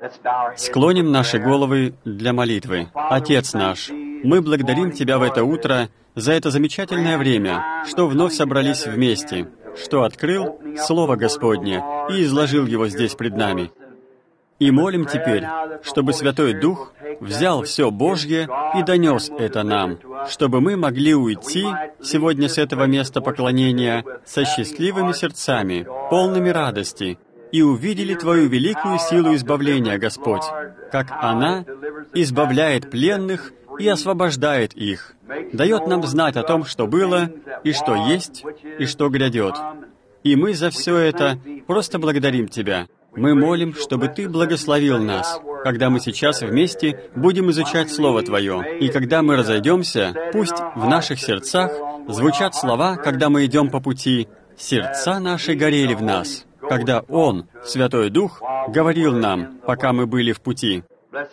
Склоним наши головы для молитвы. Отец наш, мы благодарим Тебя в это утро за это замечательное время, что вновь собрались вместе, что открыл Слово Господне и изложил его здесь пред нами. И молим теперь, чтобы Святой Дух взял все Божье и донес это нам, чтобы мы могли уйти сегодня с этого места поклонения со счастливыми сердцами, полными радости, и увидели Твою великую силу избавления, Господь, как она избавляет пленных и освобождает их, дает нам знать о том, что было, и что есть, и что грядет. И мы за все это просто благодарим Тебя. Мы молим, чтобы Ты благословил нас, когда мы сейчас вместе будем изучать Слово Твое, и когда мы разойдемся, пусть в наших сердцах звучат слова, когда мы идем по пути, «Сердца наши горели в нас», когда Он, Святой Дух, говорил нам, пока мы были в пути.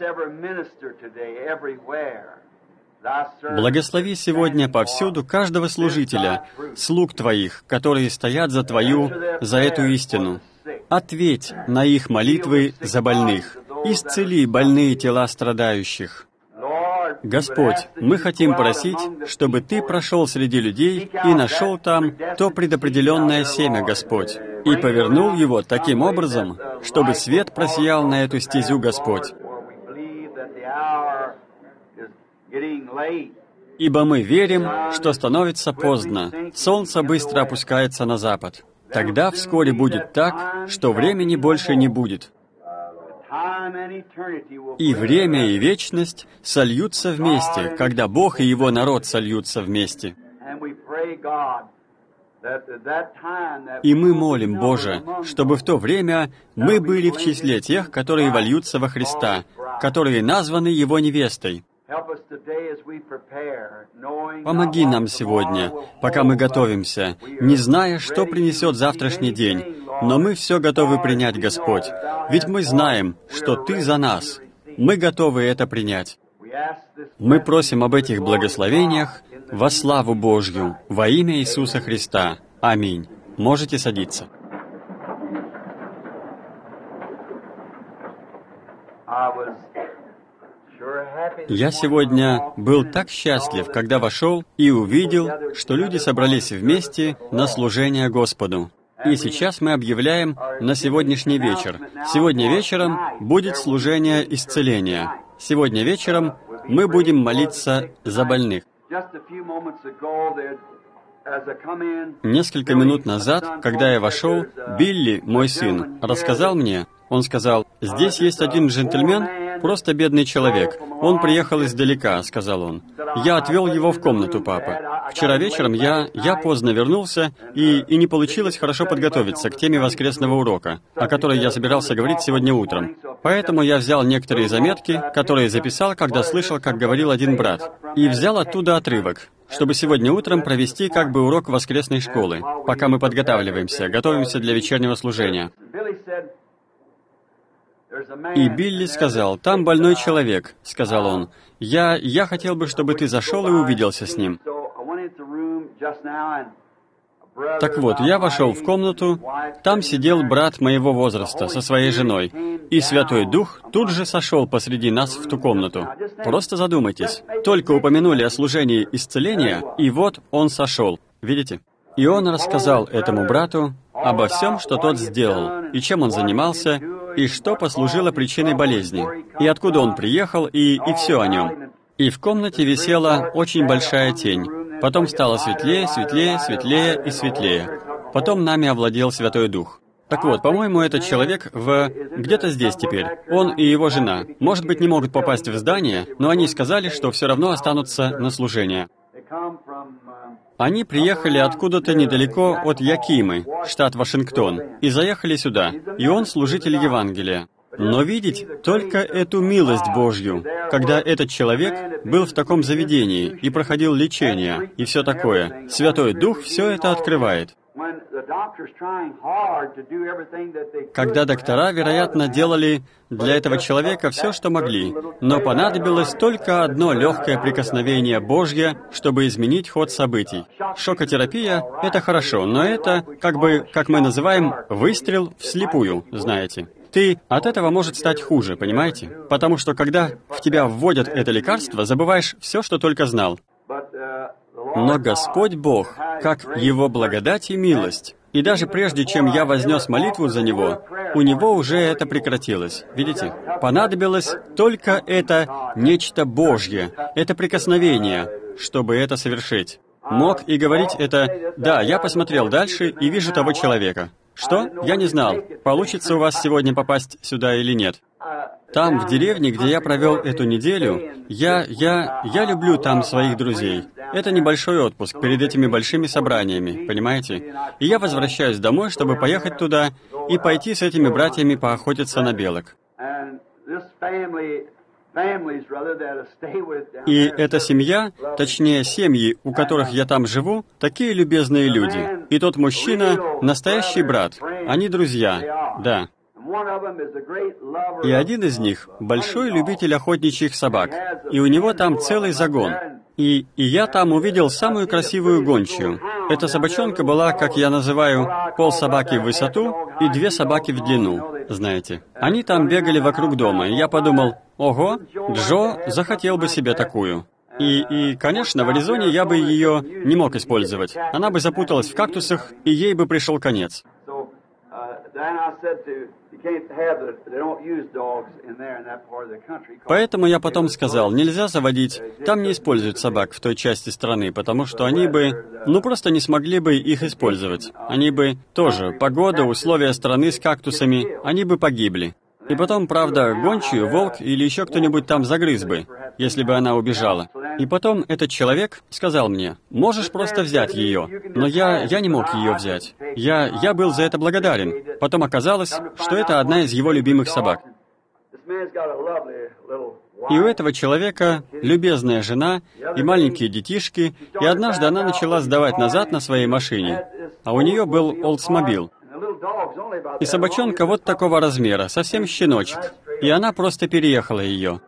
Благослови сегодня повсюду каждого служителя, слуг Твоих, которые стоят за эту истину. Ответь на их молитвы за больных. Исцели больные тела страдающих. Господь, мы хотим просить, чтобы Ты прошел среди людей и нашел там то предопределенное семя, Господь, и повернул его таким образом, чтобы свет просиял на эту стезю, Господь. Ибо мы верим, что становится поздно, солнце быстро опускается на запад. Тогда вскоре будет так, что времени больше не будет. И время и вечность сольются вместе, когда Бог и Его народ сольются вместе. И мы молим, Боже, чтобы в то время мы были в числе тех, которые вольются во Христа, которые названы Его невестой. Помоги нам сегодня, пока мы готовимся, не зная, что принесет завтрашний день, но мы все готовы принять, Господь, ведь мы знаем, что Ты за нас. Мы готовы это принять. Мы просим об этих благословениях во славу Божью, во имя Иисуса Христа. Аминь. Можете садиться. Я сегодня был так счастлив, когда вошел и увидел, что люди собрались вместе на служение Господу. И сейчас мы объявляем на сегодняшний вечер. Сегодня вечером будет служение исцеления. Сегодня вечером мы будем молиться за больных. Несколько минут назад, когда я вошел, Билли, мой сын, рассказал мне, он сказал, «Здесь есть один джентльмен, просто бедный человек. Он приехал издалека», — сказал он. «Я отвел его в комнату, папа. Вчера вечером я поздно вернулся, и не получилось хорошо подготовиться к теме воскресного урока, о которой я собирался говорить сегодня утром. Поэтому я взял некоторые заметки, которые записал, когда слышал, как говорил один брат, и взял оттуда отрывок, чтобы сегодня утром провести как бы урок воскресной школы, пока мы подготавливаемся, готовимся для вечернего служения». И Билли сказал, «Там больной человек», — сказал он. «Я хотел бы, чтобы ты зашел и увиделся с ним». Так вот, я вошел в комнату, там сидел брат моего возраста со своей женой, и Святой Дух тут же сошел посреди нас в ту комнату. Просто задумайтесь, только упомянули о служении исцеления, и вот он сошел, видите? И он рассказал этому брату обо всем, что тот сделал, и чем он занимался, и что послужило причиной болезни, и откуда он приехал, и все о нем. И в комнате висела очень большая тень. Потом стало светлее, светлее, светлее и светлее. Потом нами овладел Святой Дух. Так вот, по-моему, этот человек где-то здесь теперь. Он и его жена. Может быть, не могут попасть в здание, но они сказали, что все равно останутся на служение. Они приехали откуда-то недалеко от Якимы, штат Вашингтон, и заехали сюда, и он служитель Евангелия. Но видеть только эту милость Божью, когда этот человек был в таком заведении и проходил лечение, и все такое, Святой Дух все это открывает. Когда доктора, вероятно, делали для этого человека все, что могли, но понадобилось только одно легкое прикосновение Божье, чтобы изменить ход событий. Шокотерапия — это хорошо, но это, как мы называем, выстрел вслепую, знаете. от этого может стать хуже, понимаете? Потому что когда в тебя вводят это лекарство, забываешь все, что только знал. Но Господь Бог, как Его благодать и милость, и даже прежде, чем я вознес молитву за него, у него уже это прекратилось. Видите? Понадобилось только это нечто Божье, это прикосновение, чтобы это совершить. Мог и говорить это: «Да, я посмотрел дальше и вижу того человека». Что? Я не знал, получится у вас сегодня попасть сюда или нет. Там, в деревне, где я провел эту неделю, я люблю там своих друзей. Это небольшой отпуск перед этими большими собраниями, понимаете? И я возвращаюсь домой, чтобы поехать туда и пойти с этими братьями поохотиться на белок. И эта семья, точнее семьи, у которых я там живу, такие любезные люди. И тот мужчина — настоящий брат. Они друзья, да. И один из них — большой любитель охотничьих собак. И у него там целый загон. И я там увидел самую красивую гончую. Эта собачонка была, как я называю, полсобаки в высоту и 2 собаки в длину, знаете. Они там бегали вокруг дома, и я подумал: ого, Джо захотел бы себе такую. И, конечно, в Аризоне я бы ее не мог использовать. Она бы запуталась в кактусах, и ей бы пришел конец. Поэтому я потом сказал: нельзя заводить, там не используют собак в той части страны, потому что они бы, просто не смогли бы их использовать. Они бы тоже, погода, условия страны с кактусами, они бы погибли. И потом, правда, гончую, волк или еще кто-нибудь там загрыз бы, если бы она убежала. И потом этот человек сказал мне: можешь просто взять ее. Но я не мог ее взять. Я был за это благодарен. Потом оказалось, что это одна из его любимых собак. И у этого человека любезная жена и маленькие детишки, и однажды она начала сдавать назад на своей машине, а у нее был Oldsmobile. И собачонка вот такого размера, совсем щеночек. И она просто переехала ее.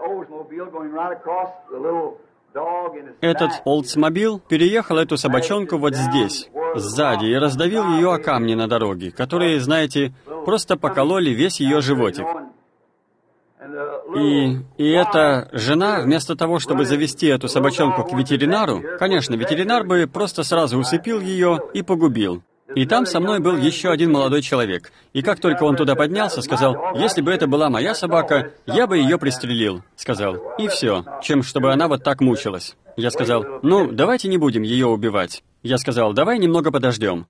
Этот Oldsmobile переехал эту собачонку вот здесь, сзади, и раздавил ее о камни на дороге, которые, знаете, просто покололи весь ее животик. И эта жена, вместо того, чтобы завести эту собачонку к ветеринару, конечно, ветеринар бы просто сразу усыпил ее и погубил. И там со мной был еще один молодой человек. И как только он туда поднялся, сказал: если бы это была моя собака, я бы ее пристрелил, сказал. И все, чем чтобы она вот так мучилась. Я сказал: давайте не будем ее убивать. Я сказал: давай немного подождем.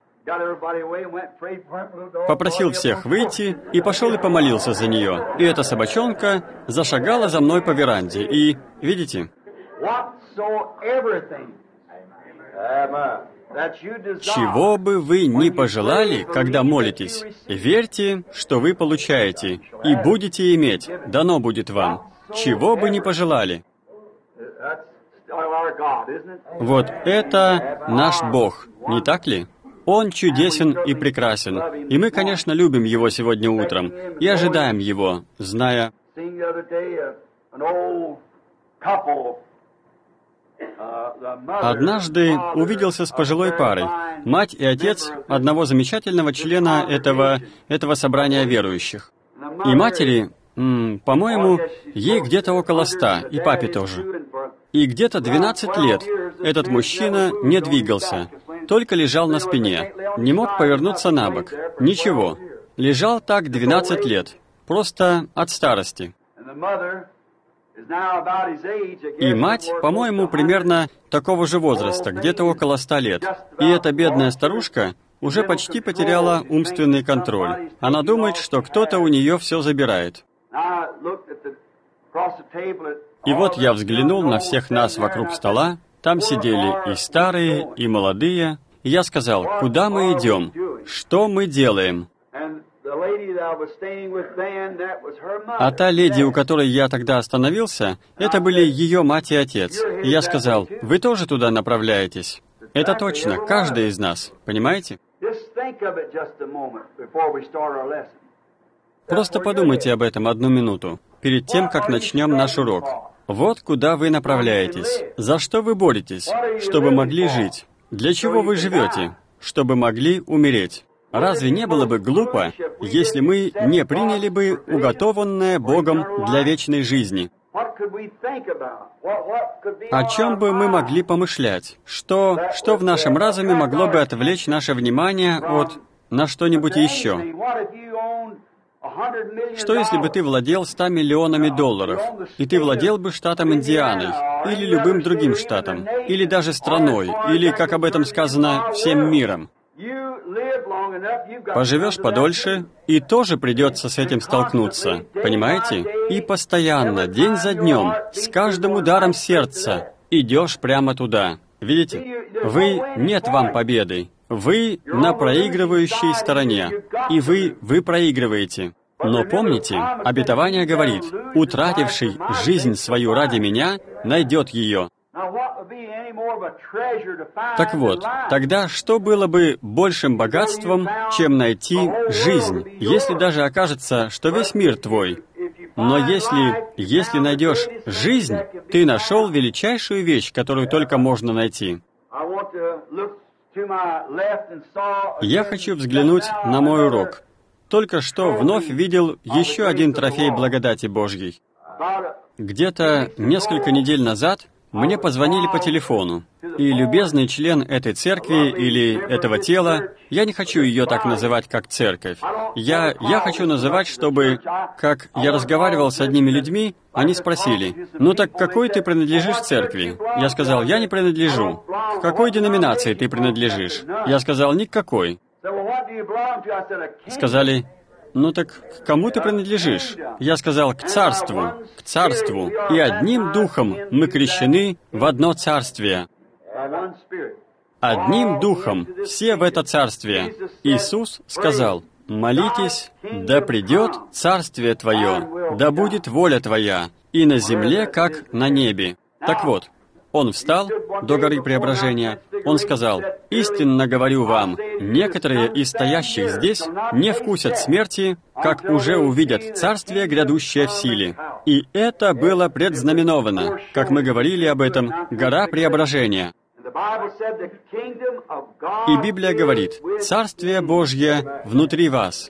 Попросил всех выйти и пошел и помолился за нее. И эта собачонка зашагала за мной по веранде. И, видите? Чего бы вы ни пожелали, когда молитесь, верьте, что вы получаете, и будете иметь, дано будет вам. Чего бы ни пожелали. Вот это наш Бог, не так ли? Он чудесен и прекрасен, и мы, конечно, любим Его сегодня утром, и ожидаем Его, зная... Однажды увиделся с пожилой парой, мать и отец одного замечательного члена этого собрания верующих. И матери, по-моему, ей где-то около 100, и папе тоже. И где-то 12 лет этот мужчина не двигался, только лежал на спине, не мог повернуться на бок, ничего. Лежал так 12 лет, просто от старости. И мать, по-моему, примерно такого же возраста, где-то около 100 лет. И эта бедная старушка уже почти потеряла умственный контроль. Она думает, что кто-то у нее все забирает. И вот я взглянул на всех нас вокруг стола. Там сидели и старые, и молодые. И я сказал: куда мы идем? Что мы делаем? А та леди, у которой я тогда остановился, это были ее мать и отец. И я сказал: вы тоже туда направляетесь? Это точно, каждый из нас, понимаете? Просто подумайте об этом 1 минуту, перед тем, как начнем наш урок. Вот куда вы направляетесь. За что вы боретесь? Чтобы могли жить. Для чего вы живете? Чтобы могли умереть. Разве не было бы глупо, если мы не приняли бы уготованное Богом для вечной жизни? О чем бы мы могли помышлять? Что в нашем разуме могло бы отвлечь наше внимание от на что-нибудь еще? Что если бы ты владел 100 миллионами долларов, и ты владел бы штатом Индианой, или любым другим штатом, или даже страной, или, как об этом сказано, всем миром? Поживешь подольше, и тоже придется с этим столкнуться, понимаете? И постоянно, день за днем, с каждым ударом сердца, идешь прямо туда. Видите? Нет вам победы. Вы на проигрывающей стороне, и вы проигрываете. Но помните, обетование говорит, утративший жизнь свою ради меня, найдет ее. Так вот, тогда что было бы большим богатством, чем найти жизнь, если даже окажется, что весь мир твой? Но если найдешь жизнь, ты нашел величайшую вещь, которую только можно найти. Я хочу взглянуть на мой урок. Только что вновь видел еще один трофей благодати Божьей. Где-то несколько недель назад мне позвонили по телефону, и любезный член этой церкви или этого тела, я не хочу ее так называть, как церковь. Я хочу называть, чтобы, как я разговаривал с одними людьми, они спросили, «Ну так какой ты принадлежишь церкви?» Я сказал, «Я не принадлежу». «К какой деноминации ты принадлежишь?» Я сказал, «Никакой». Сказали, «Ну так к кому ты принадлежишь?» Я сказал, к царству, и одним духом мы крещены в одно царствие. Одним духом все в это царствие. Иисус сказал, «Молитесь, да придет царствие Твое, да будет воля Твоя, и на земле, как на небе». Так вот, Он встал до горы Преображения. Он сказал, «Истинно говорю вам, некоторые из стоящих здесь не вкусят смерти, как уже увидят царствие, грядущее в силе». И это было предзнаменовано, как мы говорили об этом, гора Преображения. И Библия говорит, «Царствие Божье внутри вас».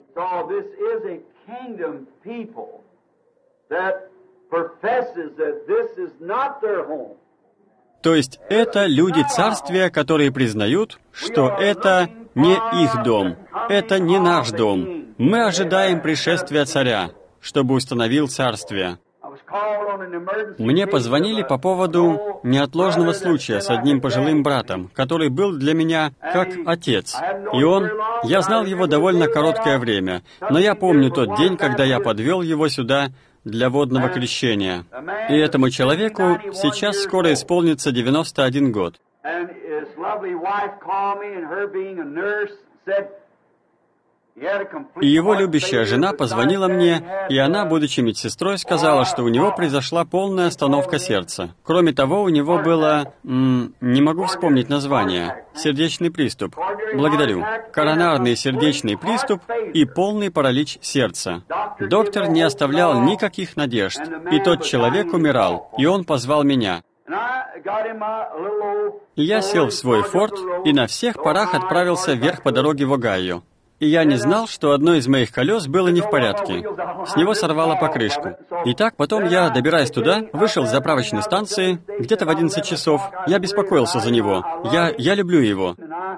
То есть это люди царствия, которые признают, что это не их дом, это не наш дом. Мы ожидаем пришествия царя, чтобы установил царствие. Мне позвонили по поводу неотложного случая с одним пожилым братом, который был для меня как отец. И я знал его довольно короткое время, но я помню тот день, когда я подвел его сюда для водного крещения. И этому человеку сейчас скоро исполнится 91 год. И его любящая жена позвонила мне, и она, будучи медсестрой, сказала, что у него произошла полная остановка сердца. Кроме того, у него было... не могу вспомнить название. Сердечный приступ. Благодарю. Коронарный сердечный приступ и полный паралич сердца. Доктор не оставлял никаких надежд, и тот человек умирал, и он позвал меня. И я сел в свой форд и на всех парах отправился вверх по дороге в Огайо. И я не знал, что одно из моих колес было не в порядке. С него сорвало покрышку. Итак, потом я, добираясь туда, вышел с заправочной станции, где-то в 11 часов. Я беспокоился за него. Я люблю его.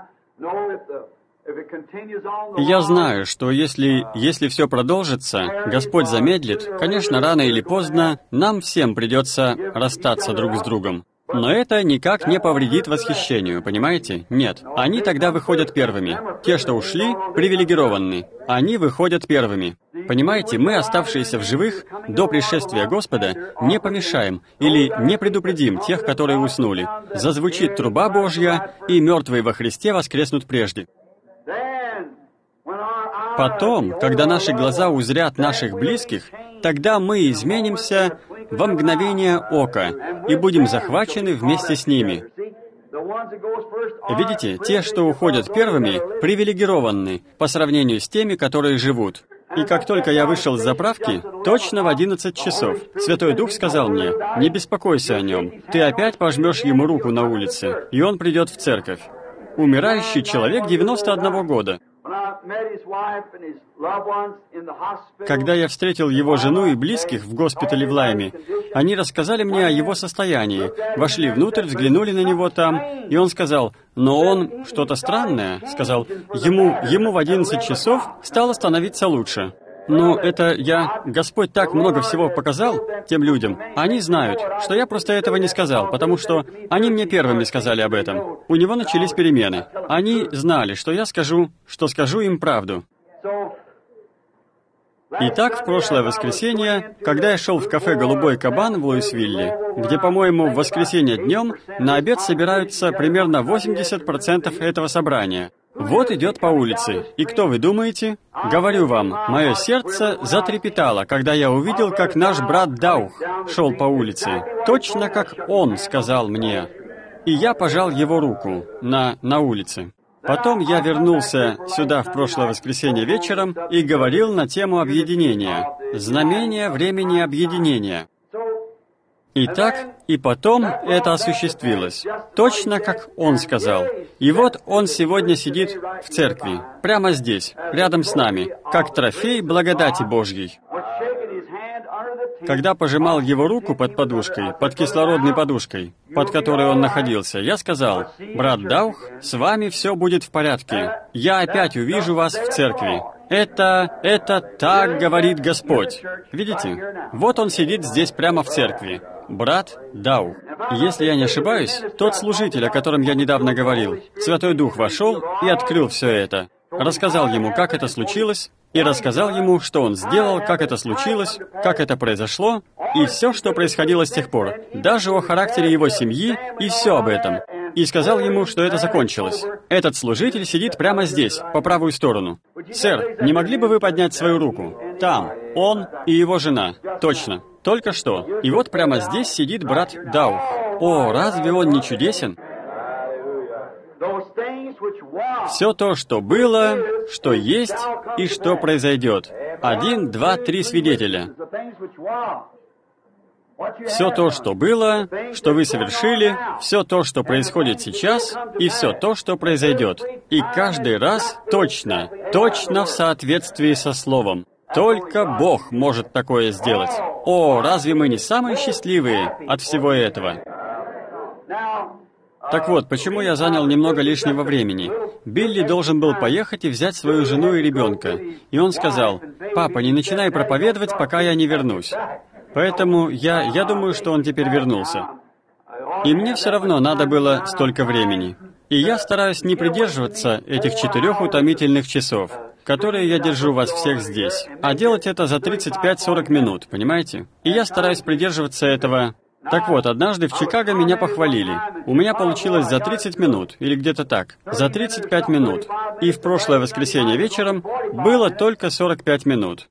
И я знаю, что если все продолжится, Господь замедлит, конечно, рано или поздно нам всем придется расстаться друг с другом. Но это никак не повредит восхищению, понимаете? Нет. Они тогда выходят первыми. Те, что ушли, привилегированы. Они выходят первыми. Понимаете, мы, оставшиеся в живых, до пришествия Господа, не помешаем или не предупредим тех, которые уснули. Зазвучит труба Божья, и мертвые во Христе воскреснут прежде. Потом, когда наши глаза узрят наших близких, тогда мы изменимся во мгновение ока и будем захвачены вместе с ними. Видите, те, что уходят первыми, привилегированы по сравнению с теми, которые живут. И как только я вышел с заправки, точно в 11 часов, Святой Дух сказал мне, «Не беспокойся о нем, ты опять пожмешь ему руку на улице, и он придет в церковь». Умирающий человек 91 года. Когда я встретил его жену и близких в госпитале в Лайме, они рассказали мне о его состоянии, вошли внутрь, взглянули на него там, и он сказал, но он что-то странное, сказал, ему в 11 часов стало становиться лучше. Ну, Господь так много всего показал тем людям. Они знают, что я просто этого не сказал, потому что они мне первыми сказали об этом. У него начались перемены. Они знали, что я скажу им правду. Итак, в прошлое воскресенье, когда я шел в кафе «Голубой кабан» в Луисвилле, где, по-моему, в воскресенье днем на обед собираются примерно 80% этого собрания, вот идет по улице. И кто вы думаете? Говорю вам, мое сердце затрепетало, когда я увидел, как наш брат Даух шел по улице. Точно как он сказал мне. И я пожал его руку на улице. Потом я вернулся сюда в прошлое воскресенье вечером и говорил на тему объединения. Знамение времени объединения. Итак, и потом это осуществилось. Точно как он сказал. И вот он сегодня сидит в церкви, прямо здесь, рядом с нами, как трофей благодати Божьей. Когда пожимал его руку под подушкой, под кислородной подушкой, под которой он находился, я сказал, «Брат Даух, с вами все будет в порядке. Я опять увижу вас в церкви. Это так говорит Господь». Видите? Вот он сидит здесь прямо в церкви. Брат Даух. Если я не ошибаюсь, тот служитель, о котором я недавно говорил, Святой Дух вошел и открыл все это. Рассказал ему, как это случилось, и рассказал ему, что он сделал, как это случилось, как это произошло, и все, что происходило с тех пор, даже о характере его семьи и все об этом. И сказал ему, что это закончилось. Этот служитель сидит прямо здесь, по правую сторону. «Сэр, не могли бы вы поднять свою руку? Там, он и его жена. Точно. Только что. И вот прямо здесь сидит брат Даух. О, разве он не чудесен? Все то, что было, что есть и что произойдет. 1, 2, 3 свидетеля. Все то, что было, что вы совершили, все то, что происходит сейчас, и все то, что произойдет. И каждый раз точно в соответствии со Словом. Только Бог может такое сделать. О, разве мы не самые счастливые от всего этого? Так вот, почему я занял немного лишнего времени? Билли должен был поехать и взять свою жену и ребенка. И он сказал, «Папа, не начинай проповедовать, пока я не вернусь». Поэтому я думаю, что он теперь вернулся. И мне все равно надо было столько времени. И я стараюсь не придерживаться этих 4 утомительных часов, которые я держу вас всех здесь, а делать это за 35-40 минут, понимаете? И я стараюсь придерживаться этого. Так вот, однажды в Чикаго меня похвалили. У меня получилось за 30 минут, или где-то так, за 35 минут. И в прошлое воскресенье вечером было только 45 минут.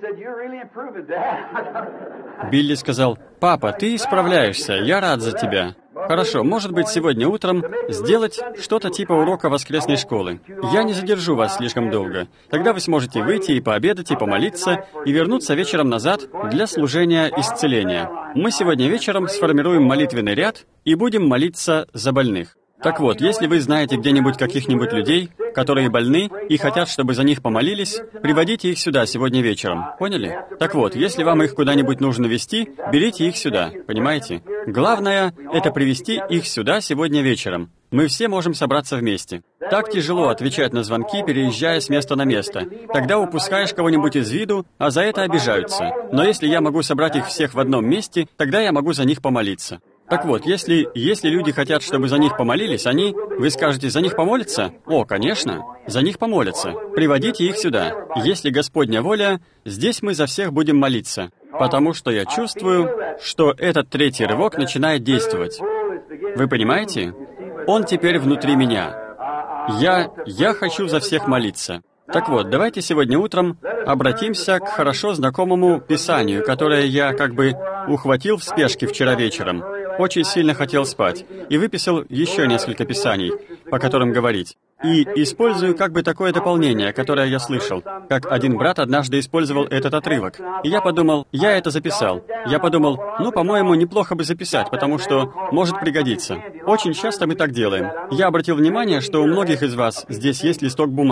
Билли сказал, «Папа, ты исправляешься, я рад за тебя». Хорошо, может быть, сегодня утром сделать что-то типа урока воскресной школы. Я не задержу вас слишком долго. Тогда вы сможете выйти и пообедать, и помолиться, и вернуться вечером назад для служения исцеления. Мы сегодня вечером сформируем молитвенный ряд и будем молиться за больных. Так вот, если вы знаете где-нибудь каких-нибудь людей, которые больны и хотят, чтобы за них помолились, приводите их сюда сегодня вечером. Поняли? Так вот, если вам их куда-нибудь нужно везти, берите их сюда, понимаете? Главное — это привезти их сюда сегодня вечером. Мы все можем собраться вместе. Так тяжело отвечать на звонки, переезжая с места на место. Тогда упускаешь кого-нибудь из виду, а за это обижаются. Но если я могу собрать их всех в одном месте, тогда я могу за них помолиться. Так вот, если люди хотят, чтобы за них помолились, вы скажете, за них помолиться? О, конечно, за них помолятся. Приводите их сюда. Если Господня воля, здесь мы за всех будем молиться. Потому что я чувствую, что этот третий рывок начинает действовать. Вы понимаете? Он теперь внутри меня. Я хочу за всех молиться. Так вот, давайте сегодня утром обратимся к хорошо знакомому Писанию, которое я ухватил в спешке вчера вечером. Очень сильно хотел спать. И выписал еще несколько Писаний, по которым говорить. И использую такое дополнение, которое я слышал. Как один брат однажды использовал этот отрывок. И я подумал, я это записал. Я подумал, по-моему, неплохо бы записать, потому что может пригодиться. Очень часто мы так делаем. Я обратил внимание, что у многих из вас здесь есть листок бумаги.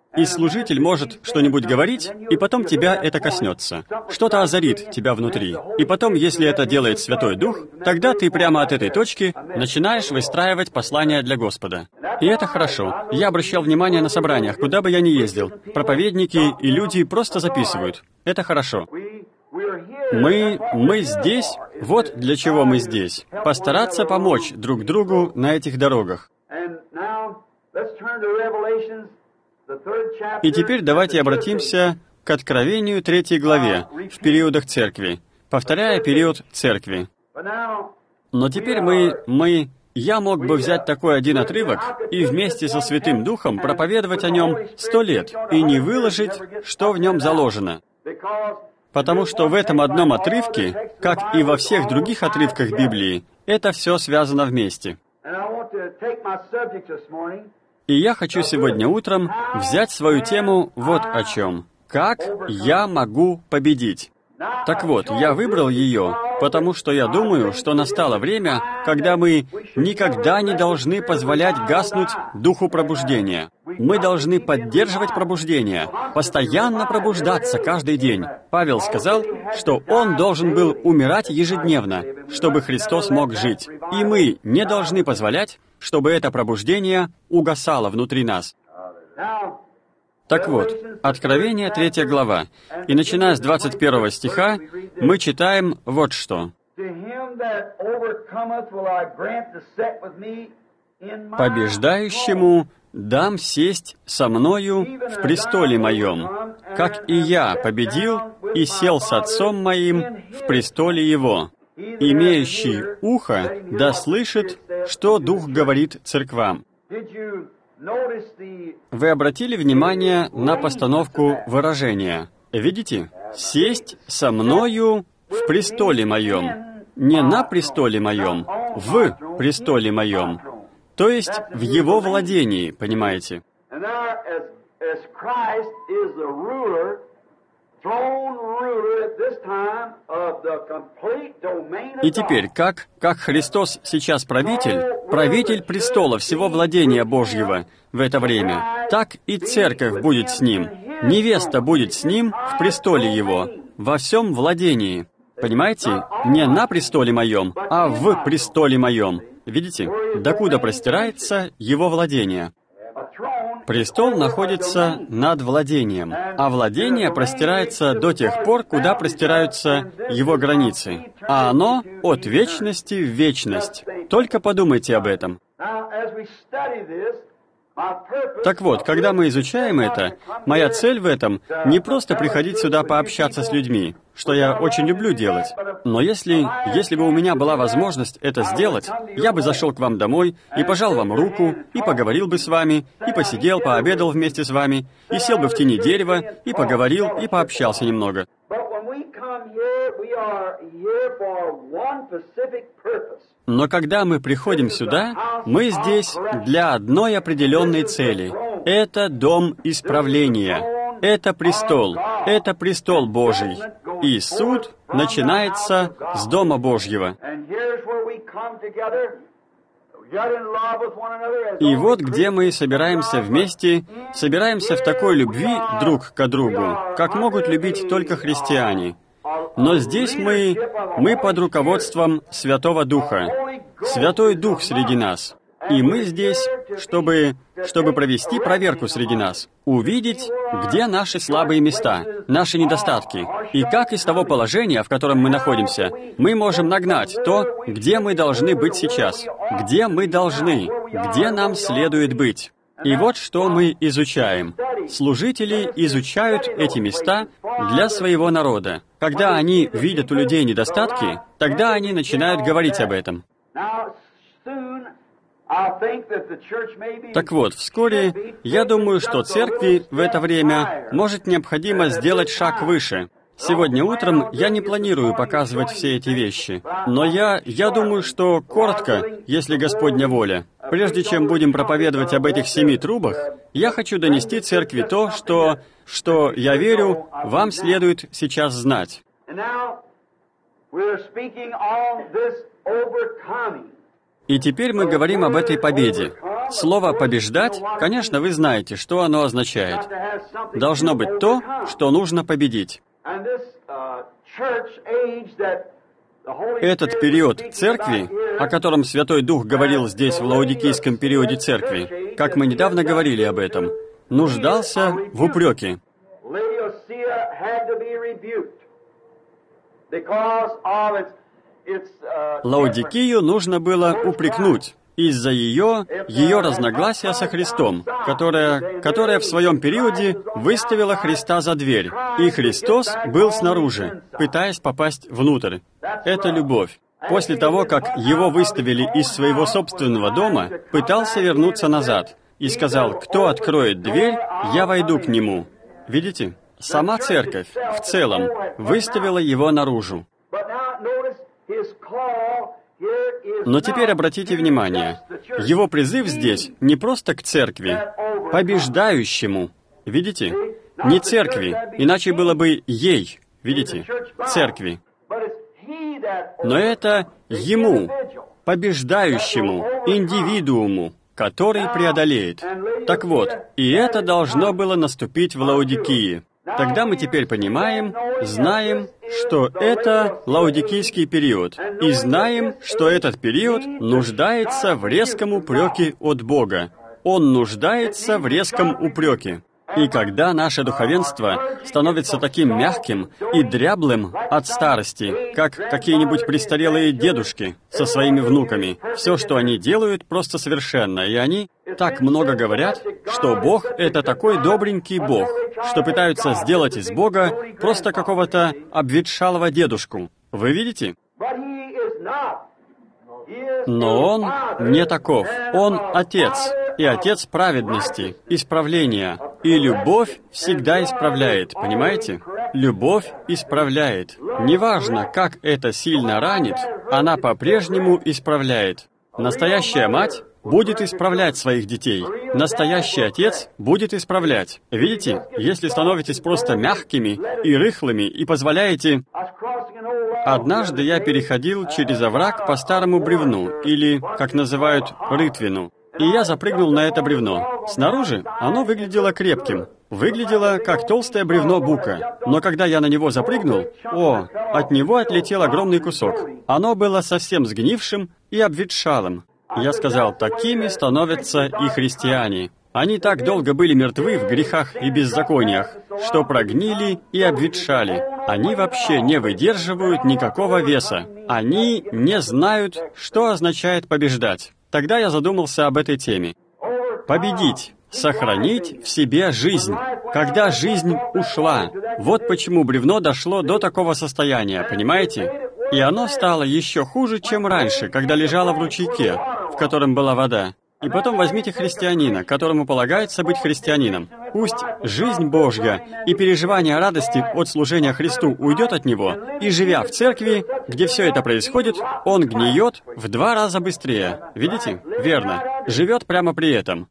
И служитель может что-нибудь говорить, и потом тебя это коснется. Что-то озарит тебя внутри. И потом, если это делает Святой Дух, тогда ты прямо от этой точки начинаешь выстраивать послание для Господа. И это хорошо. Я обращал внимание на собраниях, куда бы я ни ездил. Проповедники и люди просто записывают. Это хорошо. Мы здесь, вот для чего мы здесь. Постараться помочь друг другу на этих дорогах. И теперь давайте обратимся к Откровению 3 главе, в периодах Церкви, повторяя период Церкви. Но теперь я мог бы взять такой один отрывок и вместе со Святым Духом проповедовать о нем 100 лет и не выложить, что в нем заложено. Потому что в этом одном отрывке, как и во всех других отрывках Библии, это все связано вместе. И я хочу сегодня утром взять свою тему вот о чем. Как я могу победить? Так вот, я выбрал ее, потому что я думаю, что настало время, когда мы никогда не должны позволять гаснуть духу пробуждения. Мы должны поддерживать пробуждение, постоянно пробуждаться каждый день. Павел сказал, что он должен был умирать ежедневно, чтобы Христос мог жить. И мы не должны позволять, чтобы это пробуждение угасало внутри нас. Так вот, Откровение 3 глава, и начиная с 21 стиха, мы читаем вот что. «Побеждающему дам сесть со мною в престоле моем, как и я победил и сел с Отцом моим в престоле Его. Имеющий ухо да слышит, что Дух говорит церквам». Вы обратили внимание на постановку выражения? Видите? «Сесть со мною в престоле моем». Не на престоле моем, в престоле моем. То есть в Его владении, понимаете? И теперь, как Христос сейчас правитель престола всего владения Божьего в это время, так и церковь будет с Ним. Невеста будет с Ним в престоле Его, во всем владении. Понимаете? Не на престоле моем, а в престоле моем. Видите? Докуда простирается Его владение? Престол находится над владением, а владение простирается до тех пор, куда простираются его границы, а оно от вечности в вечность. Только подумайте об этом. Так вот, когда мы изучаем это, моя цель в этом не просто приходить сюда пообщаться с людьми, что я очень люблю делать, но если бы у меня была возможность это сделать, я бы зашел к вам домой и пожал вам руку, и поговорил бы с вами, и посидел, пообедал вместе с вами, и сел бы в тени дерева, и поговорил, и пообщался немного. Но когда мы приходим сюда, мы здесь для одной определенной цели. Это дом исправления. Это престол Божий. И суд начинается с Дома Божьего. И вот где мы собираемся вместе, собираемся в такой любви друг к другу, как могут любить только христиане. Но здесь мы под руководством Святого Духа. Святой Дух среди нас. И мы здесь, чтобы провести проверку среди нас, увидеть, где наши слабые места, наши недостатки, и как из того положения, в котором мы находимся, мы можем нагнать то, где мы должны быть сейчас, где нам следует быть. И вот что мы изучаем. Служители изучают эти места для своего народа. Когда они видят у людей недостатки, тогда они начинают говорить об этом. Так вот, вскоре, я думаю, что церкви в это время может необходимо сделать шаг выше. Сегодня утром я не планирую показывать все эти вещи, но я думаю, что коротко, если Господня воля, прежде чем будем проповедовать об этих 7 трубах, я хочу донести церкви то, что я верю, вам следует сейчас знать. И теперь мы говорим об этой победе. Слово «побеждать», конечно, вы знаете, что оно означает. Должно быть то, что нужно победить. Этот период церкви, о котором Святой Дух говорил здесь в лаодикийском периоде церкви, как мы недавно говорили об этом, нуждался в упреке. Лаодикию нужно было упрекнуть из-за ее разногласия со Христом, которая в своем периоде выставила Христа за дверь, и Христос был снаружи, пытаясь попасть внутрь. Это любовь. После того, как его выставили из своего собственного дома, пытался вернуться назад и сказал: «Кто откроет дверь, я войду к нему». Видите? Сама церковь в целом выставила его наружу. Но теперь обратите внимание, его призыв здесь не просто к церкви, побеждающему. Видите? Не церкви, иначе было бы ей, видите? Церкви. Но это ему, побеждающему, индивидууму, который преодолеет. Так вот, и это должно было наступить в Лаодикии. Тогда мы теперь понимаем, знаем, что это лаодикийский период, и знаем, что этот период нуждается в резком упреке от Бога. Он нуждается в резком упреке. И когда наше духовенство становится таким мягким и дряблым от старости, как какие-нибудь престарелые дедушки со своими внуками, все, что они делают, просто совершенно, и они так много говорят, что Бог — это такой добренький Бог, что пытаются сделать из Бога просто какого-то обветшалого дедушку. Вы видите? Но Он не таков. Он Отец, и Отец праведности, исправления. И любовь всегда исправляет, понимаете? Любовь исправляет. Неважно, как это сильно ранит, она по-прежнему исправляет. Настоящая мать будет исправлять своих детей. Настоящий отец будет исправлять. Видите, если становитесь просто мягкими и рыхлыми и позволяете... Однажды я переходил через овраг по старому бревну, или, как называют, рытвину. И я запрыгнул на это бревно. Снаружи оно выглядело крепким. Выглядело, как толстое бревно бука. Но когда я на него запрыгнул, от него отлетел огромный кусок. Оно было совсем сгнившим и обветшалым. Я сказал: такими становятся и христиане. Они так долго были мертвы в грехах и беззакониях, что прогнили и обветшали. Они вообще не выдерживают никакого веса. Они не знают, что означает побеждать. Тогда я задумался об этой теме. Победить, сохранить в себе жизнь. Когда жизнь ушла, вот почему бревно дошло до такого состояния, понимаете? И оно стало еще хуже, чем раньше, когда лежало в ручейке, в котором была вода. И потом возьмите христианина, которому полагается быть христианином. Пусть жизнь Божья и переживание радости от служения Христу уйдет от него, и, живя в церкви, где все это происходит, он гниет в 2 раза быстрее. Видите? Верно. Живет прямо при этом.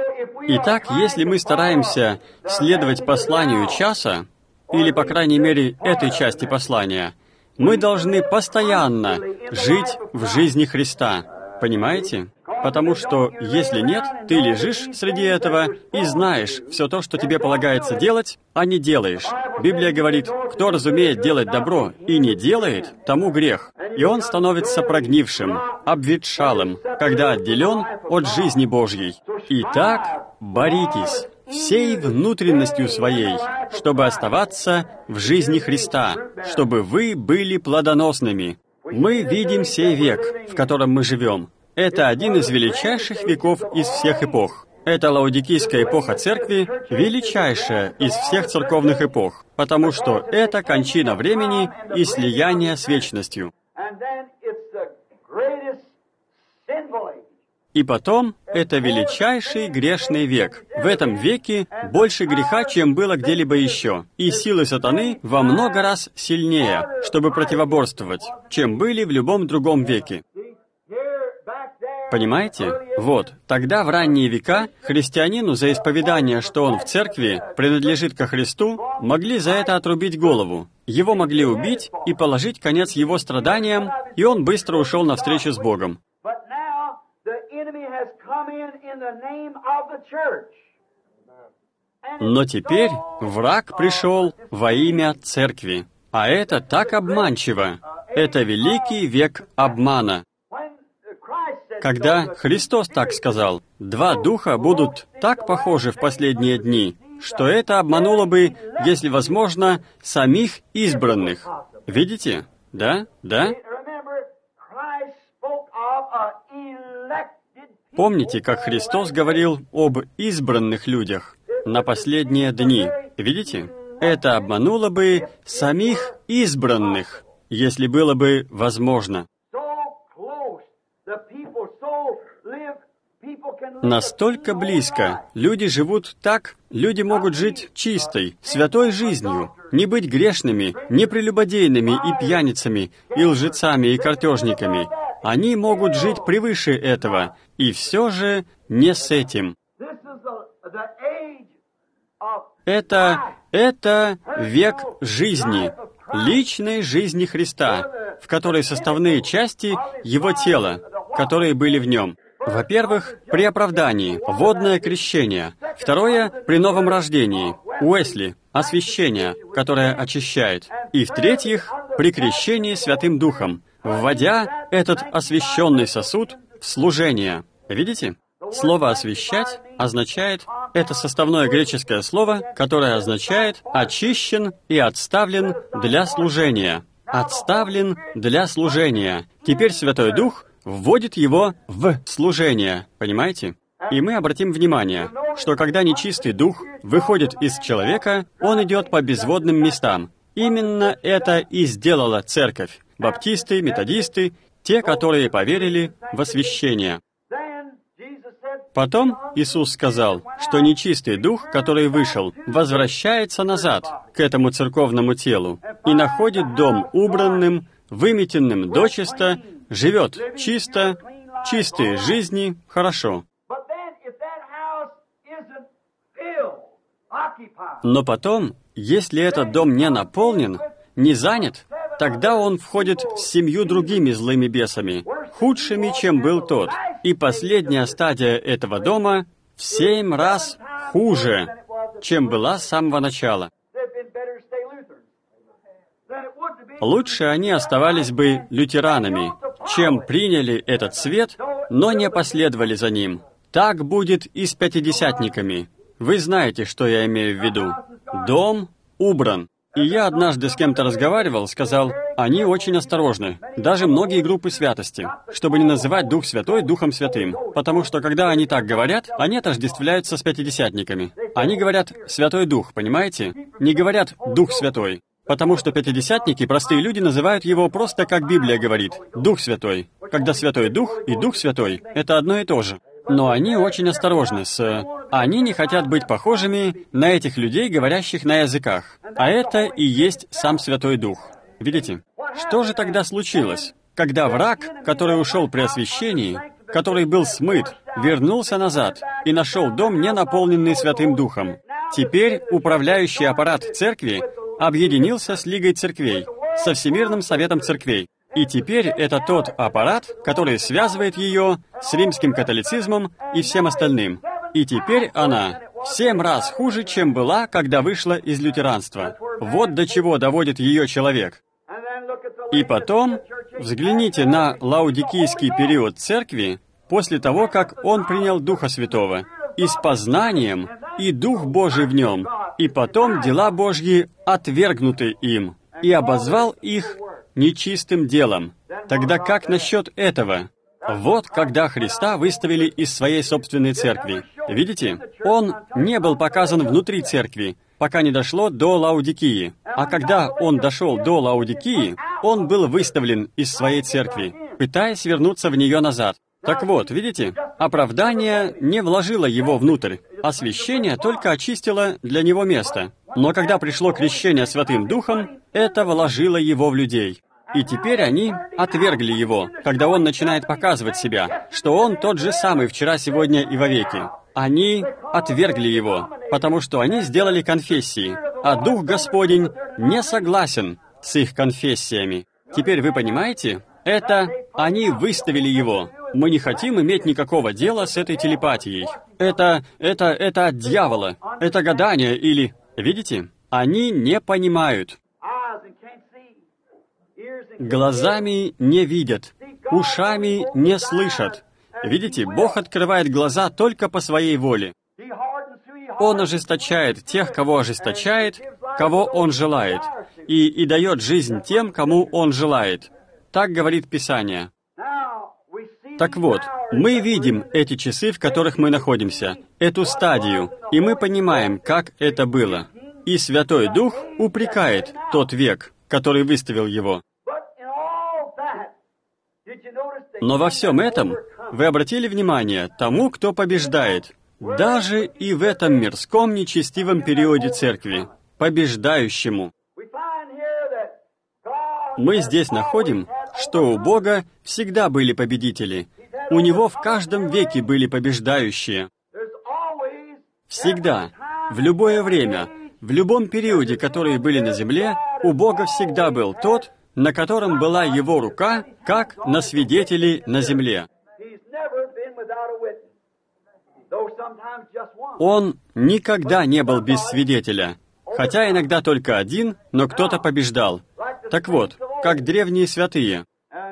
Итак, если мы стараемся следовать посланию часа, или, по крайней мере, этой части послания, мы должны постоянно жить в жизни Христа. Понимаете? Потому что, если нет, ты лежишь среди этого и знаешь все то, что тебе полагается делать, а не делаешь. Библия говорит: кто разумеет делать добро и не делает, тому грех. И он становится прогнившим, обветшалым, когда отделен от жизни Божьей. Итак, боритесь всей внутренностью своей, чтобы оставаться в жизни Христа, чтобы вы были плодоносными. Мы видим сей век, в котором мы живем. Это один из величайших веков из всех эпох. Эта лаодикийская эпоха церкви величайшая из всех церковных эпох, потому что это кончина времени и слияние с вечностью. И потом, это величайший грешный век. В этом веке больше греха, чем было где-либо еще. И силы сатаны во много раз сильнее, чтобы противоборствовать, чем были в любом другом веке. Понимаете? Вот, тогда в ранние века христианину за исповедание, что он в церкви принадлежит ко Христу, могли за это отрубить голову. Его могли убить и положить конец его страданиям, и он быстро ушел навстречу с Богом. Но теперь враг пришел во имя церкви. А это так обманчиво. Это великий век обмана. Когда Христос так сказал, два духа будут так похожи в последние дни, что это обмануло бы, если возможно, самих избранных. Видите? Да? Да? Помните, как Христос говорил об избранных людях на последние дни? Видите? Это обмануло бы самих избранных, если было бы возможно. Настолько близко. Люди живут так, люди могут жить чистой, святой жизнью, не быть грешными, не прелюбодейными и пьяницами, и лжецами, и картежниками. Они могут жить превыше этого, и все же не с этим. Это век жизни, личной жизни Христа, в которой составные части Его тела, которые были в Нем. Во-первых, при оправдании, водное крещение. Второе, при новом рождении, Уэсли, освящение, которое очищает. И в-третьих, при крещении Святым Духом, вводя этот освященный сосуд в служение. Видите? Слово «освящать» означает, это составное греческое слово, которое означает «очищен и отставлен для служения». Отставлен для служения. Теперь Святой Дух вводит его в служение, понимаете? И мы обратим внимание, что когда нечистый дух выходит из человека, он идет по безводным местам. Именно это и сделала церковь. Баптисты, методисты, те, которые поверили в освящение. Потом Иисус сказал, что нечистый дух, который вышел, возвращается назад к этому церковному телу и находит дом убранным, выметенным дочисто, живет чисто, чистые жизни, хорошо. Но потом, если этот дом не наполнен, не занят, тогда он входит с 7 другими злыми бесами, худшими, чем был тот. И последняя стадия этого дома в 7 раз хуже, чем была с самого начала. Лучше они оставались бы лютеранами, чем приняли этот свет, но не последовали за ним. Так будет и с пятидесятниками. Вы знаете, что я имею в виду. Дом убран. И я однажды с кем-то разговаривал, сказал, они очень осторожны, даже многие группы святости, чтобы не называть Дух Святой Духом Святым, потому что, когда они так говорят, они отождествляются с пятидесятниками. Они говорят «Святой Дух», понимаете? Не говорят «Дух Святой», потому что пятидесятники, простые люди, называют его просто, как Библия говорит, «Дух Святой», когда Святой Дух и Дух Святой — это одно и то же. Но они очень осторожны Они не хотят быть похожими на этих людей, говорящих на языках. А это и есть сам Святой Дух. Видите? Что же тогда случилось? Когда враг, который ушел при освящении, который был смыт, вернулся назад и нашел дом, не наполненный Святым Духом. Теперь управляющий аппарат церкви объединился с Лигой церквей, со Всемирным Советом церквей. И теперь это тот аппарат, который связывает ее с римским католицизмом и всем остальным. И теперь она в 7 раз хуже, чем была, когда вышла из лютеранства. Вот до чего доводит ее человек. И потом взгляните на лаудикийский период церкви после того, как он принял Духа Святого, и с познанием, и Дух Божий в нем, и потом дела Божьи отвергнуты им, и обозвал их нечистым делом. Тогда как насчет этого? Вот когда Христа выставили из своей собственной церкви. Видите? Он не был показан внутри церкви, пока не дошло до Лаудикии. А когда он дошел до Лаудикии, он был выставлен из своей церкви, пытаясь вернуться в нее назад. Так вот, видите, оправдание не вложило его внутрь, освящение только очистило для него место. Но когда пришло крещение Святым Духом, это вложило его в людей. И теперь они отвергли его, когда он начинает показывать себя, что он тот же самый вчера, сегодня и вовеки. Они отвергли его, потому что они сделали конфессии, а Дух Господень не согласен с их конфессиями. Теперь вы понимаете? Это они выставили его. Мы не хотим иметь никакого дела с этой телепатией. Это от дьявола. Это гадание или... Видите? Они не понимают. Глазами не видят, ушами не слышат. Видите, Бог открывает глаза только по своей воле. Он ожесточает тех, кого ожесточает, кого Он желает, и дает жизнь тем, кому Он желает. Так говорит Писание. Так вот, мы видим эти часы, в которых мы находимся, эту стадию, и мы понимаем, как это было. И Святой Дух упрекает тот век, который выставил его. Но во всем этом вы обратили внимание тому, кто побеждает, даже и в этом мирском нечестивом периоде Церкви, побеждающему. Мы здесь находим, что у Бога всегда были победители. У Него в каждом веке были побеждающие. Всегда, в любое время, в любом периоде, которые были на земле, у Бога всегда был тот, на котором была Его рука, как на свидетелей на земле. Он никогда не был без свидетеля, хотя иногда только один, но кто-то побеждал. Так вот, как древние святые.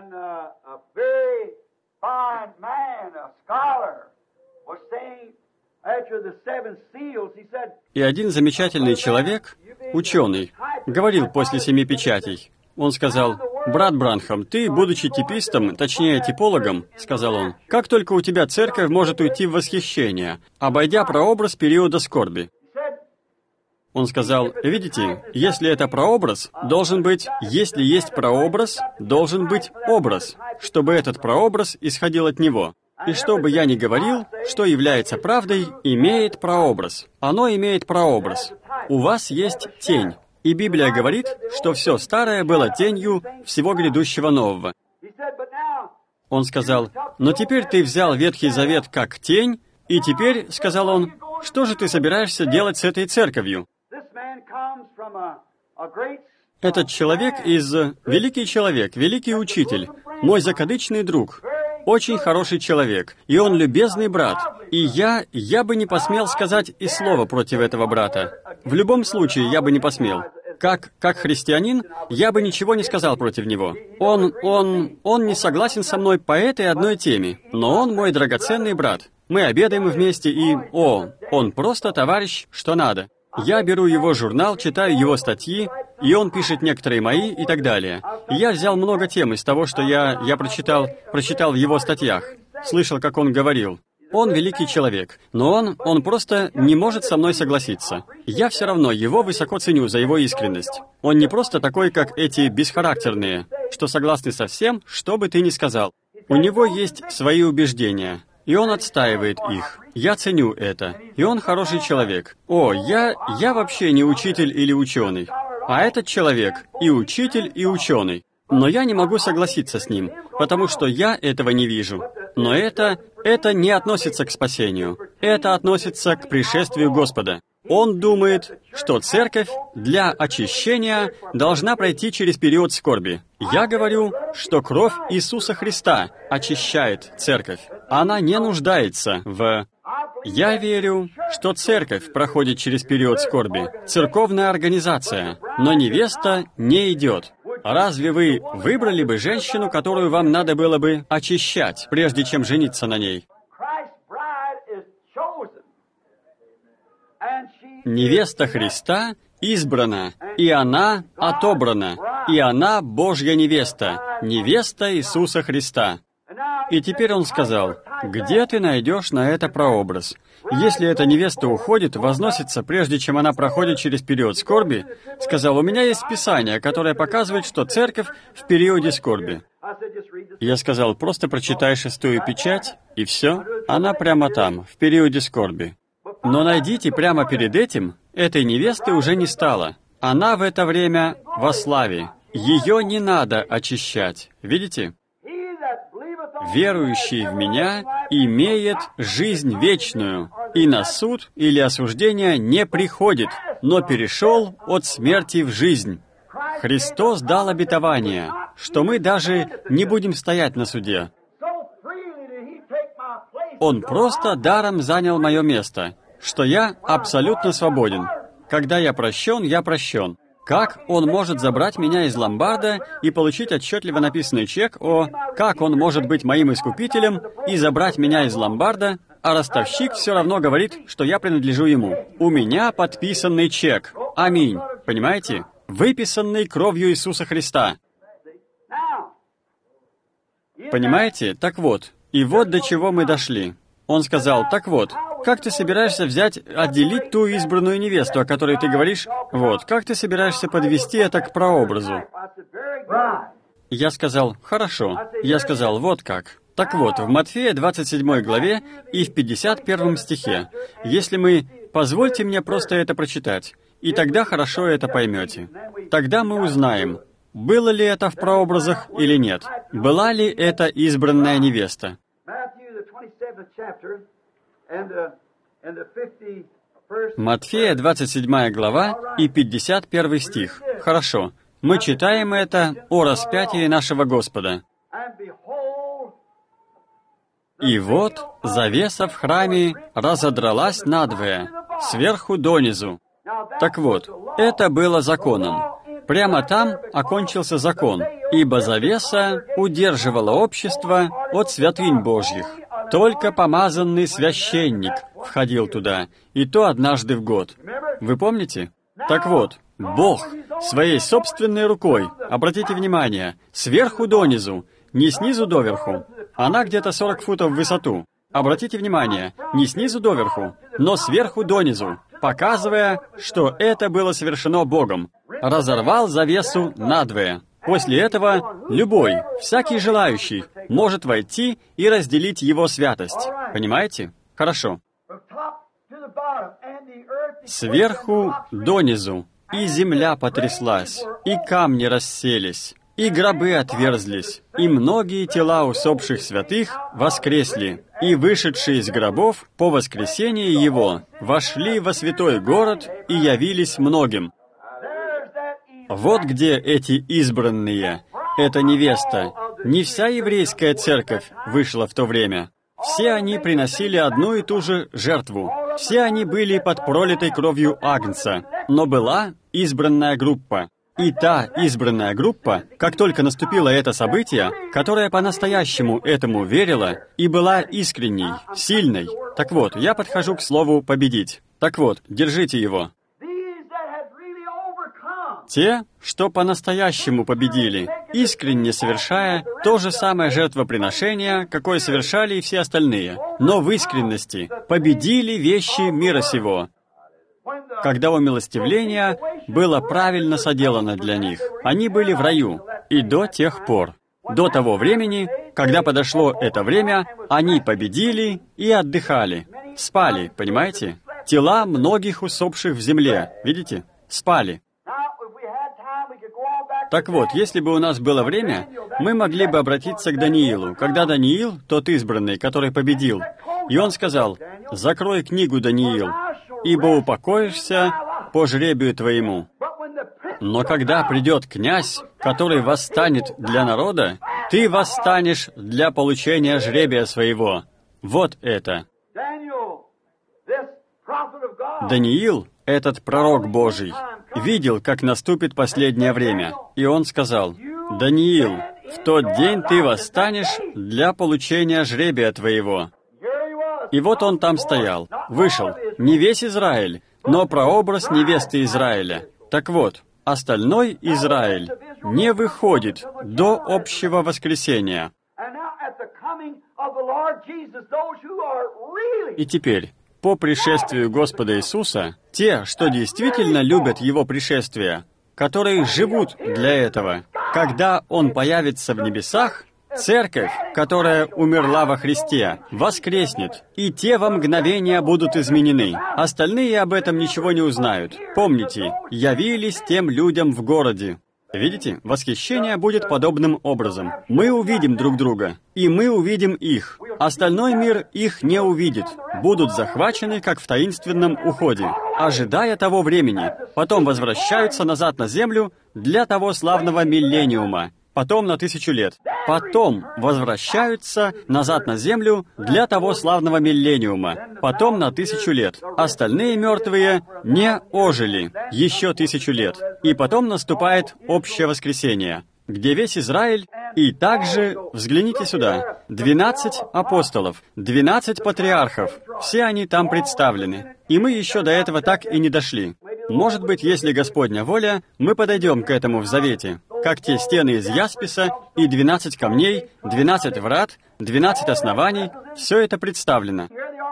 И один замечательный человек, ученый, говорил после 7 печатей. Он сказал: «Брат Бранхам, ты, будучи типистом, точнее типологом, — сказал он, — как только у тебя церковь может уйти в восхищение, обойдя прообраз периода скорби». Он сказал: «Видите, если это прообраз, должен быть, если есть прообраз, должен быть образ, чтобы этот прообраз исходил от него. И что бы я ни говорил, что является правдой, имеет прообраз. Оно имеет прообраз. У вас есть тень. И Библия говорит, что все старое было тенью всего грядущего нового». Он сказал: «Но теперь ты взял Ветхий Завет как тень, и теперь, — сказал он, — что же ты собираешься делать с этой церковью?» Этот человек великий человек, великий учитель, мой закадычный друг, очень хороший человек, и он любезный брат. И я бы не посмел сказать и слова против этого брата. В любом случае, я бы не посмел. Как христианин, я бы ничего не сказал против него. Он не согласен со мной по этой одной теме, но он мой драгоценный брат. Мы обедаем вместе, и, он просто товарищ, что надо. Я беру его журнал, читаю его статьи, и он пишет некоторые мои и так далее. И я взял много тем из того, что я прочитал в его статьях. Слышал, как он говорил. Он великий человек, но он просто не может со мной согласиться. Я все равно его высоко ценю за его искренность. Он не просто такой, как эти бесхарактерные, что согласны со всем, что бы ты ни сказал. У него есть свои убеждения, и он отстаивает их. Я ценю это. И он хороший человек. Я вообще не учитель или ученый. А этот человек и учитель, и ученый. Но я не могу согласиться с ним, потому что я этого не вижу. Но это не относится к спасению. Это относится к пришествию Господа. Он думает, что церковь для очищения должна пройти через период скорби. Я говорю, что кровь Иисуса Христа очищает церковь. Она не нуждается в... Я верю, что церковь проходит через период скорби, церковная организация, но невеста не идет. Разве вы выбрали бы женщину, которую вам надо было бы очищать, прежде чем жениться на ней? Невеста Христа избрана, и она отобрана, и она Божья невеста, невеста Иисуса Христа. И теперь он сказал: «Где ты найдешь на это прообраз? Если эта невеста уходит, возносится, прежде чем она проходит через период скорби, — сказал, — у меня есть Писание, которое показывает, что церковь в периоде скорби». Я сказал: «Просто прочитай 6-ю печать, и все. Она прямо там, в периоде скорби. Но найдите прямо перед этим, этой невесты уже не стало. Она в это время во славе. Ее не надо очищать. Видите? Верующий в Меня имеет жизнь вечную, и на суд или осуждение не приходит, но перешел от смерти в жизнь». Христос дал обетование, что мы даже не будем стоять на суде. Он просто даром занял мое место, что я абсолютно свободен. Когда я прощен, я прощен. Как он может забрать меня из ломбарда и получить отчетливо написанный чек как он может быть моим искупителем и забрать меня из ломбарда, а ростовщик все равно говорит, что я принадлежу ему. У меня подписанный чек. Аминь. Понимаете? Выписанный кровью Иисуса Христа. Понимаете? Так вот. И вот до чего мы дошли. Он сказал, так вот, как ты собираешься отделить ту избранную невесту, о которой ты говоришь? Вот, как ты собираешься подвести это к прообразу? Я сказал, хорошо. Я сказал, вот как. Так вот, в Матфея 27 главе и в 51 стихе, если мы... Позвольте мне просто это прочитать, и тогда хорошо это поймете. Тогда мы узнаем, было ли это в прообразах или нет. Была ли это избранная невеста? Матфея 27 глава и 51 стих. Хорошо. Мы читаем это о распятии нашего Господа. «И вот завеса в храме разодралась надвое, сверху донизу». Так вот, это было законом. Прямо там окончился закон, ибо завеса удерживала общество от святынь Божьих. Только помазанный священник входил туда, и то однажды в год. Вы помните? Так вот, Бог своей собственной рукой, обратите внимание, сверху донизу, не снизу доверху, она где-то 40 футов в высоту. Обратите внимание, не снизу доверху, но сверху донизу, показывая, что это было совершено Богом. Разорвал завесу надвое. После этого любой, всякий желающий, может войти и разделить его святость. Понимаете? Хорошо. Сверху донизу, и земля потряслась, и камни расселись, и гробы отверзлись, и многие тела усопших святых воскресли, и вышедшие из гробов по воскресении его вошли во святой город и явились многим. Вот где эти избранные, эта невеста. Не вся еврейская церковь вышла в то время. Все они приносили одну и ту же жертву. Все они были под пролитой кровью Агнца. Но была избранная группа. И та избранная группа, как только наступило это событие, которая по-настоящему этому верила и была искренней, сильной. Так вот, я подхожу к слову «победить». Так вот, держите его. Те, что по-настоящему победили, искренне совершая то же самое жертвоприношение, какое совершали и все остальные, но в искренности победили вещи мира сего. Когда умилостивление было правильно соделано для них, они были в раю, и до тех пор. До того времени, когда подошло это время, они победили и отдыхали. Спали, понимаете? Тела многих усопших в земле, видите? Спали. Так вот, если бы у нас было время, мы могли бы обратиться к Даниилу. Когда Даниил, тот избранный, который победил, и он сказал, «Закрой книгу, Даниил, ибо упокоишься по жребию твоему». Но когда придет князь, который восстанет для народа, ты восстанешь для получения жребия своего. Вот это. Даниил, этот пророк Божий, видел, как наступит последнее время. И он сказал, «Даниил, в тот день ты восстанешь для получения жребия твоего». И вот он там стоял, вышел, не весь Израиль, но прообраз невесты Израиля. Так вот, остальной Израиль не выходит до общего воскресения. И теперь, по пришествию Господа Иисуса, те, что действительно любят Его пришествие, которые живут для этого, когда Он появится в небесах, церковь, которая умерла во Христе, воскреснет, и те во мгновение будут изменены. Остальные об этом ничего не узнают. Помните, явились тем людям в городе. Видите, восхищение будет подобным образом. Мы увидим друг друга, и мы увидим их. Остальной мир их не увидит. Будут захвачены, как в таинственном уходе, ожидая того времени. Потом возвращаются назад на землю для того славного миллениума. потом на 1000 лет. Потом возвращаются назад на землю для того славного миллениума, потом на 1000 лет. Остальные мертвые не ожили еще 1000 лет. И потом наступает общее воскресение, где весь Израиль, и также, взгляните сюда, 12 апостолов, 12 патриархов, все они там представлены. И мы еще до этого так и не дошли. Может быть, если Господня воля, мы подойдем к этому в Завете, как те стены из ясписа и 12 камней, 12 врат, 12 оснований, все это представлено.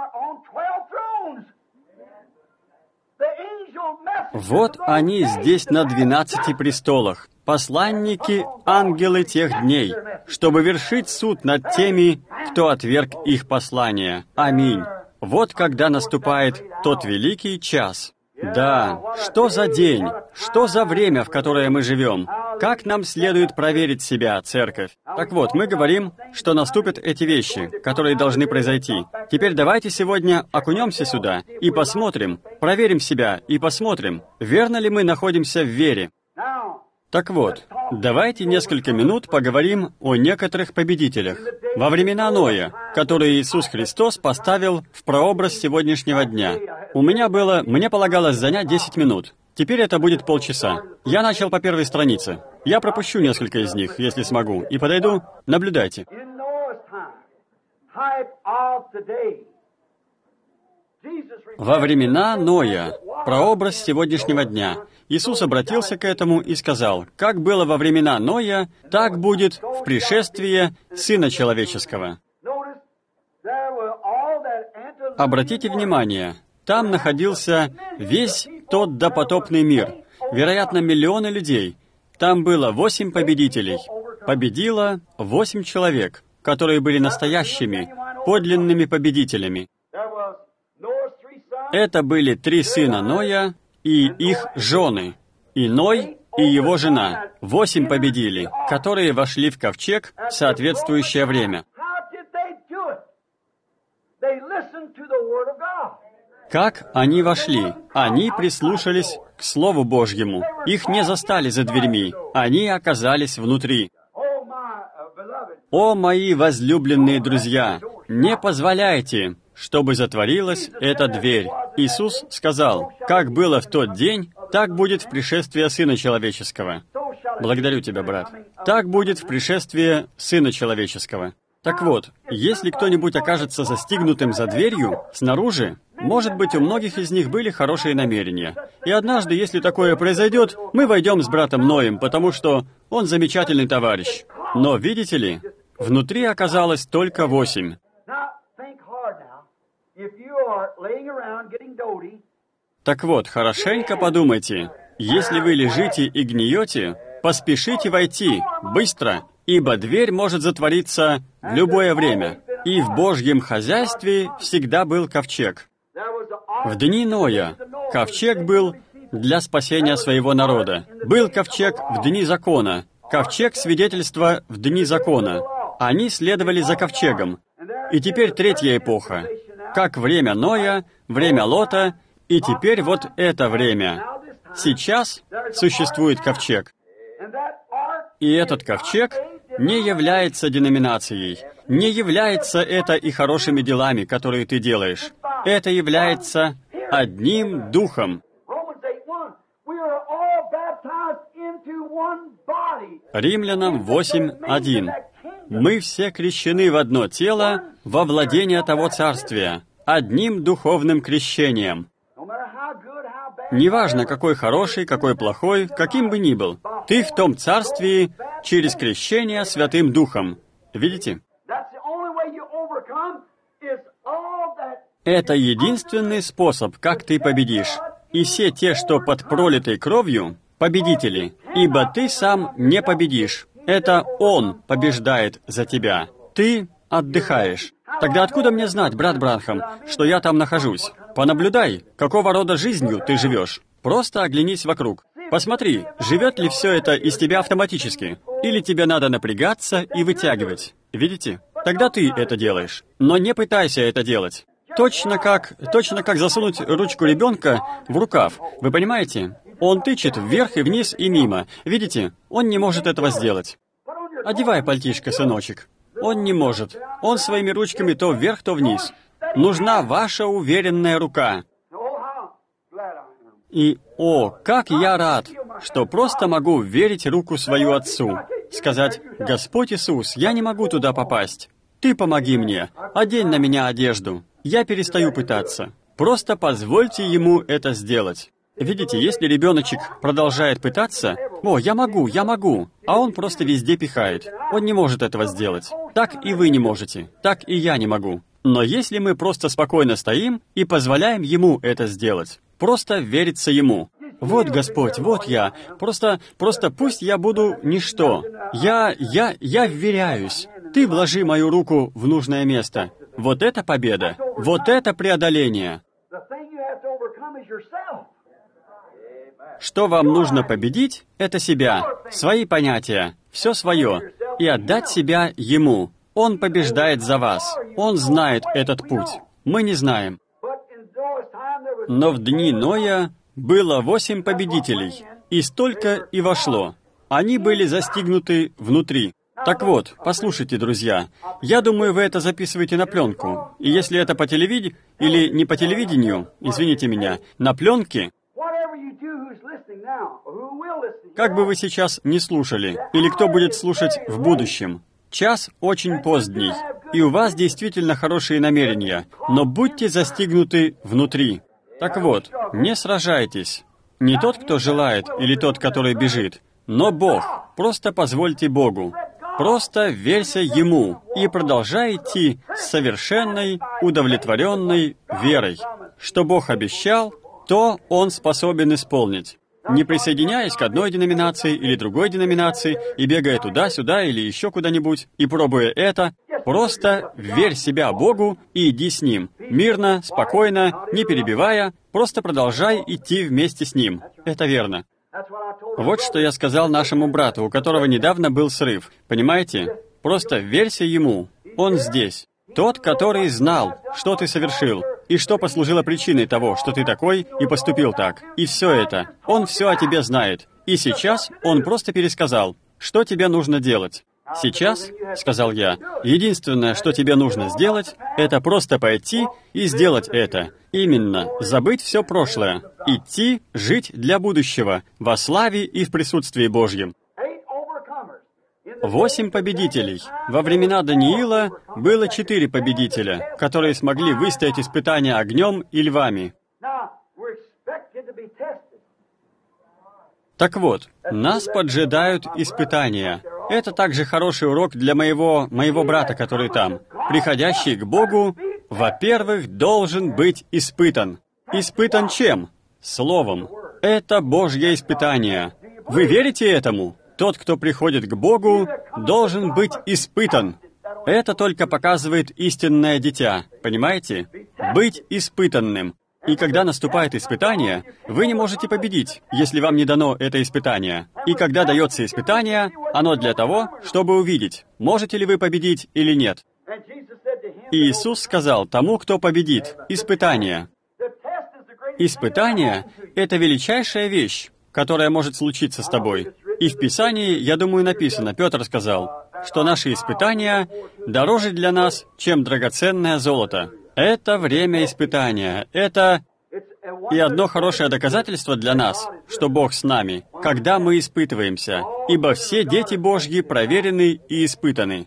Вот они здесь на 12 престолах, посланники, ангелы тех дней, чтобы вершить суд над теми, кто отверг их послание. Аминь. Вот когда наступает тот великий час. Да, что за день, что за время, в которое мы живем? Как нам следует проверить себя, церковь? Так вот, мы говорим, что наступят эти вещи, которые должны произойти. Теперь давайте сегодня окунемся сюда и посмотрим, проверим себя и посмотрим, верно ли мы находимся в вере. Так вот, давайте несколько минут поговорим о некоторых победителях. Во времена Ноя, которые Иисус Христос поставил в прообраз сегодняшнего дня. Мне полагалось занять 10 минут. Теперь это будет полчаса. Я начал по первой странице. Я пропущу несколько из них, если смогу, и подойду. Наблюдайте. Во времена Ноя, прообраз сегодняшнего дня, Иисус обратился к этому и сказал, «Как было во времена Ноя, так будет в пришествии Сына Человеческого». Обратите внимание, там находился весь тот допотопный мир, вероятно, миллионы людей. Там было 8 победителей. Победило 8 человек, которые были настоящими, подлинными победителями. Это были 3 сына Ноя и их жены, и Ной, и его жена. 8 победили, которые вошли в ковчег в соответствующее время. Как они вошли? Они прислушались к Слову Божьему. Их не застали за дверьми. Они оказались внутри. О, мои возлюбленные друзья, не позволяйте, чтобы затворилась эта дверь. Иисус сказал, как было в тот день, так будет в пришествии Сына Человеческого. Благодарю тебя, брат. Так будет в пришествии Сына Человеческого. Так вот, если кто-нибудь окажется застигнутым за дверью, снаружи, может быть, у многих из них были хорошие намерения. И однажды, если такое произойдет, мы войдем с братом Ноем, потому что он замечательный товарищ. Но, видите ли, внутри оказалось только 8. Так вот, хорошенько подумайте. Если вы лежите и гниете, поспешите войти, быстро, ибо дверь может затвориться в любое время. И в Божьем хозяйстве всегда был ковчег. В дни Ноя ковчег был для спасения своего народа. Был ковчег в дни закона, ковчег свидетельства в дни закона. Они следовали за ковчегом. И теперь третья эпоха. Как время Ноя, время Лота, и теперь вот это время. Сейчас существует ковчег. И этот ковчег не является деноминацией. Не является это и хорошими делами, которые ты делаешь. Это является одним духом. Римлянам 8:1. Мы все крещены в одно тело во владение того царствия, одним духовным крещением. Неважно, какой хороший, какой плохой, каким бы ни был, ты в том царстве через крещение Святым Духом. Видите? Это единственный способ, как ты победишь. И все те, что под пролитой кровью, победители, ибо ты сам не победишь. Это Он побеждает за тебя. Ты отдыхаешь. Тогда откуда мне знать, брат Бранхам, что я там нахожусь? Понаблюдай, какого рода жизнью ты живешь. Просто оглянись вокруг. Посмотри, живет ли все это из тебя автоматически, или тебе надо напрягаться и вытягивать. Видите? Тогда ты это делаешь. Но не пытайся это делать. Точно как засунуть ручку ребенка в рукав. Вы понимаете? Он тычет вверх и вниз и мимо. Видите? Он не может этого сделать. одевай пальтишко, сыночек. Он не может. Он своими ручками то вверх, то вниз. Нужна ваша уверенная рука. И, о, как я рад, что просто могу верить руку свою Отцу. Сказать: «Господь Иисус, я не могу туда попасть. Ты помоги мне, одень на меня одежду». Я перестаю пытаться. Просто позвольте ему это сделать. Видите, если ребеночек продолжает пытаться, «О, я могу», а он просто везде пихает. Он не может этого сделать. Так и вы не можете. Так и я не могу. Но если мы просто спокойно стоим и позволяем ему это сделать, просто вериться ему. Вот Господь, вот я. Просто пусть я буду ничто. Я вверяюсь. Ты вложи мою руку в нужное место. Вот это победа. Вот это преодоление. Что вам нужно победить, это себя, свои понятия, все свое, и отдать себя Ему. Он побеждает за вас. Он знает этот путь. Мы не знаем. Но в дни Ноя было 8 победителей, и столько и вошло. Они были застигнуты внутри. Так вот, послушайте, друзья, я думаю, вы это записываете на пленку. И если это по телевидению, или не по телевидению, извините меня, на пленке, как бы вы сейчас не слушали, или кто будет слушать в будущем, час очень поздний, и у вас действительно хорошие намерения, но будьте застигнуты внутри. Так вот, не сражайтесь. Не тот, кто желает, или тот, который бежит, но Бог. Просто позвольте Богу. Просто верься Ему и продолжай идти с совершенной, удовлетворенной верой. Что Бог обещал, то Он способен исполнить. Не присоединяясь к одной деноминации или другой деноминации и бегая туда-сюда или еще куда-нибудь и пробуя это, просто верь себя Богу и иди с Ним. Мирно, спокойно, не перебивая, просто продолжай идти вместе с Ним. Это верно. Вот что я сказал нашему брату, у которого недавно был срыв. Понимаете? Просто верься Ему. Он здесь. Тот, который знал, что ты совершил, и что послужило причиной того, что ты такой и поступил так. И все это. Он все о тебе знает. И сейчас он просто пересказал, что тебе нужно делать. Сейчас, сказал я, единственное, что тебе нужно сделать, это просто пойти и сделать это. Именно, забыть все прошлое. Идти, жить для будущего, во славе и в присутствии Божьем. 8 победителей. Во времена Даниила было 4 победителя, которые смогли выстоять испытания огнем и львами. Так вот, нас поджидают испытания. Это также хороший урок для моего брата, который там. Приходящий к Богу, во-первых, должен быть испытан. Испытан чем? Словом. Это Божье испытание. Вы верите этому? Тот, кто приходит к Богу, должен быть испытан. Это только показывает истинное дитя, понимаете? Быть испытанным. И когда наступает испытание, вы не можете победить, если вам не дано это испытание. И когда дается испытание, оно для того, чтобы увидеть, можете ли вы победить или нет. И Иисус сказал тому, кто победит, испытание. Испытание — это величайшая вещь, которая может случиться с тобой. И в Писании, я думаю, написано, Петр сказал, что наши испытания дороже для нас, чем драгоценное золото. Это время испытания. Это и одно хорошее доказательство для нас, что Бог с нами, когда мы испытываемся, ибо все дети Божьи проверены и испытаны.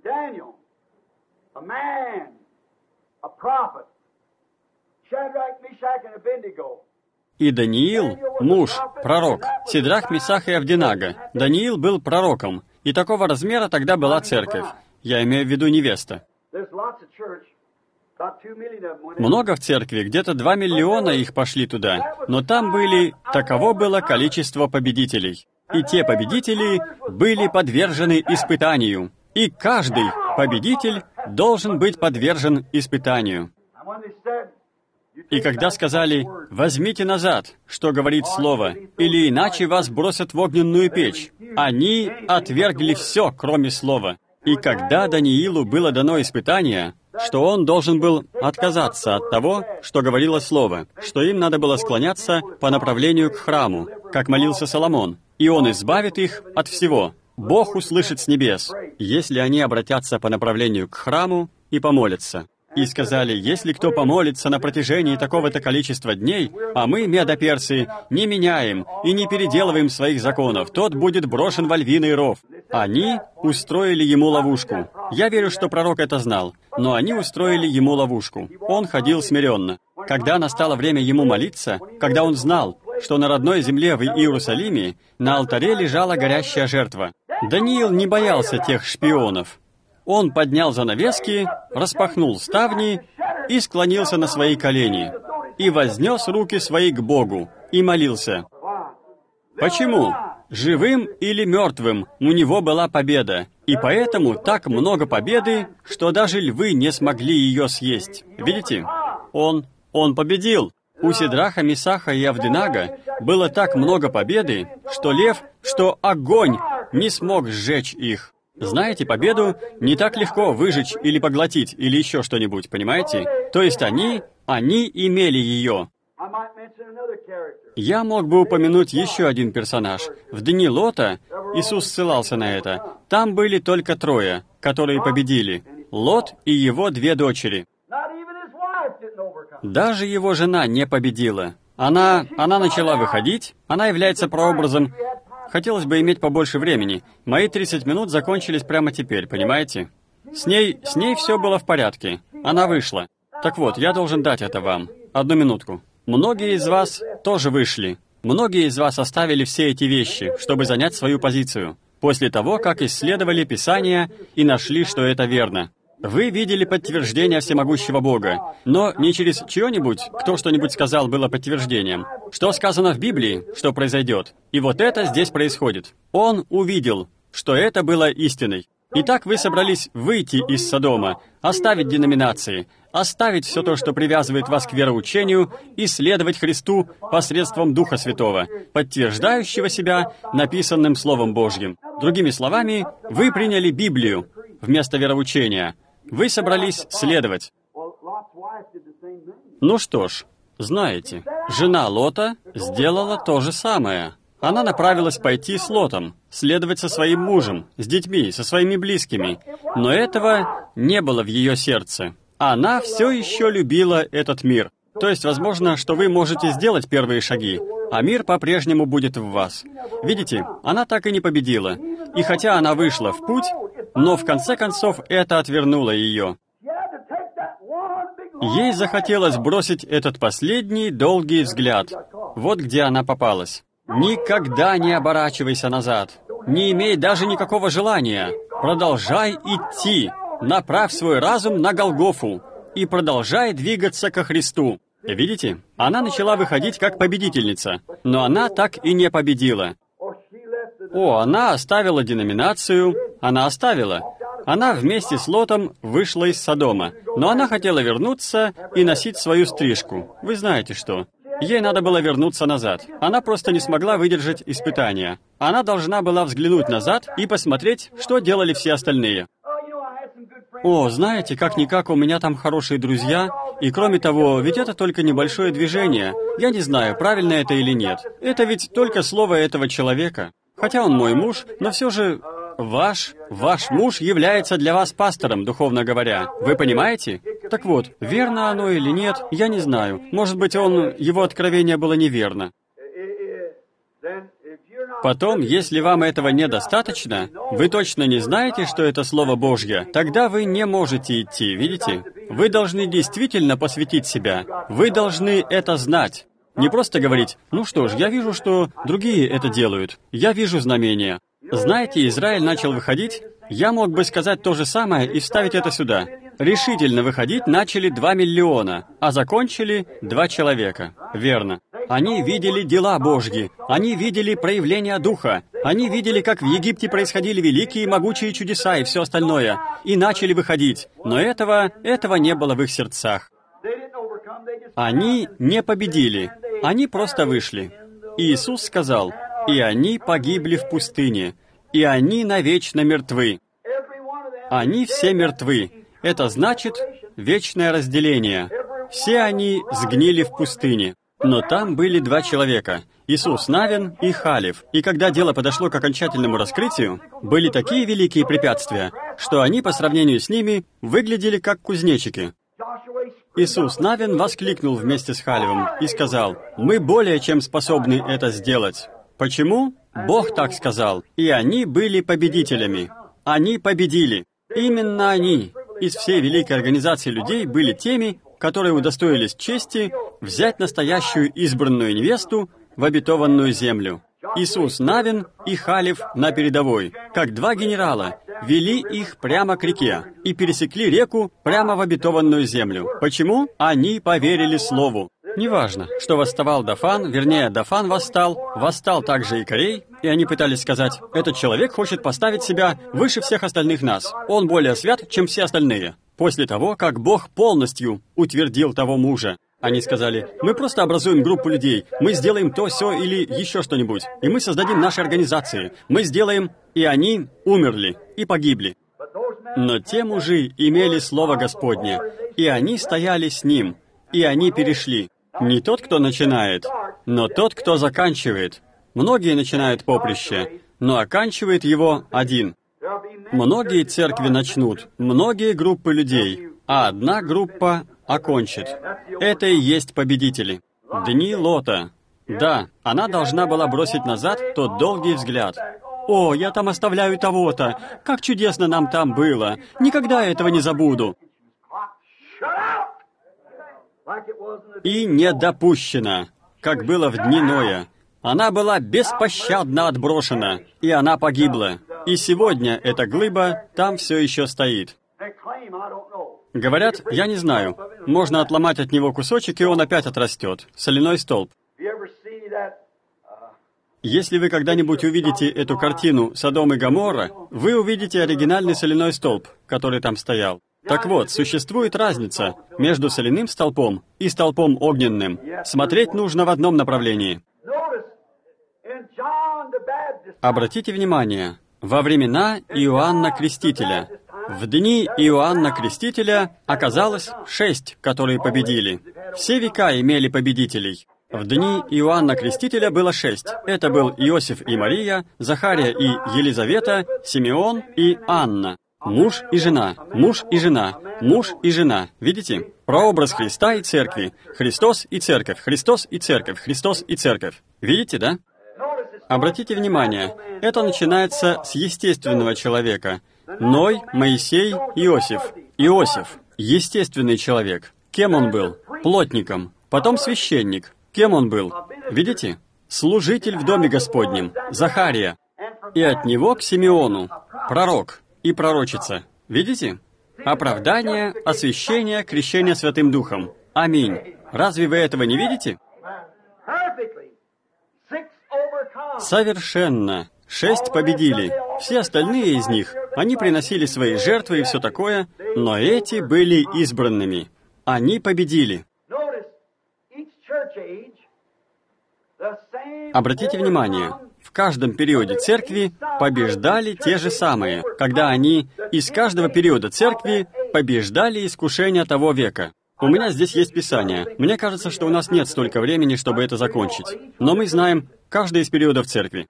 И Даниил, муж, пророк, Сидрах, Месах и Авденаго. Даниил был пророком, и такого размера тогда была церковь. Я имею в виду невеста. Много в церкви, где-то 2 миллиона их пошли туда, но там таково было количество победителей. И те победители были подвержены испытанию. И каждый победитель должен быть подвержен испытанию. И когда сказали «возьмите назад», что говорит Слово, или иначе вас бросят в огненную печь, они отвергли все, кроме Слова. И когда Даниилу было дано испытание, что он должен был отказаться от того, что говорило Слово, что им надо было склоняться по направлению к храму, как молился Соломон, и он избавит их от всего. Бог услышит с небес, если они обратятся по направлению к храму и помолятся. И сказали, если кто помолится на протяжении такого-то количества дней, а мы, медоперсы, не меняем и не переделываем своих законов, тот будет брошен во львиный ров. Они устроили ему ловушку. Я верю, что пророк это знал, но они устроили ему ловушку. Он ходил смиренно. Когда настало время ему молиться, когда он знал, что на родной земле в Иерусалиме на алтаре лежала горящая жертва, Даниил не боялся тех шпионов. Он поднял занавески, распахнул ставни и склонился на свои колени, и вознес руки свои к Богу, и молился. Почему? Живым или мертвым у него была победа, и поэтому так много победы, что даже львы не смогли ее съесть. Видите? Он победил. У Сидраха, Месаха и Авденага было так много победы, что огонь не смог сжечь их. Знаете, победу не так легко выжечь или поглотить, или еще что-нибудь, понимаете? То есть они имели ее. Я мог бы упомянуть еще один персонаж. В дни Лота Иисус ссылался на это. Там были только трое, которые победили. Лот и его две дочери. Даже его жена не победила. Она начала выходить, она является прообразом. Хотелось бы иметь побольше времени. Мои 30 минут закончились прямо теперь, понимаете? С ней все было в порядке. Она вышла. Так вот, я должен дать это вам. 1 минутку. Многие из вас тоже вышли. Многие из вас оставили все эти вещи, чтобы занять свою позицию, после того, как исследовали Писание и нашли, что это верно. Вы видели подтверждение всемогущего Бога, но не через чье-нибудь, кто что-нибудь сказал, было подтверждением. Что сказано в Библии, что произойдет. И вот это здесь происходит. Он увидел, что это было истиной. Итак, вы собрались выйти из Содома, оставить деноминации, оставить все то, что привязывает вас к вероучению, и следовать Христу посредством Духа Святого, подтверждающего себя написанным Словом Божьим. Другими словами, вы приняли Библию вместо вероучения. Вы собрались следовать. Ну что ж, знаете, жена Лота сделала то же самое. Она направилась пойти с Лотом, следовать со своим мужем, с детьми, со своими близкими. Но этого не было в ее сердце. Она все еще любила этот мир. То есть, возможно, что вы можете сделать первые шаги, а мир по-прежнему будет в вас. Видите, она так и не победила. И хотя она вышла в путь, но в конце концов это отвернуло ее. Ей захотелось бросить этот последний долгий взгляд. Вот где она попалась. Никогда не оборачивайся назад. Не имей даже никакого желания. Продолжай идти. Направь свой разум на Голгофу и продолжай двигаться ко Христу. Видите? Она начала выходить как победительница, но она так и не победила. Она оставила деноминацию. Она вместе с Лотом вышла из Содома, но она хотела вернуться и носить свою стрижку. Вы знаете что? Ей надо было вернуться назад. Она просто не смогла выдержать испытания. Она должна была взглянуть назад и посмотреть, что делали все остальные. Знаете, как-никак у меня там хорошие друзья, и кроме того, ведь это только небольшое движение. Я не знаю, правильно это или нет. Это ведь только слово этого человека. Хотя он мой муж, но все же ваш муж является для вас пастором, духовно говоря. Вы понимаете? Так вот, верно оно или нет, я не знаю. Может быть, его откровение было неверно. Потом, если вам этого недостаточно, вы точно не знаете, что это Слово Божье, тогда вы не можете идти, видите? Вы должны действительно посвятить себя. Вы должны это знать. Не просто говорить, ну что ж, я вижу, что другие это делают. Я вижу знамения. Знаете, Израиль начал выходить. Я мог бы сказать то же самое и вставить это сюда. Решительно выходить начали 2 миллиона, а закончили 2 человека. Верно. Они видели дела Божьи, они видели проявления Духа, они видели, как в Египте происходили великие и могучие чудеса и все остальное, и начали выходить. Но этого не было в их сердцах. Они не победили, они просто вышли. И Иисус сказал, «И они погибли в пустыне, и они навечно мертвы». Они все мертвы. Это значит вечное разделение. Все они сгнили в пустыне. Но там были 2 человека, Иисус Навин и Халев. И когда дело подошло к окончательному раскрытию, были такие великие препятствия, что они по сравнению с ними выглядели как кузнечики. Иисус Навин воскликнул вместе с Халевом и сказал: «Мы более чем способны это сделать». Почему? Бог так сказал. И они были победителями. Они победили. Именно они из всей великой организации людей были теми, которые удостоились чести взять настоящую избранную невесту в обетованную землю. Иисус Навин и Халев на передовой, как два генерала, вели их прямо к реке и пересекли реку прямо в обетованную землю. Почему? Они поверили Слову. Неважно, что восставал Дафан, вернее, Дафан восстал также и Корей, и они пытались сказать: «Этот человек хочет поставить себя выше всех остальных нас. Он более свят, чем все остальные». После того, как Бог полностью утвердил того мужа, они сказали: «Мы просто образуем группу людей, мы сделаем то, сё или еще что-нибудь, и мы создадим наши организации, мы сделаем...» И они умерли и погибли. Но те мужи имели Слово Господне, и они стояли с Ним, и они перешли. Не тот, кто начинает, но тот, кто заканчивает. Многие начинают поприще, но оканчивает его один. Многие церкви начнут, многие группы людей, а одна группа окончит. Это и есть победители. Дни Лота. Да, она должна была бросить назад тот долгий взгляд. «О, я там оставляю того-то! Как чудесно нам там было! Никогда этого не забуду!» И не допущена, как было в дни Ноя. Она была беспощадно отброшена, и она погибла. И сегодня эта глыба там все еще стоит. Говорят, я не знаю, можно отломать от него кусочек, и он опять отрастет. Соляной столб. Если вы когда-нибудь увидите эту картину «Содом и Гоморра», вы увидите оригинальный соляной столб, который там стоял. Так вот, существует разница между соляным столпом и столпом огненным. Смотреть нужно в одном направлении. Обратите внимание, во времена Иоанна Крестителя, в дни Иоанна Крестителя оказалось 6, которые победили. Все века имели победителей. В дни Иоанна Крестителя было 6. Это был Иосиф и Мария, Захария и Елизавета, Симеон и Анна. Муж и жена, муж и жена, муж и жена. Видите? Прообраз Христа и Церкви. Христос и Церковь, Христос и Церковь, Христос и Церковь. Видите, да? Обратите внимание, это начинается с естественного человека. Ной, Моисей, Иосиф. Иосиф – естественный человек. Кем он был? Плотником. Потом священник. Кем он был? Видите? Служитель в Доме Господнем. Захария. И от него к Симеону. Пророк и пророчица. Видите? Оправдание, освящение, крещение Святым Духом. Аминь. Разве вы этого не видите? Совершенно. 6 победили. Все остальные из них, они приносили свои жертвы и все такое, но эти были избранными. Они победили. Обратите внимание, в каждом периоде церкви побеждали те же самые, когда они из каждого периода церкви побеждали искушения того века. У меня здесь есть Писание. Мне кажется, что у нас нет столько времени, чтобы это закончить. Но мы знаем каждый из периодов церкви.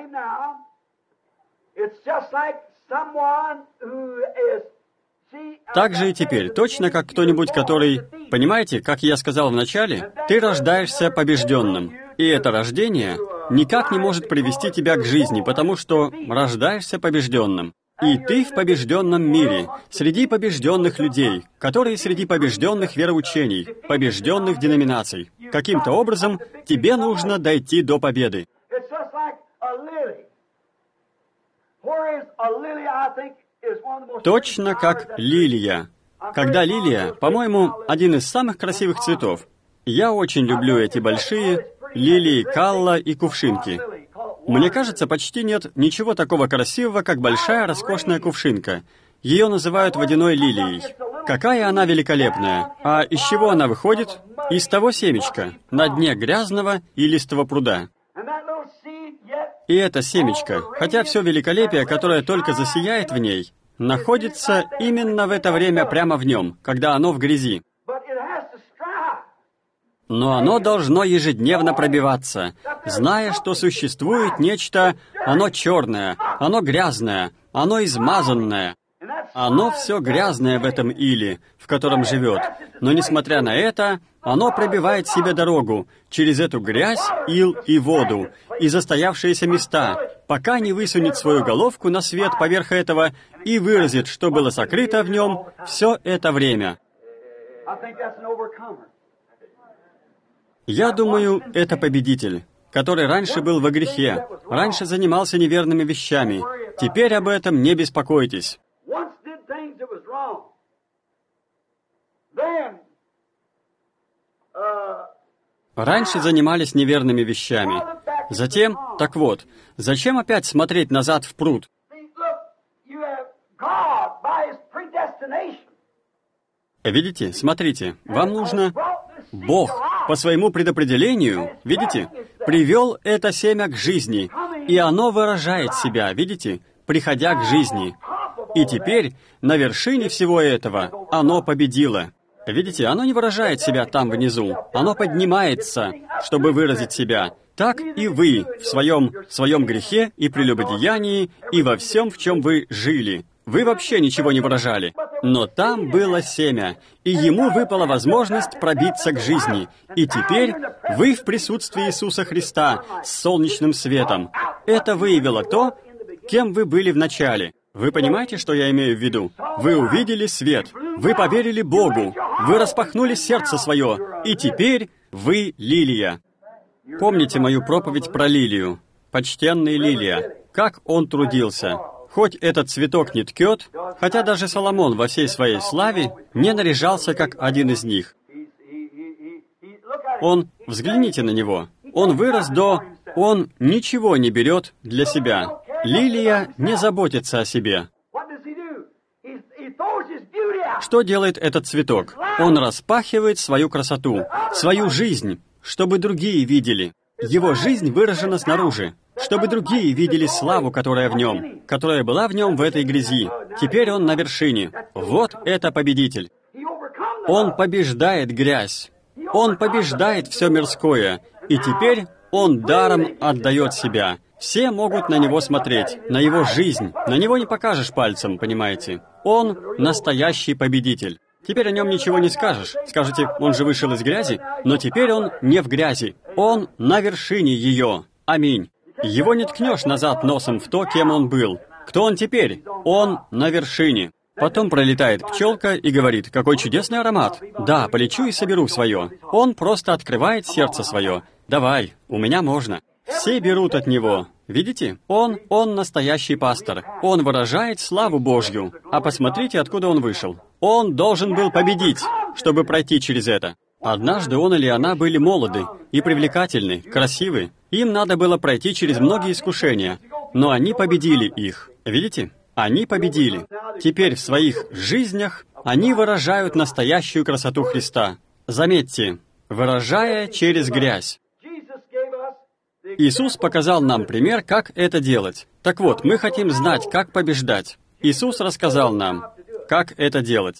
Так же и теперь, точно как кто-нибудь, который... Понимаете, как я сказал в начале, ты рождаешься побежденным. И это рождение никак не может привести тебя к жизни, потому что рождаешься побежденным. И ты в побежденном мире, среди побежденных людей, которые среди побежденных вероучений, побежденных деноминаций. Каким-то образом тебе нужно дойти до победы. Точно как лилия. Когда лилия, по-моему, один из самых красивых цветов. Я очень люблю эти большие лилии калла и кувшинки. Мне кажется, почти нет ничего такого красивого, как большая роскошная кувшинка. Ее называют водяной лилией. Какая она великолепная! А из чего она выходит? Из того семечка, на дне грязного и листого пруда. И это семечко, хотя все великолепие, которое только засияет в ней, находится именно в это время прямо в нем, когда оно в грязи. Но оно должно ежедневно пробиваться, зная, что существует нечто, оно черное, оно грязное, оно измазанное. Оно все грязное в этом иле, в котором живет. Но, несмотря на это, оно пробивает себе дорогу через эту грязь, ил и воду, и застоявшиеся места, пока не высунет свою головку на свет поверх этого и выразит, что было сокрыто в нем все это время. Я думаю, это победитель, который раньше был во грехе, раньше занимался неверными вещами. Теперь об этом не беспокойтесь. Раньше занимались неверными вещами. Затем, так вот, зачем опять смотреть назад в пруд? Видите, смотрите, вам нужно... Бог по своему предопределению, видите, привел это семя к жизни, и оно выражает себя, видите, приходя к жизни. И теперь на вершине всего этого оно победило. Видите, оно не выражает себя там внизу, оно поднимается, чтобы выразить себя. Так и вы в своем грехе и прелюбодеянии, и во всем, в чем вы жили. Вы вообще ничего не выражали. Но там было семя, и ему выпала возможность пробиться к жизни. И теперь вы в присутствии Иисуса Христа с солнечным светом. Это выявило то, кем вы были в начале. Вы понимаете, что я имею в виду? Вы увидели свет, вы поверили Богу, вы распахнули сердце свое, и теперь вы лилия. Помните мою проповедь про лилию? Почтенный Лилия, как он трудился. Хоть этот цветок не ткет, хотя даже Соломон во всей своей славе не наряжался, как один из них. Взгляните на него, он вырос он ничего не берет для себя. Лилия не заботится о себе. Что делает этот цветок? Он распахивает свою красоту, свою жизнь, чтобы другие видели. Его жизнь выражена снаружи, чтобы другие видели славу, которая в нем, которая была в нем в этой грязи. Теперь он на вершине. Вот это победитель. Он побеждает грязь. Он побеждает все мирское. И теперь он даром отдает себя. Все могут на него смотреть, на его жизнь. На него не покажешь пальцем, понимаете? Он настоящий победитель. Теперь о нем ничего не скажешь. Скажете, он же вышел из грязи, но теперь он не в грязи. Он на вершине ее. Аминь. Его не ткнешь назад носом в то, кем он был. Кто он теперь? Он на вершине. Потом пролетает пчелка и говорит, какой чудесный аромат. Да, полечу и соберу свое. Он просто открывает сердце свое. Давай, у меня можно. Все берут от него. Видите? Он настоящий пастор. Он выражает славу Божью. А посмотрите, откуда он вышел. Он должен был победить, чтобы пройти через это. Однажды он или она были молоды и привлекательны, красивы. Им надо было пройти через многие искушения, но они победили их. Видите? Они победили. Теперь в своих жизнях они выражают настоящую красоту Христа. Заметьте, выражая через грязь. Иисус показал нам пример, как это делать. Так вот, мы хотим знать, как побеждать. Иисус рассказал нам, как это делать.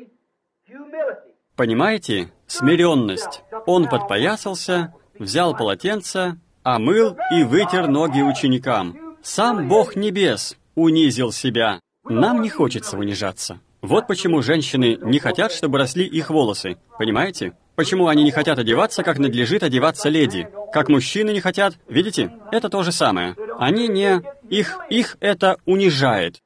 Понимаете? Смиренность. Он подпоясался, взял полотенце, омыл и вытер ноги ученикам. Сам Бог Небес унизил себя. Нам не хочется унижаться. Вот почему женщины не хотят, чтобы росли их волосы. Понимаете? Почему они не хотят одеваться, как надлежит одеваться леди? Как мужчины не хотят? Видите? Это то же самое. Они не... Их это унижает.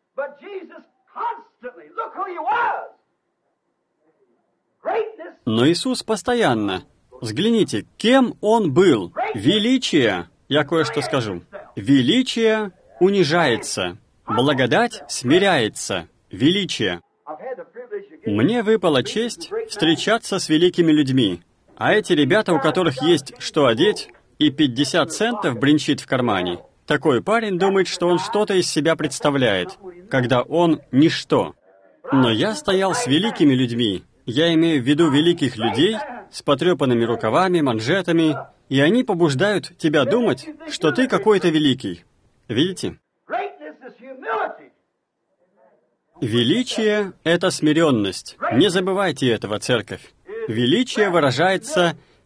Но Иисус постоянно... Взгляните, кем Он был. Величие, я кое-что скажу. Величие унижается. Благодать смиряется. Величие. Мне выпала честь встречаться с великими людьми. А эти ребята, у которых есть что одеть, и 50 центов бренчит в кармане, такой парень думает, что он что-то из себя представляет, когда он ничто. Но я стоял с великими людьми. Я имею в виду великих людей с потрепанными рукавами, манжетами, и они побуждают тебя думать, что ты какой-то великий. Видите? Величие — это смиренность. Не забывайте этого, церковь. Величие выражается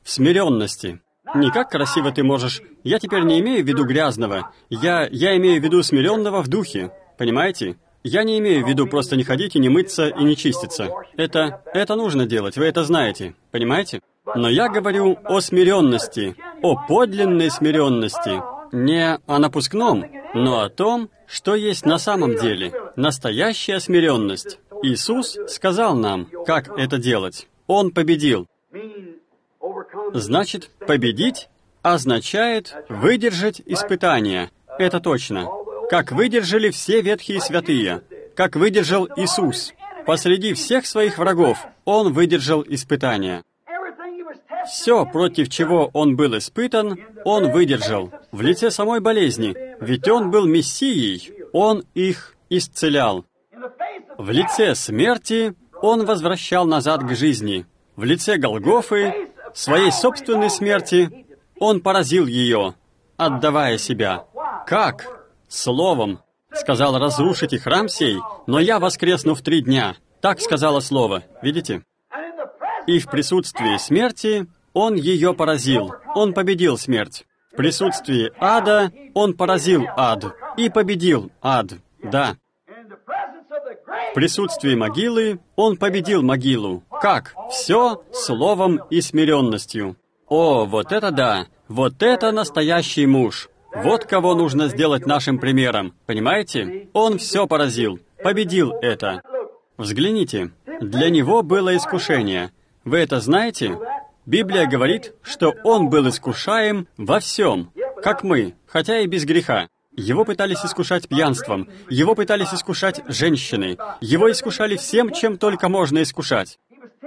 в смиренности. Не как красиво ты можешь... Я теперь не имею в виду грязного. Я имею в виду смиренного в духе. Понимаете? Я не имею в виду просто не ходить и не мыться и не чиститься. Это нужно делать, вы это знаете. Понимаете? Но я говорю о смиренности, о подлинной смиренности. Не о напускном, но о том, что есть на самом деле. Настоящая смиренность. Иисус сказал нам, как это делать. Он победил. Значит, победить означает выдержать испытания. Это точно. Как выдержали все ветхие святые. Как выдержал Иисус. Посреди всех своих врагов Он выдержал испытания. Все, против чего Он был испытан, Он выдержал. В лице самой болезни. Ведь Он был Мессией. Он их исцелял. В лице смерти Он возвращал назад к жизни. В лице Голгофы, своей собственной смерти, Он поразил ее, отдавая себя. Как? Словом. Сказал, разрушите храм сей, но я воскресну в 3 дня. Так сказала Слово. Видите? И в присутствии смерти Он ее поразил. Он победил смерть. В присутствии ада Он поразил ад. И победил ад. Да. В присутствии могилы Он победил могилу. Как? Все словом и смиренностью. О, вот это да! Вот это настоящий муж! Вот кого нужно сделать нашим примером. Понимаете? Он все поразил. Победил это. Взгляните. Для него было искушение. Вы это знаете? Библия говорит, что он был искушаем во всем, как мы, хотя и без греха. Его пытались искушать пьянством, его пытались искушать женщины, его искушали всем, чем только можно искушать.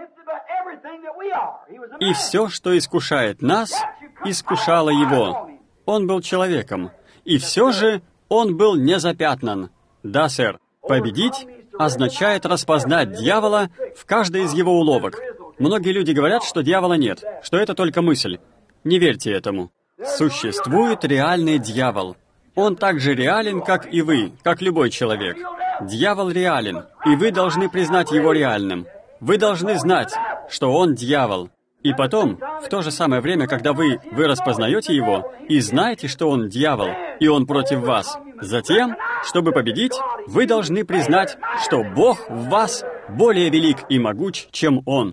И все, что искушает нас, искушало его. Он был человеком. И все же он был не запятнан. Да, сэр. Победить означает распознать дьявола в каждой из его уловок. Многие люди говорят, что дьявола нет, что это только мысль. Не верьте этому. Существует реальный дьявол. Он так же реален, как и вы, как любой человек. Дьявол реален, и вы должны признать его реальным. Вы должны знать, что он дьявол. И потом, в то же самое время, когда вы распознаете его и знаете, что он дьявол, и он против вас, затем, чтобы победить, вы должны признать, что Бог в вас более велик и могуч, чем он.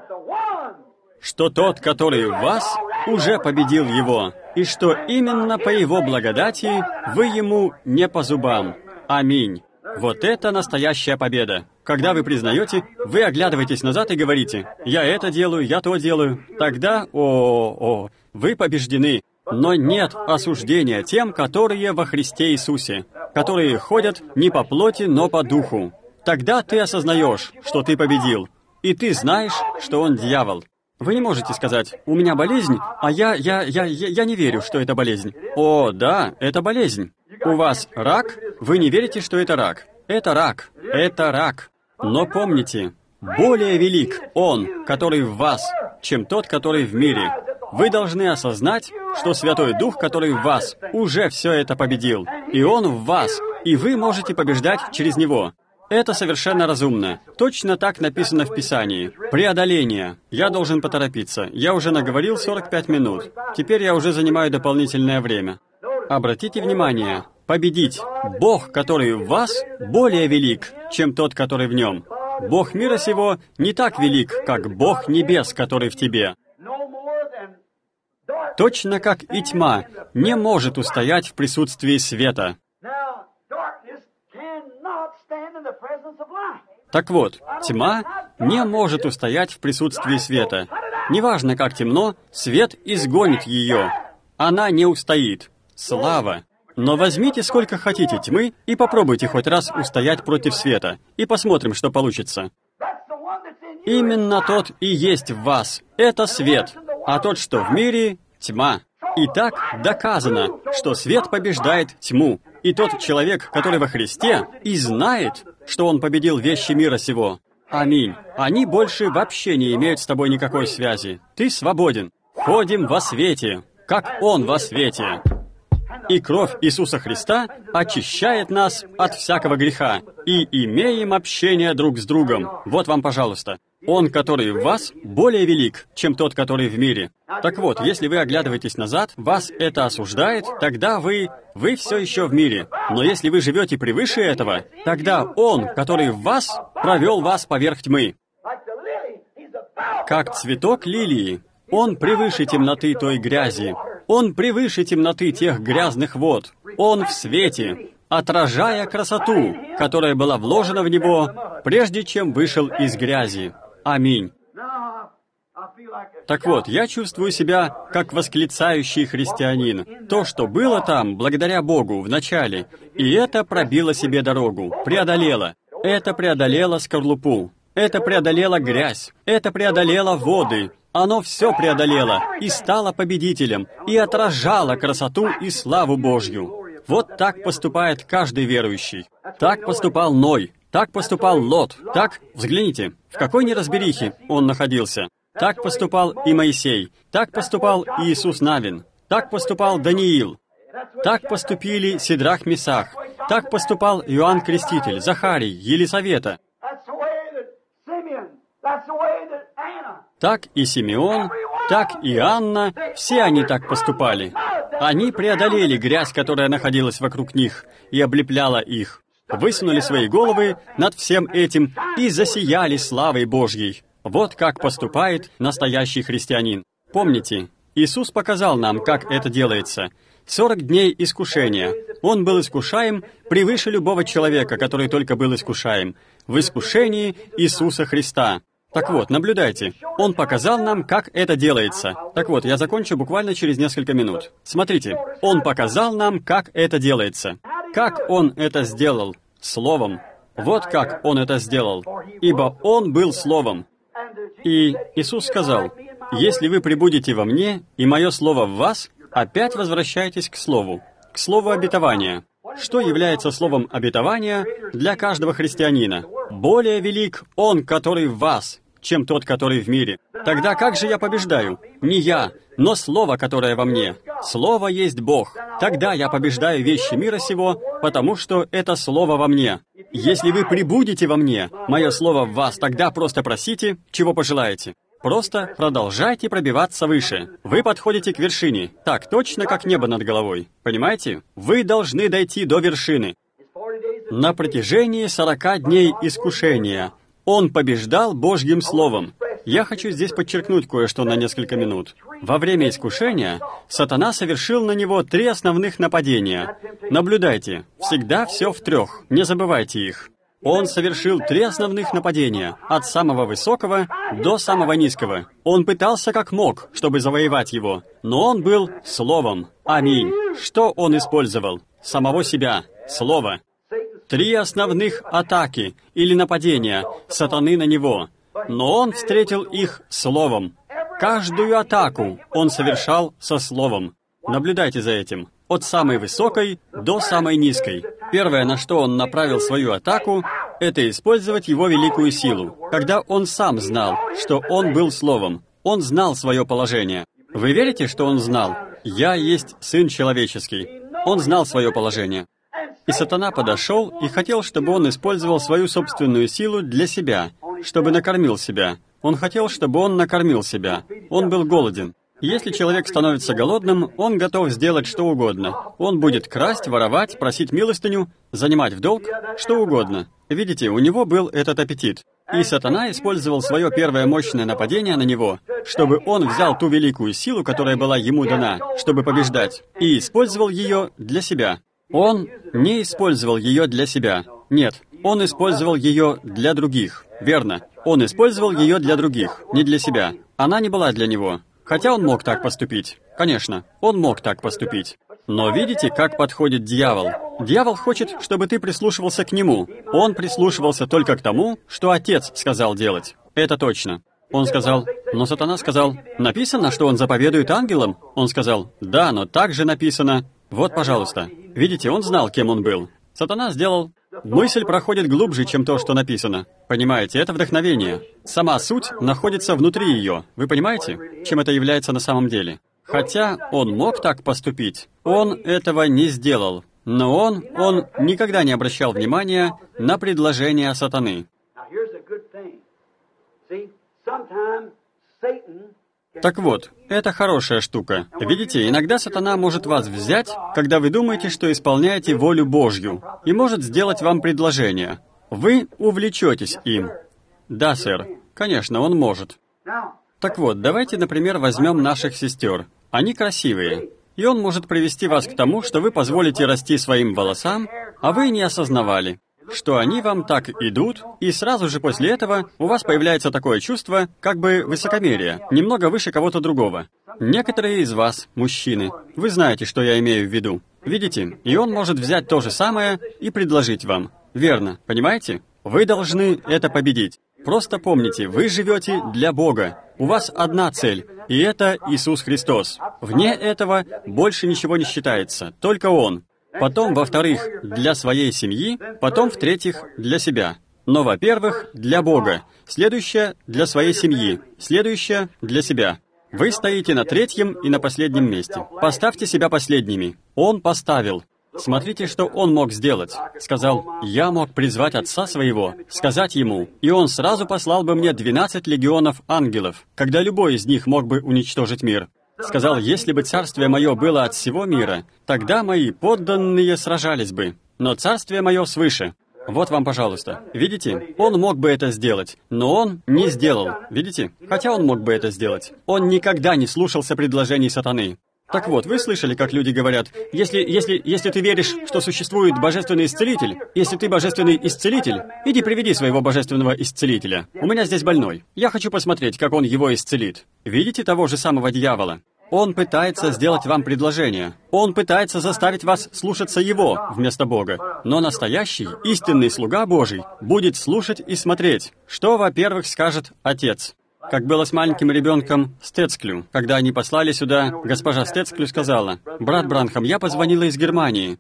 Что тот, который в вас, уже победил его, и что именно по его благодати вы ему не по зубам. Аминь. Вот это настоящая победа. Когда вы признаете, вы оглядываетесь назад и говорите, «Я это делаю, я то делаю». Тогда, вы побеждены. Но нет осуждения тем, которые во Христе Иисусе, которые ходят не по плоти, но по духу. Тогда ты осознаешь, что ты победил, и ты знаешь, что он дьявол. Вы не можете сказать, «У меня болезнь, а я не верю, что это болезнь». О, да, это болезнь. У вас рак, вы не верите, что это рак. Это рак. Это рак. Но помните, более велик Он, который в вас, чем тот, который в мире. Вы должны осознать, что Святой Дух, который в вас, уже все это победил. И Он в вас, и вы можете побеждать через Него. Это совершенно разумно. Точно так написано в Писании. Преодоление. Я должен поторопиться. Я уже наговорил 45 минут. Теперь я уже занимаю дополнительное время. Обратите внимание, победить. Бог, который в вас, более велик, чем тот, который в нем. Бог мира сего не так велик, как Бог небес, который в тебе. Точно как и тьма не может устоять в присутствии света. Так вот, тьма не может устоять в присутствии света. Неважно, как темно, свет изгонит ее. Она не устоит. Слава! Но возьмите сколько хотите тьмы и попробуйте хоть раз устоять против света, и посмотрим, что получится. Именно тот и есть в вас. Это свет. А тот, что в мире, тьма. Итак, доказано, что свет побеждает тьму. И тот человек, который во Христе, и знает, что он победил вещи мира сего. Аминь. Они больше вообще не имеют с тобой никакой связи. Ты свободен. Ходим во свете, как Он во свете. И кровь Иисуса Христа очищает нас от всякого греха. И имеем общение друг с другом. Вот вам, пожалуйста. Он, который в вас, более велик, чем тот, который в мире. Так вот, если вы оглядываетесь назад, вас это осуждает, тогда вы все еще в мире. Но если вы живете превыше этого, тогда Он, который в вас, провел вас поверх тьмы. Как цветок лилии, Он превыше темноты той грязи. Он превыше темноты тех грязных вод. Он в свете, отражая красоту, которая была вложена в Него, прежде чем вышел из грязи. Аминь. Так вот, я чувствую себя как восклицающий христианин. То, что было там, благодаря Богу, в начале, и это пробило себе дорогу, преодолело. Это преодолело скорлупу. Это преодолело грязь. Это преодолело воды. Оно все преодолело и стало победителем, и отражало красоту и славу Божью. Вот так поступает каждый верующий. Так поступал Ной. Так поступал Лот. Так, взгляните, в какой неразберихе он находился. Так поступал и Моисей. Так поступал Иисус Навин. Так поступал Даниил. Так поступили Сидрах Месах. Так поступал Иоанн Креститель, Захарий, Елисавета. Так и Симеон, так и Анна, все они так поступали. Они преодолели грязь, которая находилась вокруг них, и облепляла их. Высунули свои головы над всем этим и засияли славой Божьей. Вот как поступает настоящий христианин. Помните, Иисус показал нам, как это делается. 40 дней искушения. Он был искушаем превыше любого человека, который только был искушаем. В искушении Иисуса Христа. Так вот, наблюдайте. Он показал нам, как это делается. Так вот, я закончу буквально через несколько минут. Смотрите, Он показал нам, как это делается. Как Он это сделал? Словом. Вот как Он это сделал. Ибо Он был Словом. И Иисус сказал, «Если вы пребудете во мне, и мое слово в вас, опять возвращайтесь к слову обетования». Что является словом обетования для каждого христианина? «Более велик Он, который в вас, чем тот, который в мире». Тогда как же я побеждаю? Не я, но Слово, которое во мне. Слово есть Бог. Тогда я побеждаю вещи мира сего, потому что это Слово во мне. Если вы пребудете во мне, мое Слово в вас, тогда просто просите, чего пожелаете. Просто продолжайте пробиваться выше. Вы подходите к вершине, так точно, как небо над головой. Понимаете? Вы должны дойти до вершины. На протяжении 40 дней искушения Он побеждал Божьим Словом. Я хочу здесь подчеркнуть кое-что на несколько минут. Во время искушения сатана совершил на него 3 основных нападения. Наблюдайте, всегда все в 3, не забывайте их. Он совершил 3 основных нападения, от самого высокого до самого низкого. Он пытался как мог, чтобы завоевать его, но он был Словом. Аминь. Что он использовал? Самого себя. Слово. 3 основных атаки или нападения сатаны на него, но он встретил их Словом. Каждую атаку он совершал со Словом. Наблюдайте за этим. От самой высокой до самой низкой. Первое, на что он направил свою атаку, это использовать его великую силу. Когда он сам знал, что он был Словом, он знал свое положение. Вы верите, что он знал? «Я есть Сын Человеческий». Он знал свое положение. И сатана подошел и хотел, чтобы он использовал свою собственную силу для себя, чтобы накормил себя. Он хотел, чтобы он накормил себя. Он был голоден. Если человек становится голодным, он готов сделать что угодно. Он будет красть, воровать, просить милостыню, занимать в долг, что угодно. Видите, у него был этот аппетит. И сатана использовал свое первое мощное нападение на него, чтобы он взял ту великую силу, которая была ему дана, чтобы побеждать, и использовал ее для себя. Он не использовал ее для себя. Нет, он использовал ее для других. Верно. Он использовал ее для других, не для себя. Она не была для него. Хотя он мог так поступить. Конечно, он мог так поступить. Но видите, как подходит дьявол? Дьявол хочет, чтобы ты прислушивался к нему. Он прислушивался только к тому, что Отец сказал делать. Это точно. Он сказал, но сатана сказал, написано, что он заповедует ангелам? Он сказал, да, но также написано. Вот, пожалуйста. Видите, он знал, кем он был. Сатана сделал. Мысль проходит глубже, чем то, что написано. Понимаете, это вдохновение. Сама суть находится внутри ее. Вы понимаете, чем это является на самом деле? Хотя он мог так поступить, он этого не сделал. Но он никогда не обращал внимания на предложения сатаны. Так вот, это хорошая штука. Видите, иногда сатана может вас взять, когда вы думаете, что исполняете волю Божью, и может сделать вам предложение. Вы увлечетесь им. Да, сэр. Конечно, он может. Так вот, давайте, например, возьмем наших сестер. Они красивые. И он может привести вас к тому, что вы позволите расти своим волосам, а вы не осознавали, что они вам так идут, и сразу же после этого у вас появляется такое чувство, как бы высокомерия, немного выше кого-то другого. Некоторые из вас, мужчины, вы знаете, что я имею в виду. Видите? И он может взять то же самое и предложить вам. Верно, понимаете? Вы должны это победить. Просто помните, вы живете для Бога. У вас одна цель, и это Иисус Христос. Вне этого больше ничего не считается, только Он. Потом, во-вторых, для своей семьи, потом, в-третьих, для себя. Но, во-первых, для Бога. Следующее — для своей семьи. Следующее — для себя. Вы стоите на третьем и на последнем месте. Поставьте себя последними. Он поставил. Смотрите, что он мог сделать. Сказал, я мог призвать отца своего, сказать ему, и он сразу послал бы мне 12 легионов ангелов, когда любой из них мог бы уничтожить мир. Сказал, если бы царствие мое было от всего мира, тогда мои подданные сражались бы, но царствие мое свыше. Вот вам, пожалуйста. Видите? Он мог бы это сделать, но он не сделал. Видите? Хотя он мог бы это сделать. Он никогда не слушался предложений сатаны. Так вот, вы слышали, как люди говорят, если ты веришь, что существует божественный исцелитель, если ты божественный исцелитель, иди приведи своего божественного исцелителя. У меня здесь больной. Я хочу посмотреть, как он его исцелит. Видите того же самого дьявола? Он пытается сделать вам предложение. Он пытается заставить вас слушаться его вместо Бога. Но настоящий, истинный слуга Божий будет слушать и смотреть, что, во-первых, скажет Отец. Как было с маленьким ребенком Стецклю. Когда они послали сюда, госпожа Стецклю сказала, «Брат Бранхам, я позвонила из Германии».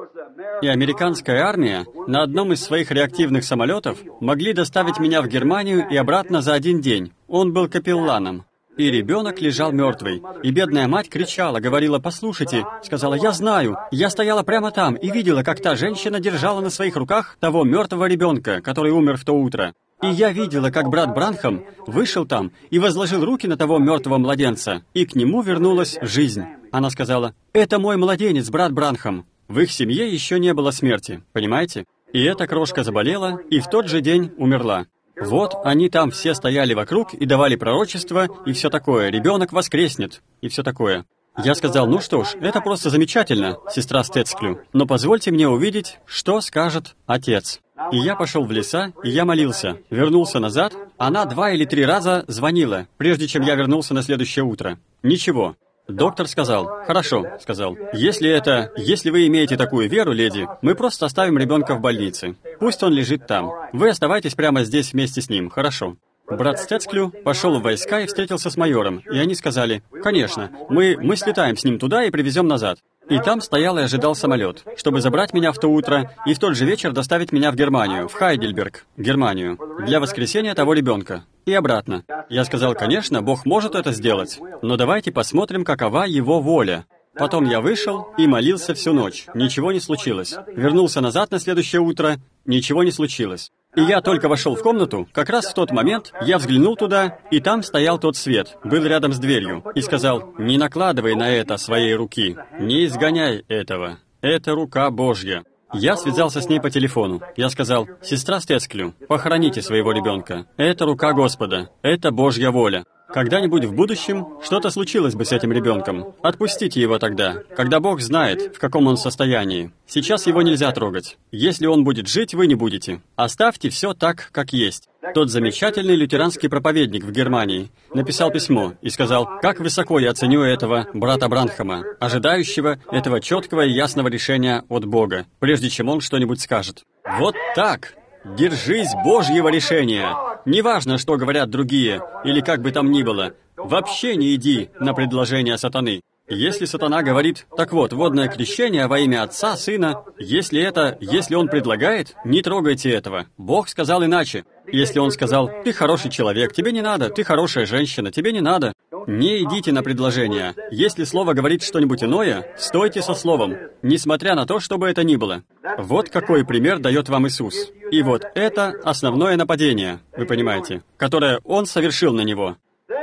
И американская армия на одном из своих реактивных самолетов могли доставить меня в Германию и обратно за один день. Он был капелланом. И ребенок лежал мертвый. И бедная мать кричала, говорила, «Послушайте», сказала, «Я знаю, я стояла прямо там и видела, как та женщина держала на своих руках того мертвого ребенка, который умер в то утро. И я видела, как брат Бранхам вышел там и возложил руки на того мертвого младенца, и к нему вернулась жизнь». Она сказала, «Это мой младенец, брат Бранхам». В их семье еще не было смерти, понимаете? И эта крошка заболела, и в тот же день умерла. Вот они там все стояли вокруг и давали пророчество, и все такое, ребенок воскреснет, и все такое. Я сказал, ну что ж, это просто замечательно, сестра Стецклю, но позвольте мне увидеть, что скажет Отец. И я пошел в леса, и я молился. Вернулся назад, она 2 или 3 раза звонила, прежде чем я вернулся на следующее утро. Ничего. Доктор сказал, «Хорошо», — сказал, «Если вы имеете такую веру, леди, мы просто оставим ребенка в больнице. Пусть он лежит там. Вы оставайтесь прямо здесь вместе с ним, хорошо?» Брат Стецклю пошел в войска и встретился с майором, и они сказали, «Конечно, мы слетаем с ним туда и привезем назад». И там стоял и ожидал самолет, чтобы забрать меня в то утро и в тот же вечер доставить меня в Германию, в Хайдельберг, Германию, для воскресения того ребенка. И обратно. Я сказал, конечно, Бог может это сделать, но давайте посмотрим, какова Его воля. Потом я вышел и молился всю ночь. Ничего не случилось. Вернулся назад на следующее утро. Ничего не случилось. И я только вошел в комнату, как раз в тот момент я взглянул туда, и там стоял тот свет, был рядом с дверью, и сказал, «Не накладывай на это своей руки, не изгоняй этого, это рука Божья». Я связался с ней по телефону. Я сказал, «Сестра Стецклю, похороните своего ребенка. Это рука Господа, это Божья воля. Когда-нибудь в будущем что-то случилось бы с этим ребенком. Отпустите его тогда, когда Бог знает, в каком он состоянии. Сейчас его нельзя трогать. Если он будет жить, вы не будете. Оставьте все так, как есть». Тот замечательный лютеранский проповедник в Германии написал письмо и сказал, как высоко я ценю этого брата Бранхама, ожидающего этого четкого и ясного решения от Бога, прежде чем он что-нибудь скажет. Вот так! Держись Божьего решения! Неважно, что говорят другие, или как бы там ни было, вообще не иди на предложение сатаны. Если сатана говорит, так вот, водное крещение во имя Отца, Сына, если он предлагает, не трогайте этого. Бог сказал иначе. Если он сказал, ты хороший человек, тебе не надо, ты хорошая женщина, тебе не надо, Не идите на предложение. Если слово говорит что-нибудь иное, стойте со словом, несмотря на то, что бы это ни было. Вот какой пример дает вам Иисус. И вот это основное нападение, вы понимаете, которое Он совершил на Него.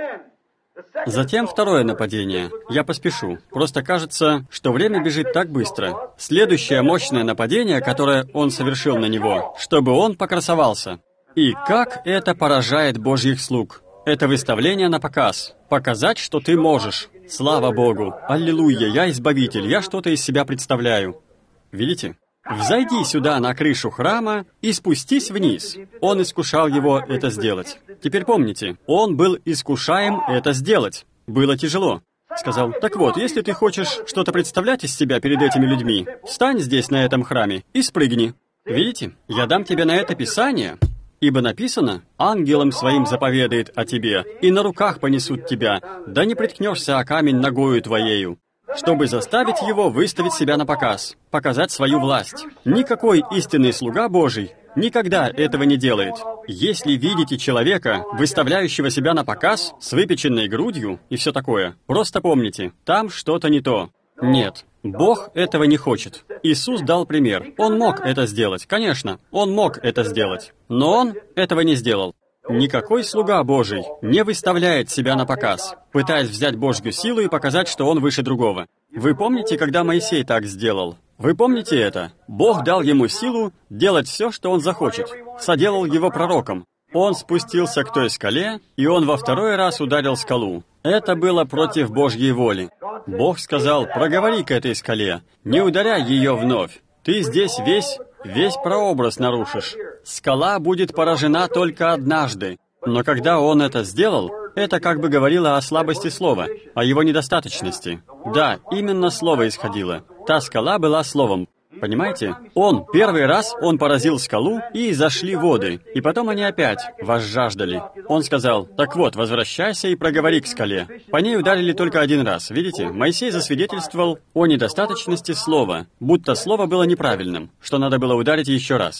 Затем второе нападение. Я поспешу. Просто кажется, что время бежит так быстро. Следующее мощное нападение, которое Он совершил на Него, чтобы Он покрасовался. И как это поражает Божьих слуг. Это выставление на показ. Показать, что ты можешь. Слава Богу! Аллилуйя! Я избавитель, я что-то из себя представляю. Видите? «Взойди сюда на крышу храма и спустись вниз». Он искушал его это сделать. Теперь помните, он был искушаем это сделать. Было тяжело. Сказал: «Так вот, если ты хочешь что-то представлять из себя перед этими людьми, встань здесь, на этом храме, и спрыгни». Видите? «Я дам тебе на это Писание, ибо написано: ангелом своим заповедает о тебе, и на руках понесут тебя, да не приткнешься о камень ногою твоею», чтобы заставить его выставить себя на показ, показать свою власть. Никакой истинный слуга Божий никогда этого не делает. Если видите человека, выставляющего себя на показ, с выпеченной грудью и все такое, просто помните, там что-то не то. Нет, Бог этого не хочет. Иисус дал пример. Он мог это сделать, конечно, Он мог это сделать, но Он этого не сделал. Никакой слуга Божий не выставляет себя на показ, пытаясь взять Божью силу и показать, что он выше другого. Вы помните, когда Моисей так сделал? Вы помните это? Бог дал ему силу делать все, что он захочет. Соделал его пророком. Он спустился к той скале, и он во второй раз ударил скалу. Это было против Божьей воли. Бог сказал: «Проговори к этой скале, не ударяй ее вновь. Ты здесь весь прообраз нарушишь. Скала будет поражена только однажды». Но когда он это сделал, это как бы говорило о слабости слова, о его недостаточности. Да, именно слово исходило. Та скала была словом. Понимаете? Первый раз он поразил скалу, и зашли воды, и потом они опять возжаждали. Он сказал: «Так вот, возвращайся и проговори к скале». По ней ударили только один раз. Видите? Моисей засвидетельствовал о недостаточности слова, будто слово было неправильным, что надо было ударить еще раз.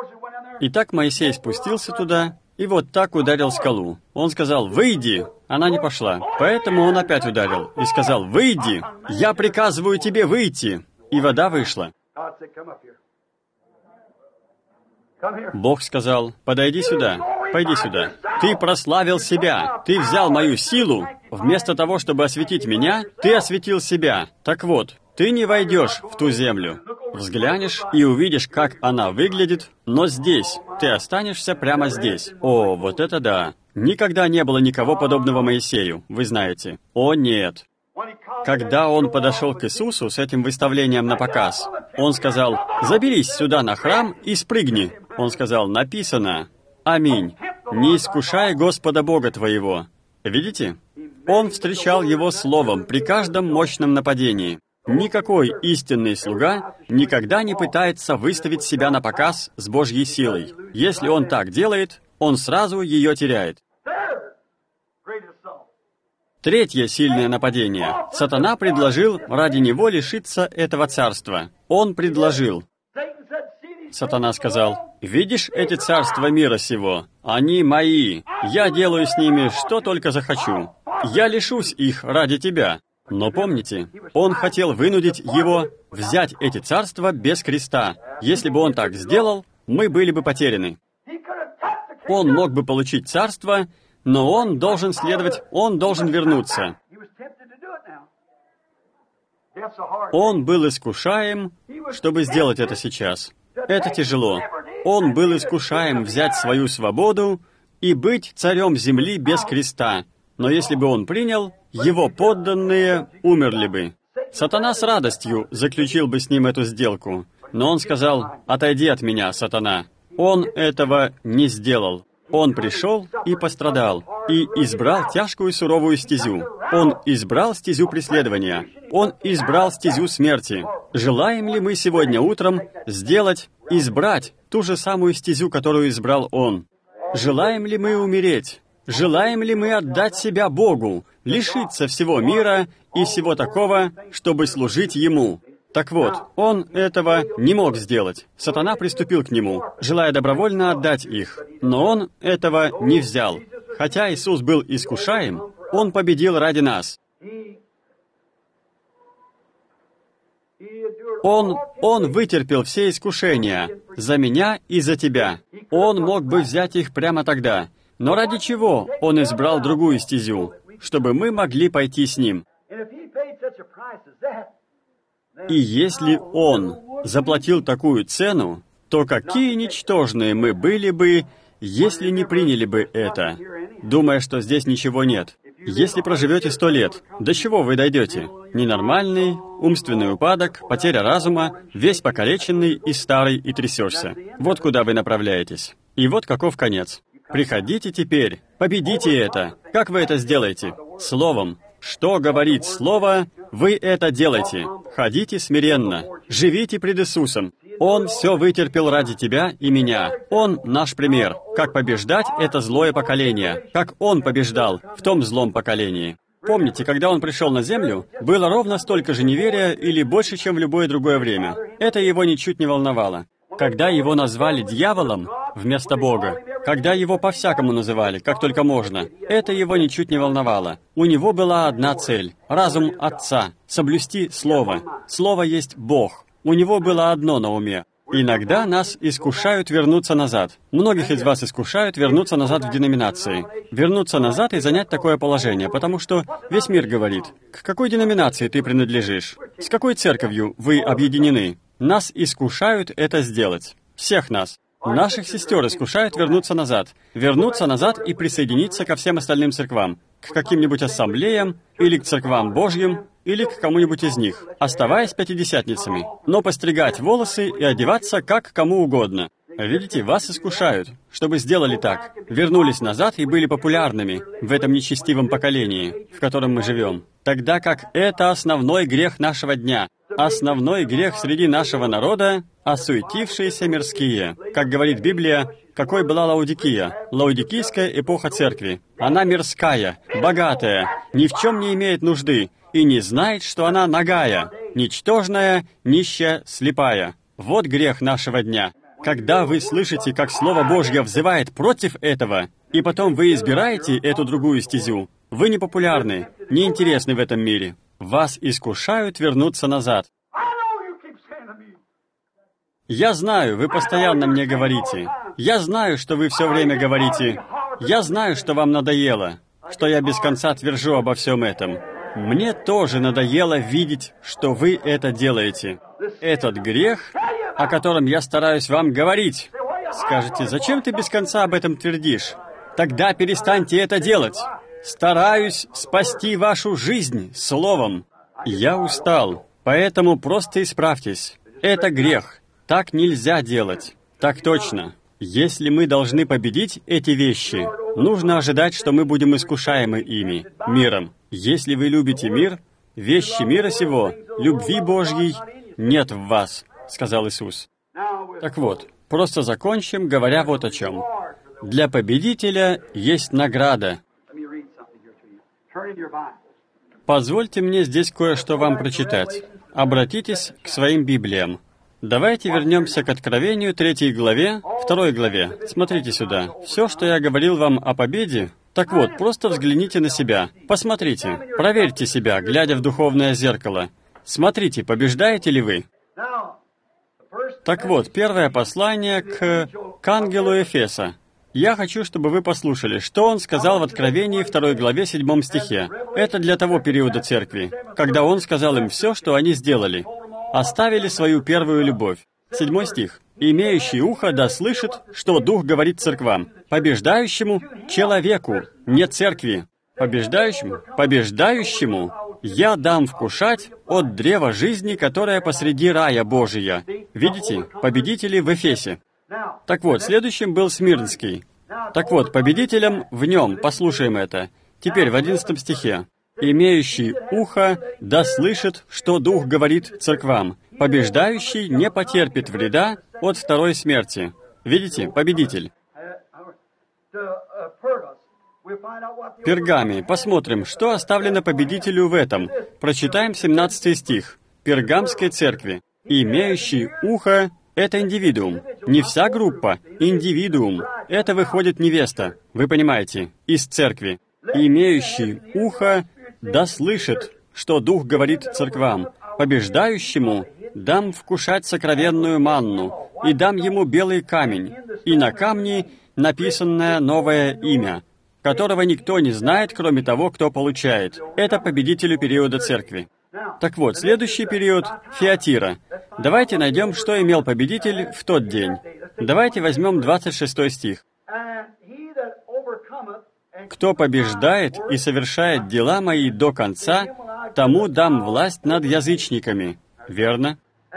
Итак, Моисей спустился туда, и вот так ударил скалу. Он сказал: «Выйди!» Она не пошла. Поэтому он опять ударил и сказал: «Выйди! Я приказываю тебе выйти!» И вода вышла. Бог сказал: «Подойди сюда, пойди сюда. Ты прославил себя, ты взял мою силу. Вместо того, чтобы осветить меня, ты осветил себя. Так вот, ты не войдешь в ту землю. Взглянешь и увидишь, как она выглядит, но здесь, ты останешься прямо здесь». О, вот это да! Никогда не было никого подобного Моисею, вы знаете. О, нет! Когда он подошел к Иисусу с этим выставлением на показ, он сказал: «Заберись сюда на храм и спрыгни». Он сказал: «Написано: аминь, не искушай Господа Бога твоего». Видите? Он встречал его словом при каждом мощном нападении. Никакой истинный слуга никогда не пытается выставить себя на показ с Божьей силой. Если он так делает, он сразу ее теряет. Третье сильное нападение. Сатана предложил ради него лишиться этого царства. Он предложил. Сатана сказал: «Видишь эти царства мира сего? Они мои. Я делаю с ними что только захочу. Я лишусь их ради тебя». Но помните, он хотел вынудить его взять эти царства без креста. Если бы он так сделал, мы были бы потеряны. Он мог бы получить царство, но он должен вернуться. Он был искушаем, чтобы сделать это сейчас. Это тяжело. Он был искушаем взять свою свободу и быть царем земли без креста. Но если бы он принял, его подданные умерли бы. Сатана с радостью заключил бы с ним эту сделку. Но он сказал: «Отойди от меня, Сатана». Он этого не сделал. Он пришел и пострадал, и избрал тяжкую суровую стезю. Он избрал стезю преследования. Он избрал стезю смерти. Желаем ли мы сегодня утром избрать ту же самую стезю, которую избрал Он? Желаем ли мы умереть? Желаем ли мы отдать себя Богу, лишиться всего мира и всего такого, чтобы служить Ему? Так вот, он этого не мог сделать. Сатана приступил к нему, желая добровольно отдать их. Но он этого не взял. Хотя Иисус был искушаем, Он победил ради нас. Он вытерпел все искушения за меня и за тебя. Он мог бы взять их прямо тогда. Но ради чего Он избрал другую стезю? Чтобы мы могли пойти с Ним. И если Он заплатил такую цену, то какие ничтожные мы были бы, если не приняли бы это, думая, что здесь ничего нет. Если проживете 100 лет, до чего вы дойдете? Ненормальный, умственный упадок, потеря разума, весь покалеченный и старый, и трясешься. Вот куда вы направляетесь. И вот каков конец. Приходите теперь, победите это. Как вы это сделаете? Словом. Что говорит Слово, вы это делайте. Ходите смиренно, живите пред Иисусом. Он все вытерпел ради тебя и меня. Он наш пример. Как побеждать это злое поколение. Как Он побеждал в том злом поколении. Помните, когда Он пришел на землю, было ровно столько же неверия или больше, чем в любое другое время. Это Его ничуть не волновало. Когда Его назвали дьяволом вместо Бога, когда Его по-всякому называли, как только можно, это Его ничуть не волновало. У Него была одна цель — разум Отца, соблюсти Слово. Слово есть Бог. У Него было одно на уме. Иногда нас искушают вернуться назад. Многих из вас искушают вернуться назад в деноминации. Вернуться назад и занять такое положение, потому что весь мир говорит, к какой деноминации ты принадлежишь, с какой церковью вы объединены. Нас искушают это сделать. Всех нас. Наших сестер искушают вернуться назад и присоединиться ко всем остальным церквам, к каким-нибудь ассамблеям, или к церквам Божьим, или к кому-нибудь из них, оставаясь пятидесятницами, но постригать волосы и одеваться как кому угодно. Видите, вас искушают, чтобы сделали так, вернулись назад и были популярными в этом нечестивом поколении, в котором мы живем. Тогда как это основной грех нашего дня, основной грех среди нашего народа — осуетившиеся мирские. Как говорит Библия, какой была Лаодикия, лаодикийская эпоха церкви. Она мирская, богатая, ни в чем не имеет нужды и не знает, что она нагая, ничтожная, нищая, слепая. Вот грех нашего дня. Когда вы слышите, как Слово Божье взывает против этого, и потом вы избираете эту другую стезю, вы не популярны, не интересны в этом мире. Вас искушают вернуться назад. Я знаю, вы постоянно мне говорите. Я знаю, что вы все время говорите. Я знаю, что вам надоело, что я без конца твержу обо всем этом. Мне тоже надоело видеть, что вы это делаете. Этот грех, о котором я стараюсь вам говорить. Скажете, зачем ты без конца об этом твердишь? Тогда перестаньте это делать. Стараюсь спасти вашу жизнь словом. Я устал, поэтому просто исправьтесь. Это грех. Так нельзя делать. Так точно. Если мы должны победить эти вещи, нужно ожидать, что мы будем искушаемы ими, миром. Если вы любите мир, вещи мира сего, любви Божьей нет в вас, сказал Иисус. Так вот, просто закончим, говоря вот о чем. Для победителя есть награда. Позвольте мне здесь кое-что вам прочитать. Обратитесь к своим Библиям. Давайте вернемся к Откровению 3 главе, 2 главе. Смотрите сюда. Все, что я говорил вам о победе, так вот, просто взгляните на себя. Посмотрите, проверьте себя, глядя в духовное зеркало. Смотрите, побеждаете ли вы? Так вот, первое послание к ангелу Эфеса. Я хочу, чтобы вы послушали, что он сказал в Откровении 2 главе 7 стихе. Это для того периода церкви, когда он сказал им все, что они сделали. Оставили свою первую любовь. 7 стих. «Имеющий ухо да слышит, что Дух говорит церквам. Побеждающему человеку, не церкви. Побеждающему я дам вкушать от древа жизни, которое посреди рая Божия». Видите? Победители в Эфесе. Так вот, следующим был Смирнский. Так вот, победителем в нем, послушаем это. Теперь в 11 стихе. «Имеющий ухо да слышит, что Дух говорит церквам. Побеждающий не потерпит вреда от второй смерти». Видите? Победитель. Пергами. Посмотрим, что оставлено победителю в этом. Прочитаем 17 стих. Пергамской церкви. «Имеющий ухо» — это индивидуум. Не вся группа, индивидуум. Это выходит невеста, вы понимаете, из церкви. Имеющий ухо да слышит, что Дух говорит церквам. Побеждающему дам вкушать сокровенную манну, и дам ему белый камень, и на камне написанное новое имя, которого никто не знает, кроме того, кто получает. Это победителю периода церкви. Так вот, следующий период — Фиатира. Давайте найдем, что имел победитель в тот день. Давайте возьмем 26 стих. «Кто побеждает и совершает дела мои до конца, тому дам власть над язычниками». Верно?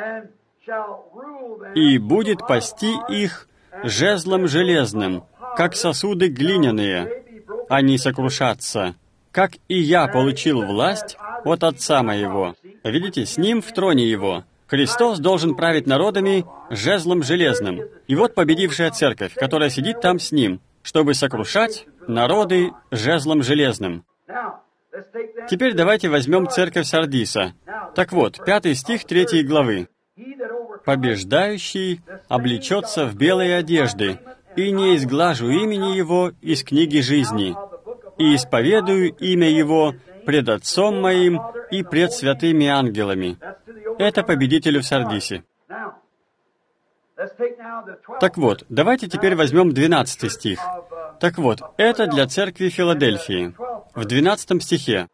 «И будет пасти их жезлом железным, как сосуды глиняные. Они сокрушатся, как и я получил власть от Отца моего». Видите, с Ним в троне Его. Христос должен править народами жезлом железным. И вот победившая церковь, которая сидит там с Ним, чтобы сокрушать народы жезлом железным. Теперь давайте возьмем церковь Сардиса. Так вот, 5 стих 3 главы. «Побеждающий облечется в белые одежды, и не изглажу имени его из книги жизни, и исповедую имя его пред Отцом моим и пред святыми ангелами». Это победителю в Сардисе. Так вот, давайте теперь возьмем 12 стих. Так вот, это для церкви Филадельфии. В 12 стихе.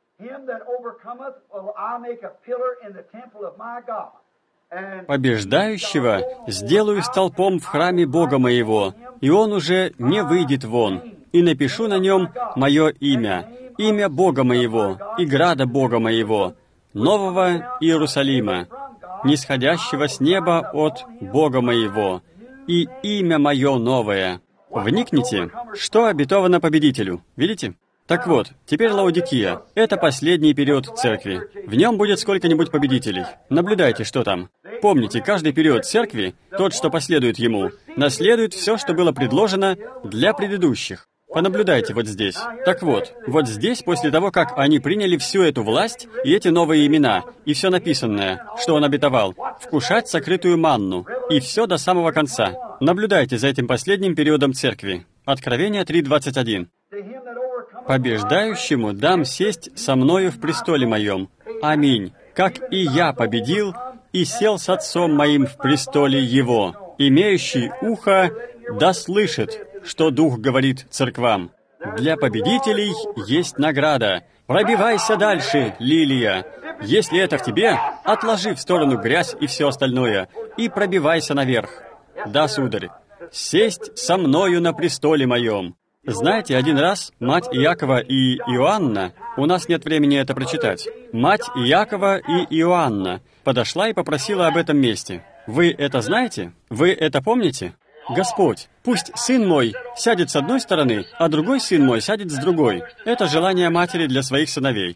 «Побеждающего сделаю столпом в храме Бога моего, и он уже не выйдет вон, и напишу на нем мое имя, имя Бога моего и града Бога моего, нового Иерусалима, нисходящего с неба от Бога моего, и имя мое новое». Вникните, что обетовано победителю. Видите? Так вот, теперь Лаодикия. Это последний период церкви. В нем будет сколько-нибудь победителей. Наблюдайте, что там. Помните, каждый период церкви, тот, что последует ему, наследует все, что было предложено для предыдущих. Понаблюдайте вот здесь. Так вот, вот здесь, после того, как они приняли всю эту власть и эти новые имена, и все написанное, что он обетовал, вкушать сокрытую манну, и все до самого конца. Наблюдайте за этим последним периодом церкви. Откровение 3:21. «Побеждающему дам сесть со мною в престоле моем. Аминь. Как и я победил, и сел с Отцом моим в престоле Его. Имеющий ухо да слышит, что Дух говорит церквам. Для победителей есть награда. Пробивайся дальше, лилия. Если это в тебе, отложи в сторону грязь и все остальное, и пробивайся наверх. Да, сударь, сесть со мною на престоле моем». Знаете, один раз мать Иакова и Иоанна, у нас нет времени это прочитать, мать Иакова и Иоанна подошла и попросила об этом месте. Вы это знаете? Вы это помните? «Господь, пусть сын мой сядет с одной стороны, а другой сын мой сядет с другой». Это желание матери для своих сыновей.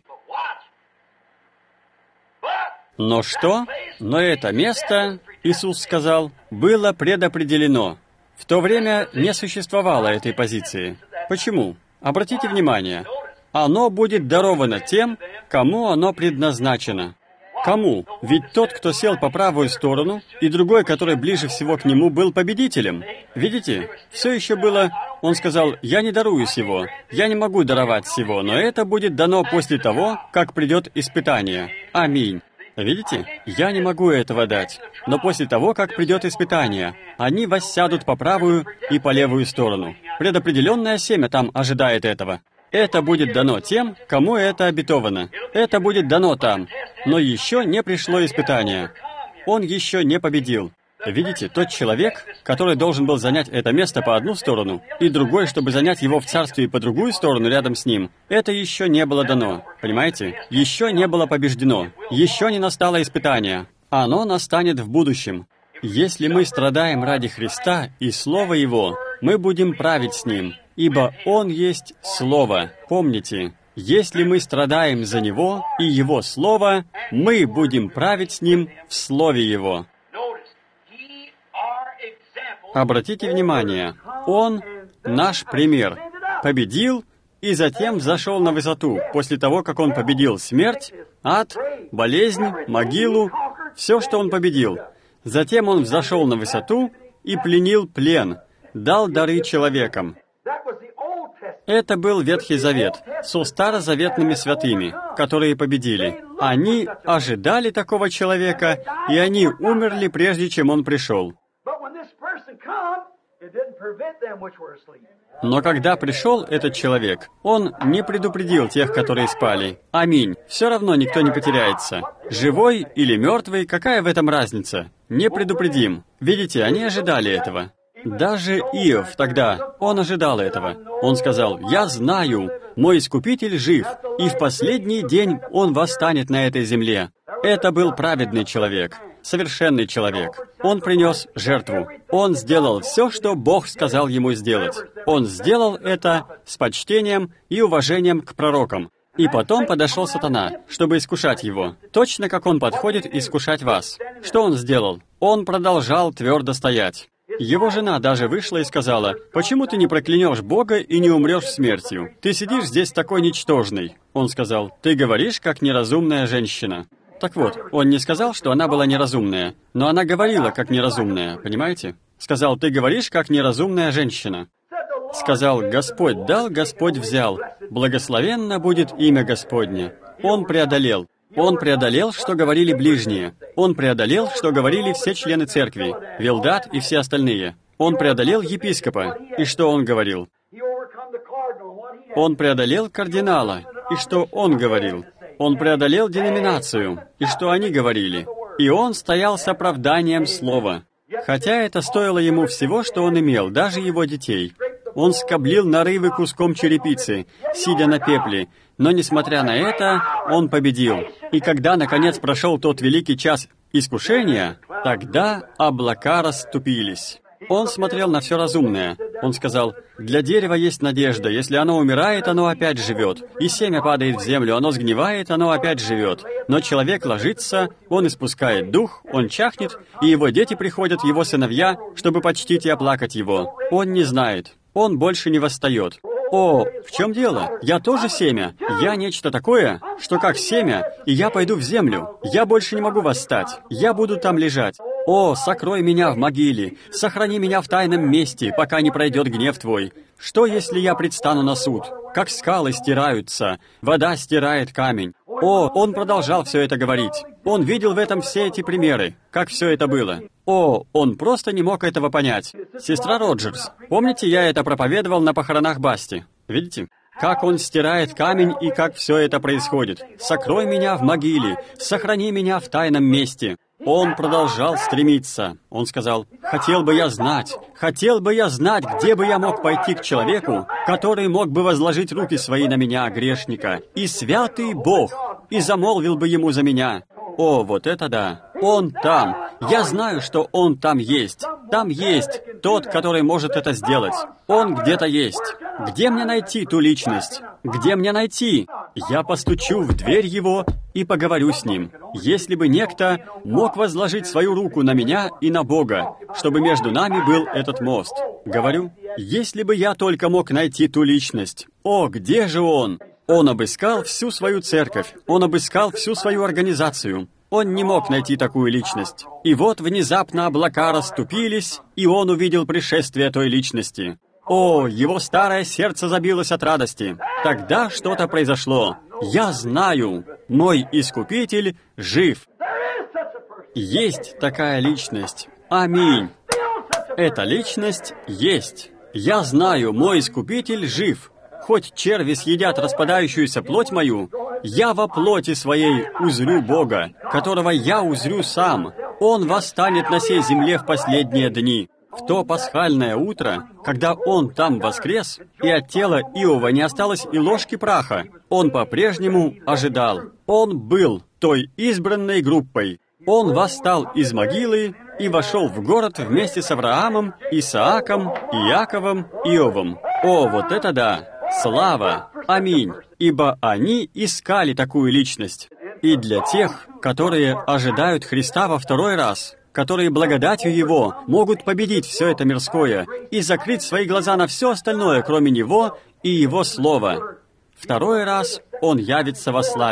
Но что? Но это место, Иисус сказал, было предопределено. В то время не существовало этой позиции. Почему? Обратите внимание. Оно будет даровано тем, кому оно предназначено. Кому? Ведь тот, кто сел по правую сторону, и другой, который ближе всего к нему, был победителем. Видите? Все еще было... Он сказал, «Я не дарую сего, я не могу даровать сего, но это будет дано после того, как придет испытание. Аминь». Видите? Я не могу этого дать. Но после того, как придет испытание, они воссядут по правую и по левую сторону. Предопределенное семя там ожидает этого. Это будет дано тем, кому это обетовано. Это будет дано там. Но еще не пришло испытание. Он еще не победил. Видите, тот человек, который должен был занять это место по одну сторону, и другой, чтобы занять его в царстве по другую сторону рядом с ним, это еще не было дано. Понимаете? Еще не было побеждено. Еще не настало испытание. Оно настанет в будущем. Если мы страдаем ради Христа и Слова Его, мы будем править с Ним, ибо Он есть Слово. Помните, если мы страдаем за Него и Его Слово, мы будем править с Ним в Слове Его. Обратите внимание, Он наш пример. Победил и затем взошел на высоту, после того, как Он победил смерть, ад, болезнь, могилу, все, что Он победил. Затем Он взошел на высоту и пленил плен, дал дары человекам. Это был Ветхий Завет со старозаветными святыми, которые победили. Они ожидали такого человека, и они умерли, прежде чем он пришел. Но когда пришел этот человек, он не предупредил тех, которые спали. Аминь. Все равно никто не потеряется. Живой или мертвый, какая в этом разница? Не предупредим. Видите, они ожидали этого. Даже Иов тогда, он ожидал этого. Он сказал: «Я знаю, мой Искупитель жив, и в последний день он восстанет на этой земле». Это был праведный человек, совершенный человек. Он принес жертву. Он сделал все, что Бог сказал ему сделать. Он сделал это с почтением и уважением к пророкам. И потом подошел сатана, чтобы искушать его, точно как он подходит искушать вас. Что он сделал? Он продолжал твердо стоять. Его жена даже вышла и сказала: «Почему ты не проклянешь Бога и не умрешь смертью? Ты сидишь здесь такой ничтожный». Он сказал: «Ты говоришь, как неразумная женщина». Так вот, он не сказал, что она была неразумная, но она говорила, как неразумная, понимаете? Сказал: «Ты говоришь, как неразумная женщина». Сказал: «Господь дал, Господь взял. Благословенно будет имя Господне». Он преодолел. Он преодолел, что говорили ближние. Он преодолел, что говорили все члены церкви, Вилдат и все остальные. Он преодолел епископа. И что он говорил? Он преодолел кардинала. И что он говорил? Он преодолел деноминацию. И что они говорили? И он стоял с оправданием слова. Хотя это стоило ему всего, что он имел, даже его детей. Он скоблил нарывы куском черепицы, сидя на пепле. Но, несмотря на это, он победил. И когда, наконец, прошел тот великий час искушения, тогда облака расступились. Он смотрел на все разумное. Он сказал: «Для дерева есть надежда. Если оно умирает, оно опять живет. И семя падает в землю, оно сгнивает, оно опять живет. Но человек ложится, он испускает дух, он чахнет, и его дети приходят, его сыновья, чтобы почтить и оплакать его. Он не знает. Он больше не восстает». О, в чем дело? Я тоже семя. Я нечто такое, что как семя, и я пойду в землю. Я больше не могу восстать. Я буду там лежать. О, сокрой меня в могиле, сохрани меня в тайном месте, пока не пройдет гнев Твой. Что, если я предстану на суд? Как скалы стираются, вода стирает камень. О, он продолжал все это говорить. Он видел в этом все эти примеры, как все это было. О, он просто не мог этого понять. Сестра Роджерс, помните, я это проповедовал на похоронах Басти? Видите? Как он стирает камень и как все это происходит. «Сокрой меня в могиле, сохрани меня в тайном месте». Он продолжал стремиться. Он сказал: хотел бы я знать, где бы я мог пойти к человеку, который мог бы возложить руки свои на меня, грешника, и святый Бог, и замолвил бы ему за меня». О, вот это да! Он там! Я знаю, что он там есть. Там есть тот, который может это сделать. Он где-то есть. Где мне найти ту личность? Где мне найти? Я постучу в дверь его и поговорю с ним. Если бы некто мог возложить свою руку на меня и на Бога, чтобы между нами был этот мост. Говорю, если бы я только мог найти ту личность. О, где же он? Он обыскал всю свою церковь. Он обыскал всю свою организацию. Он не мог найти такую личность. И вот внезапно облака расступились, и он увидел пришествие той личности. О, его старое сердце забилось от радости. Тогда что-то произошло. Я знаю, мой Искупитель жив. Есть такая личность. Аминь. Эта личность есть. Я знаю, мой Искупитель жив. Хоть черви съедят распадающуюся плоть мою, я во плоти своей узрю Бога, которого я узрю сам. Он восстанет на сей земле в последние дни. В то пасхальное утро, когда он там воскрес, и от тела Иова не осталось и ложки праха, он по-прежнему ожидал. Он был той избранной группой. Он восстал из могилы и вошел в город вместе с Авраамом, Исааком, Иаковом, Иовом. О, вот это да! Слава! Аминь! Ибо они искали такую личность. И для тех, которые ожидают Христа во второй раз, которые благодатью Его могут победить все это мирское и закрыть свои глаза на все остальное, кроме Него и Его Слова. Второй раз Он явится во славе.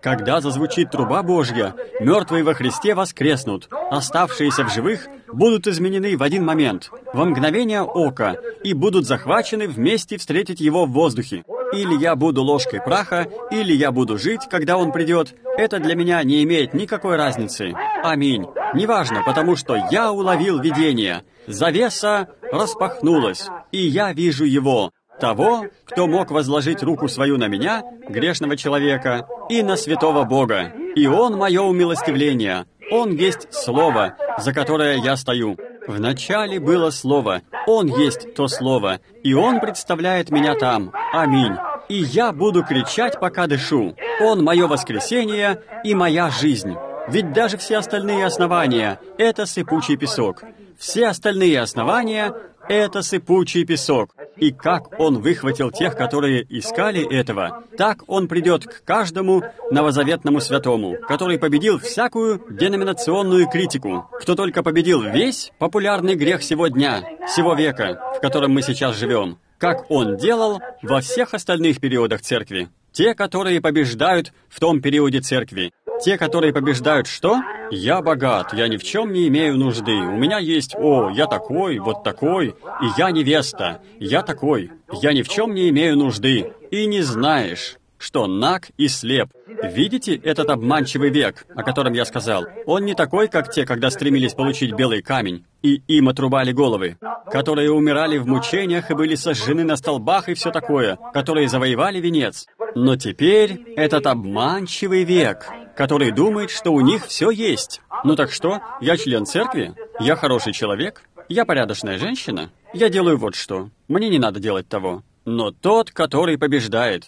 Когда зазвучит труба Божья, мертвые во Христе воскреснут, оставшиеся в живых будут изменены в один момент, во мгновение ока, и будут захвачены вместе встретить Его в воздухе. Или я буду ложкой праха, или я буду жить, когда Он придет. Это для меня не имеет никакой разницы. Аминь. Неважно, потому что я уловил видение. Завеса распахнулась, и я вижу Его. Того, кто мог возложить руку свою на меня, грешного человека, и на святого Бога. И Он мое умилостивление. Он есть Слово, за которое я стою. Вначале было Слово. Он есть то Слово. И Он представляет меня там. Аминь. И я буду кричать, пока дышу. Он мое воскресение и моя жизнь. Ведь даже все остальные основания — это сыпучий песок. Все остальные основания — это сыпучий песок. И как Он выхватил тех, которые искали этого, так Он придет к каждому новозаветному святому, который победил всякую деноминационную критику, кто только победил весь популярный грех сего дня, сего века, в котором мы сейчас живем, как Он делал во всех остальных периодах Церкви. Те, которые побеждают в том периоде Церкви. Те, которые побеждают что? Я богат, я ни в чем не имею нужды. У меня есть, я такой, вот такой, и я невеста. Я такой, я ни в чем не имею нужды. И не знаешь, что наг и слеп. Видите этот обманчивый век, о котором я сказал? Он не такой, как те, когда стремились получить белый камень, и им отрубали головы, которые умирали в мучениях и были сожжены на столбах и все такое, которые завоевали венец. Но теперь этот обманчивый век, который думает, что у них все есть. Ну так что, я член церкви, я хороший человек, я порядочная женщина, я делаю вот что, мне не надо делать того. Но тот, который побеждает,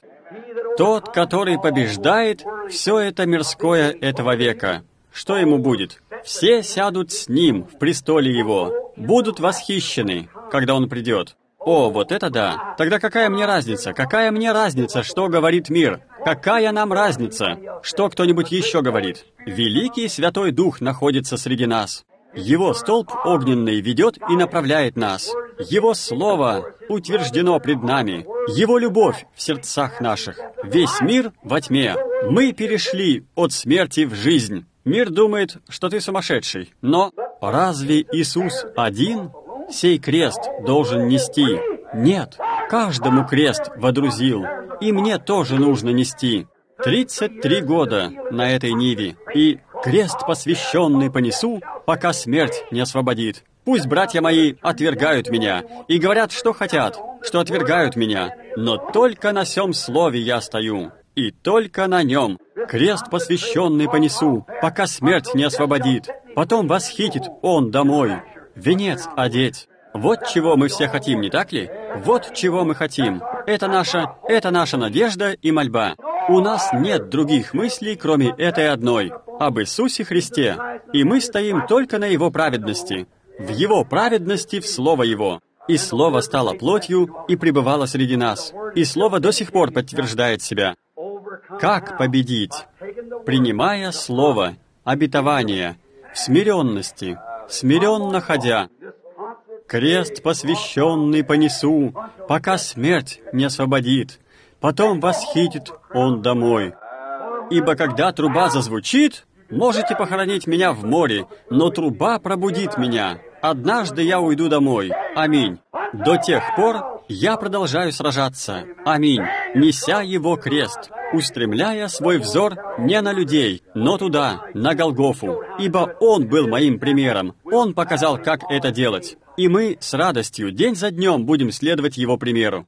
все это мирское этого века. Что ему будет? Все сядут с ним в престоле его, будут восхищены, когда он придет. О, вот это да! Тогда какая мне разница? Какая мне разница, что говорит мир? Какая нам разница, что кто-нибудь еще говорит? Великий Святой Дух находится среди нас. Его столб огненный ведет и направляет нас. Его Слово утверждено пред нами. Его любовь в сердцах наших. Весь мир во тьме. Мы перешли от смерти в жизнь. Мир думает, что ты сумасшедший. Но разве Иисус один сей крест должен нести? Нет, каждому крест водрузил. И мне тоже нужно нести. 33 года на этой ниве. И крест посвященный понесу, пока смерть не освободит. Пусть братья мои отвергают меня и говорят, что хотят, что отвергают меня, но только на сем слове я стою, и только на нем. Крест посвященный понесу, пока смерть не освободит. Потом восхитит он домой, венец одеть. Вот чего мы все хотим, не так ли? Вот чего мы хотим. Это наша надежда и мольба. У нас нет других мыслей, кроме этой одной, об Иисусе Христе, и мы стоим только на Его праведности, в Его праведности в Слово Его. И Слово стало плотью и пребывало среди нас, и Слово до сих пор подтверждает себя. Как победить? Принимая Слово, обетование, в смиренности, смиренно ходя. Крест посвященный понесу, пока смерть не освободит. Потом восхитит он домой. Ибо когда труба зазвучит, можете похоронить меня в море, но труба пробудит меня. Однажды я уйду домой. Аминь. До тех пор я продолжаю сражаться. Аминь. Неся его крест, устремляя свой взор не на людей, но туда, на Голгофу. Ибо он был моим примером. Он показал, как это делать. И мы с радостью день за днем будем следовать его примеру.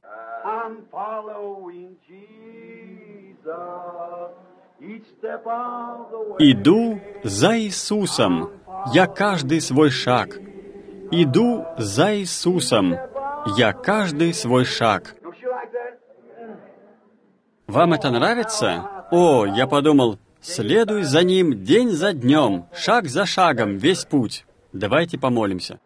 Иду за Иисусом, я каждый свой шаг. Иду за Иисусом, я каждый свой шаг. Вам это нравится? О, я подумал, следуй за Ним день за днем, шаг за шагом, весь путь. Давайте помолимся.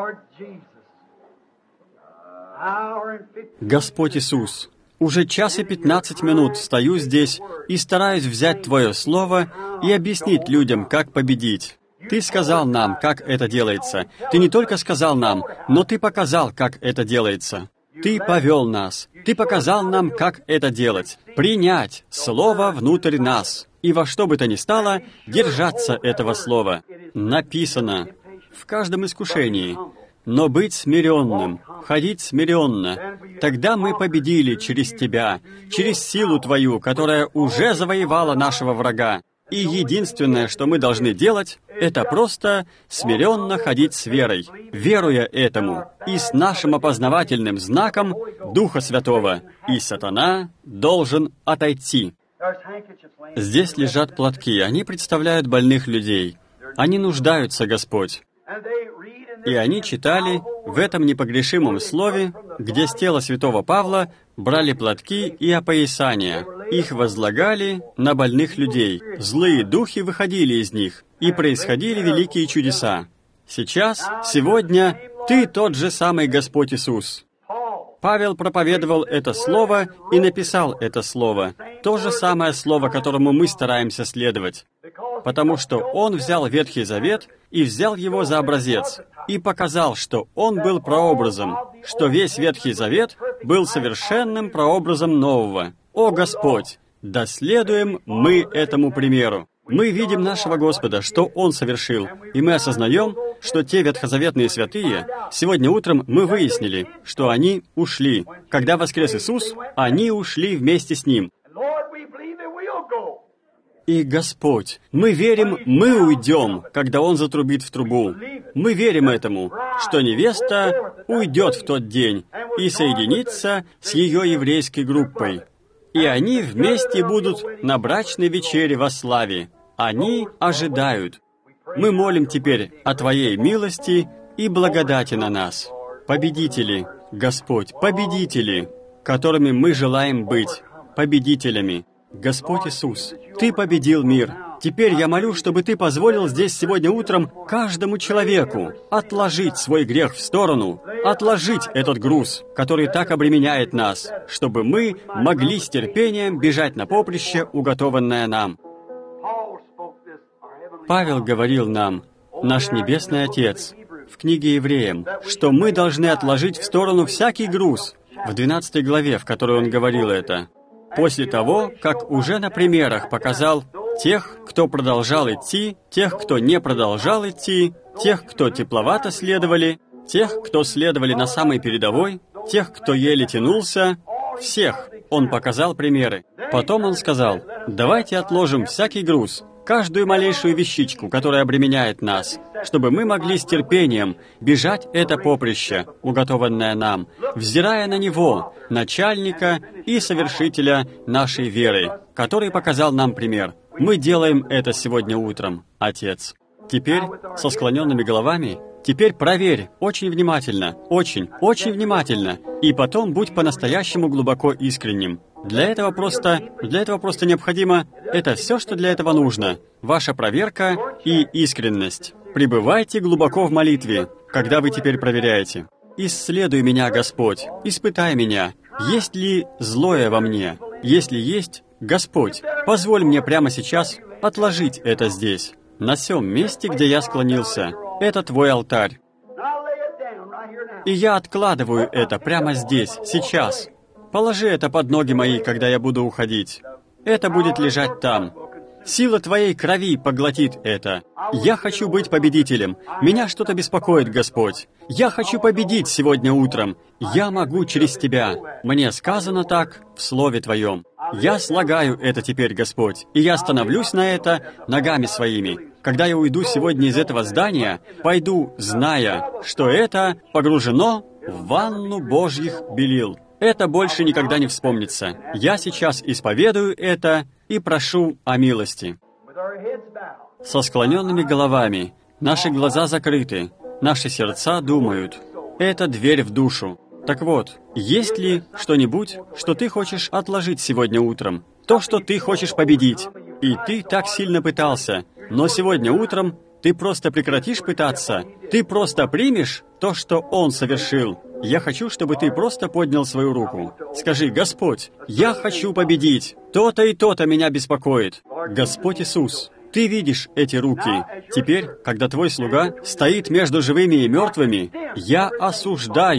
Господь Иисус, уже 1 час и 15 минут стою здесь и стараюсь взять Твое Слово и объяснить людям, как победить. Ты сказал нам, как это делается. Ты не только сказал нам, но Ты показал, как это делается. Ты повел нас. Ты показал нам, как это делать. Принять Слово внутрь нас. И во что бы то ни стало, держаться этого Слова. Написано в каждом искушении. Но быть смиренным, ходить смиренно, тогда мы победили через Тебя, через силу Твою, которая уже завоевала нашего врага. И единственное, что мы должны делать, это просто смиренно ходить с верой, веруя этому, и с нашим опознавательным знаком Духа Святого, и сатана должен отойти. Здесь лежат платки, они представляют больных людей. Они нуждаются, Господь. И они читали в этом непогрешимом слове, где с тела святого Павла брали платки и опоясания. Их возлагали на больных людей. Злые духи выходили из них, и происходили великие чудеса. Сейчас, сегодня, Ты тот же самый Господь Иисус. Павел проповедовал это слово и написал это слово. То же самое слово, которому мы стараемся следовать. Потому что он взял Ветхий Завет и взял его за образец, и показал, что он был прообразом, что весь Ветхий Завет был совершенным прообразом нового. О Господь, да следуем мы этому примеру. Мы видим нашего Господа, что Он совершил, и мы осознаем, что те ветхозаветные святые, сегодня утром мы выяснили, что они ушли. Когда воскрес Иисус, они ушли вместе с Ним. И Господь, мы верим, мы уйдем, когда Он затрубит в трубу. Мы верим этому, что невеста уйдет в тот день и соединится с ее еврейской группой. И они вместе будут на брачной вечере во славе. Они ожидают. Мы молим теперь о Твоей милости и благодати на нас. Победители, Господь, победители, которыми мы желаем быть, победителями. Господь Иисус, Ты победил мир. Теперь я молю, чтобы Ты позволил здесь сегодня утром каждому человеку отложить свой грех в сторону, отложить этот груз, который так обременяет нас, чтобы мы могли с терпением бежать на поприще, уготованное нам. Павел говорил нам, наш Небесный Отец, в книге Евреям, что мы должны отложить в сторону всякий груз, в 12 главе, в которой он говорил это. После того, как уже на примерах показал тех, кто продолжал идти, тех, кто не продолжал идти, тех, кто тепловато следовали, тех, кто следовали на самой передовой, тех, кто еле тянулся, всех он показал примеры. Потом он сказал, давайте отложим всякий груз, каждую малейшую вещичку, которая обременяет нас, чтобы мы могли с терпением бежать это поприще, уготованное нам, взирая на Него, начальника и совершителя нашей веры, который показал нам пример. Мы делаем это сегодня утром, Отец. Теперь, со склоненными головами, теперь проверь очень внимательно, очень внимательно, и потом будь по-настоящему глубоко искренним. Для этого просто необходимо, это все, что для этого нужно, ваша проверка и искренность. Пребывайте глубоко в молитве, когда вы теперь проверяете. «Исследуй меня, Господь, испытай меня, есть ли злое во мне? Если есть, Господь, позволь мне прямо сейчас отложить это здесь, на сём месте, где я склонился. Это Твой алтарь. И я откладываю это прямо здесь, сейчас. Положи это под ноги мои, когда я буду уходить. Это будет лежать там. Сила Твоей крови поглотит это. Я хочу быть победителем. Меня что-то беспокоит, Господь. Я хочу победить сегодня утром. Я могу через Тебя. Мне сказано так в Слове Твоем. Я слагаю это теперь, Господь, и я становлюсь на это ногами своими. Когда я уйду сегодня из этого здания, пойду, зная, что это погружено в ванну Божьих белил. Это больше никогда не вспомнится. Я сейчас исповедую это и прошу о милости. Со склоненными головами, наши глаза закрыты, наши сердца думают. Это дверь в душу. Так вот, есть ли что-нибудь, что ты хочешь отложить сегодня утром? То, что ты хочешь победить. И ты так сильно пытался, но сегодня утром ты просто прекратишь пытаться. Ты просто примешь то, что Он совершил. Я хочу, чтобы ты просто поднял свою руку. Скажи: «Господь, я хочу победить. То-то и то-то меня беспокоит». Господь Иисус, Ты видишь эти руки. Теперь, когда Твой слуга стоит между живыми и мертвыми, я осуждаю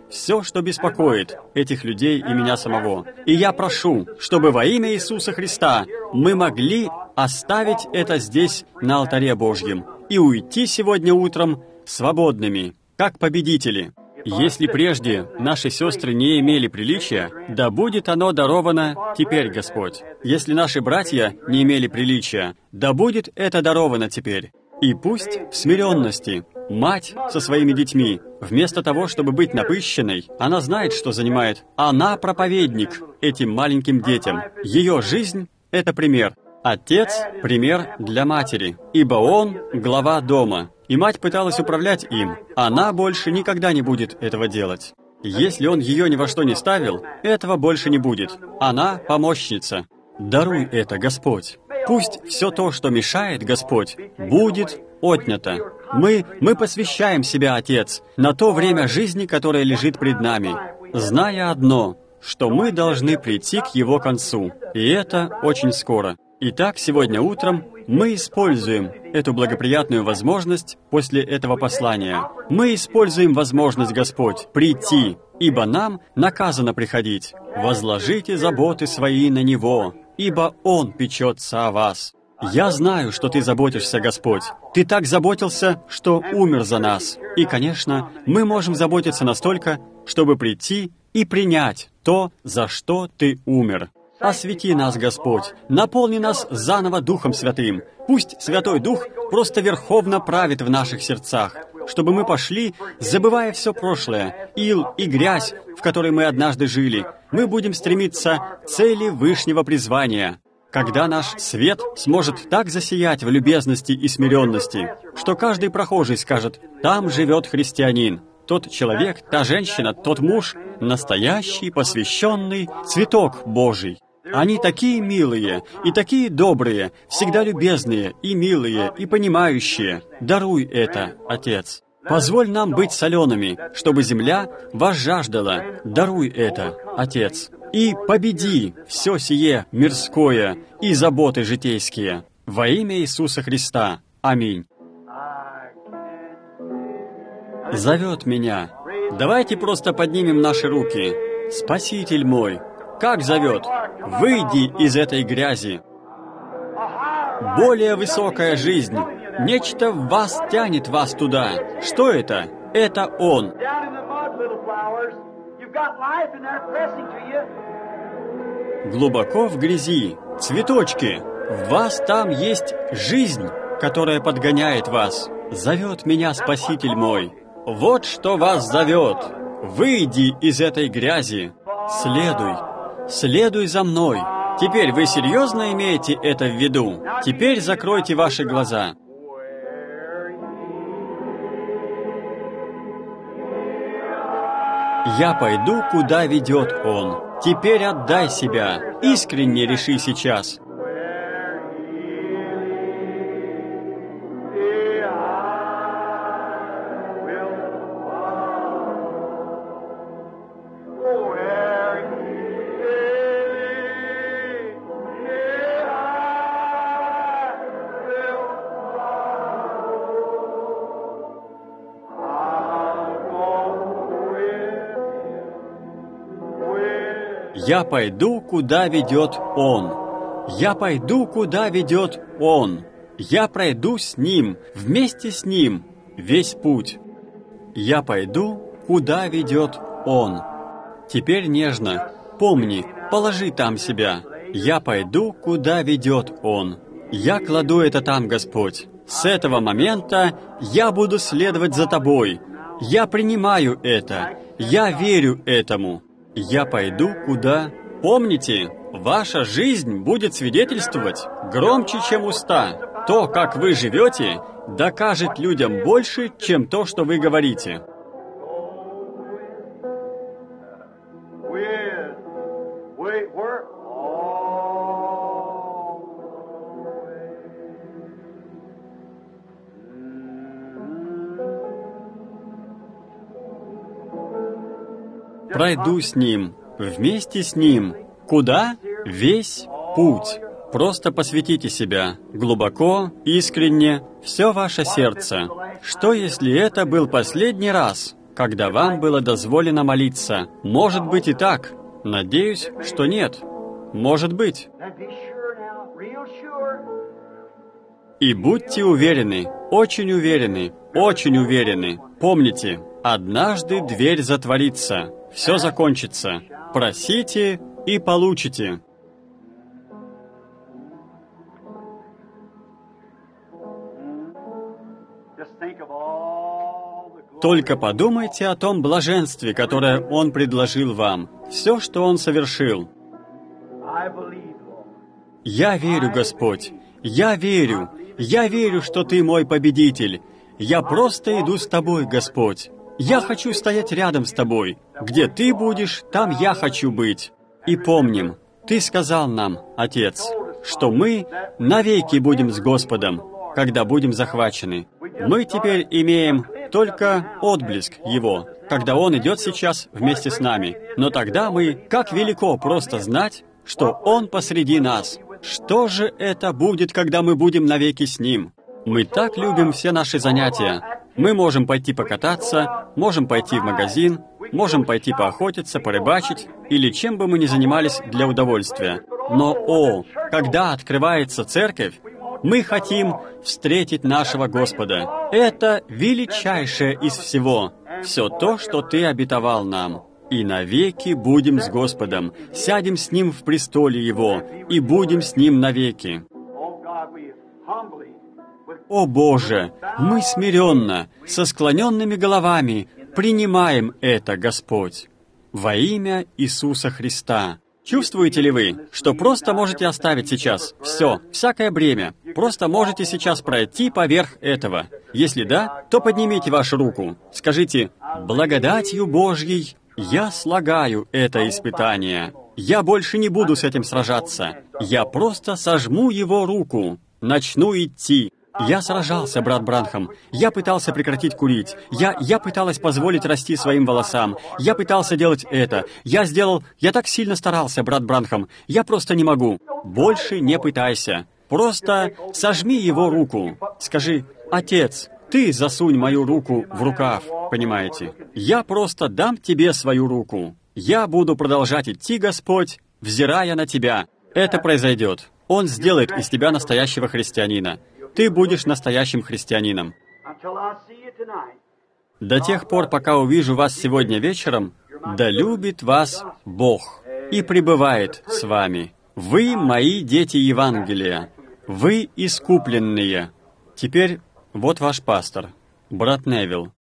все, что беспокоит этих людей и меня самого. И я прошу, чтобы во имя Иисуса Христа мы могли оставить это здесь, на алтаре Божьем, и уйти сегодня утром свободными, как победители. Если прежде наши сестры не имели приличия, да будет оно даровано теперь, Господь. Если наши братья не имели приличия, да будет это даровано теперь. И пусть в смиренности мать со своими детьми, вместо того, чтобы быть напыщенной, она знает, что занимает. Она проповедник этим маленьким детям. Ее жизнь — это пример. Отец — пример для матери, ибо он — глава дома. И мать пыталась управлять им. Она больше никогда не будет этого делать. Если он ее ни во что не ставил, этого больше не будет. Она — помощница. Даруй это, Господь. Пусть все то, что мешает, Господь, будет отнято. Мы посвящаем себя, Отец, на то время жизни, которое лежит пред нами, зная одно, что мы должны прийти к его концу. И это очень скоро. Итак, сегодня утром мы используем эту благоприятную возможность после этого послания. Мы используем возможность, Господь, прийти, ибо нам наказано приходить. Возложите заботы свои на Него, ибо Он печется о вас. Я знаю, что Ты заботишься, Господь. Ты так заботился, что умер за нас. И, конечно, мы можем заботиться настолько, чтобы прийти и принять то, за что Ты умер. Освети нас, Господь, наполни нас заново Духом Святым. Пусть Святой Дух просто верховно правит в наших сердцах, чтобы мы пошли, забывая все прошлое, ил и грязь, в которой мы однажды жили. Мы будем стремиться к цели вышнего призвания. Когда наш свет сможет так засиять в любезности и смиренности, что каждый прохожий скажет: «Там живет христианин». Тот человек, та женщина, тот муж — настоящий, посвященный цветок Божий. Они такие милые и такие добрые, всегда любезные и милые и понимающие. Даруй это, Отец. Позволь нам быть солеными, чтобы земля вас жаждала. Даруй это, Отец. И победи все сие мирское и заботы житейские. Во имя Иисуса Христа. Аминь. Зовет меня. Давайте просто поднимем наши руки. Спаситель мой, как зовет? Выйди из этой грязи. Более высокая жизнь. Нечто в вас тянет вас туда. Что это? Это Он. Глубоко в грязи. Цветочки. В вас там есть жизнь, которая подгоняет вас. Зовет меня Спаситель мой. Вот что вас зовет. Выйди из этой грязи. Следуй за мной. Теперь вы серьезно имеете это в виду? Теперь закройте ваши глаза. Я пойду, куда ведет Он. Теперь отдай себя. Искренне реши сейчас. Я пойду, куда ведет Он. Я пойду, куда ведет Он. Я пройду с Ним, вместе с Ним, весь путь. Я пойду, куда ведет Он. Теперь нежно, помни, положи там себя. Я пойду, куда ведет Он. Я кладу это там, Господь. С этого момента я буду следовать за Тобой. Я принимаю это. Я верю этому. Я пойду, куда... Помните, ваша жизнь будет свидетельствовать громче, чем уста. То, как вы живете, докажет людям больше, чем то, что вы говорите. Пройду с Ним, вместе с Ним. Куда? Весь путь. Просто посвятите себя, глубоко, искренне, все ваше сердце. Что, если это был последний раз, когда вам было дозволено молиться. Может быть и так. Надеюсь, что нет. Может быть. И будьте уверены, очень уверены, очень уверены. Помните, однажды дверь затворится, все закончится. Просите и получите. Только подумайте о том блаженстве, которое Он предложил вам, все, что Он совершил. Я верю, Господь, я верю, что Ты мой победитель. Я просто иду с Тобой, Господь. Я хочу стоять рядом с Тобой. Где Ты будешь, там я хочу быть. И помним, Ты сказал нам, Отец, что мы навеки будем с Господом, когда будем захвачены. Мы теперь имеем только отблеск Его, когда Он идет сейчас вместе с нами. Но тогда мы, как велико просто знать, что Он посреди нас. Что же это будет, когда мы будем навеки с Ним? Мы так любим все наши занятия. Мы можем пойти покататься, можем пойти в магазин, можем пойти поохотиться, порыбачить, или чем бы мы ни занимались для удовольствия. Но, когда открывается церковь, мы хотим встретить нашего Господа. Это величайшее из всего. Все то, что Ты обетовал нам. И навеки будем с Господом, сядем с Ним в престоле Его, и будем с Ним навеки. О Боже, мы смиренно, со склоненными головами, принимаем это, Господь, во имя Иисуса Христа. Чувствуете ли вы, что просто можете оставить сейчас все, всякое бремя, просто можете сейчас пройти поверх этого? Если да, то поднимите вашу руку, скажите: «Благодатью Божьей я слагаю это испытание. Я больше не буду с этим сражаться. Я просто сожму его руку, начну идти». Я сражался, брат Бранхам. Я пытался прекратить курить. Я пыталась позволить расти своим волосам. Я пытался делать это. Я так сильно старался, брат Бранхам. Я просто не могу. Больше не пытайся. Просто сожми его руку. Скажи: «Отец, Ты засунь мою руку в рукав». Понимаете? Я просто дам Тебе свою руку. Я буду продолжать идти, Господь, взирая на Тебя. Это произойдет. Он сделает из тебя настоящего христианина. Ты будешь настоящим христианином. До тех пор, пока увижу вас сегодня вечером, да любит вас Бог и пребывает с вами. Вы мои дети Евангелия. Вы искупленные. Теперь вот ваш пастор, брат Невилл.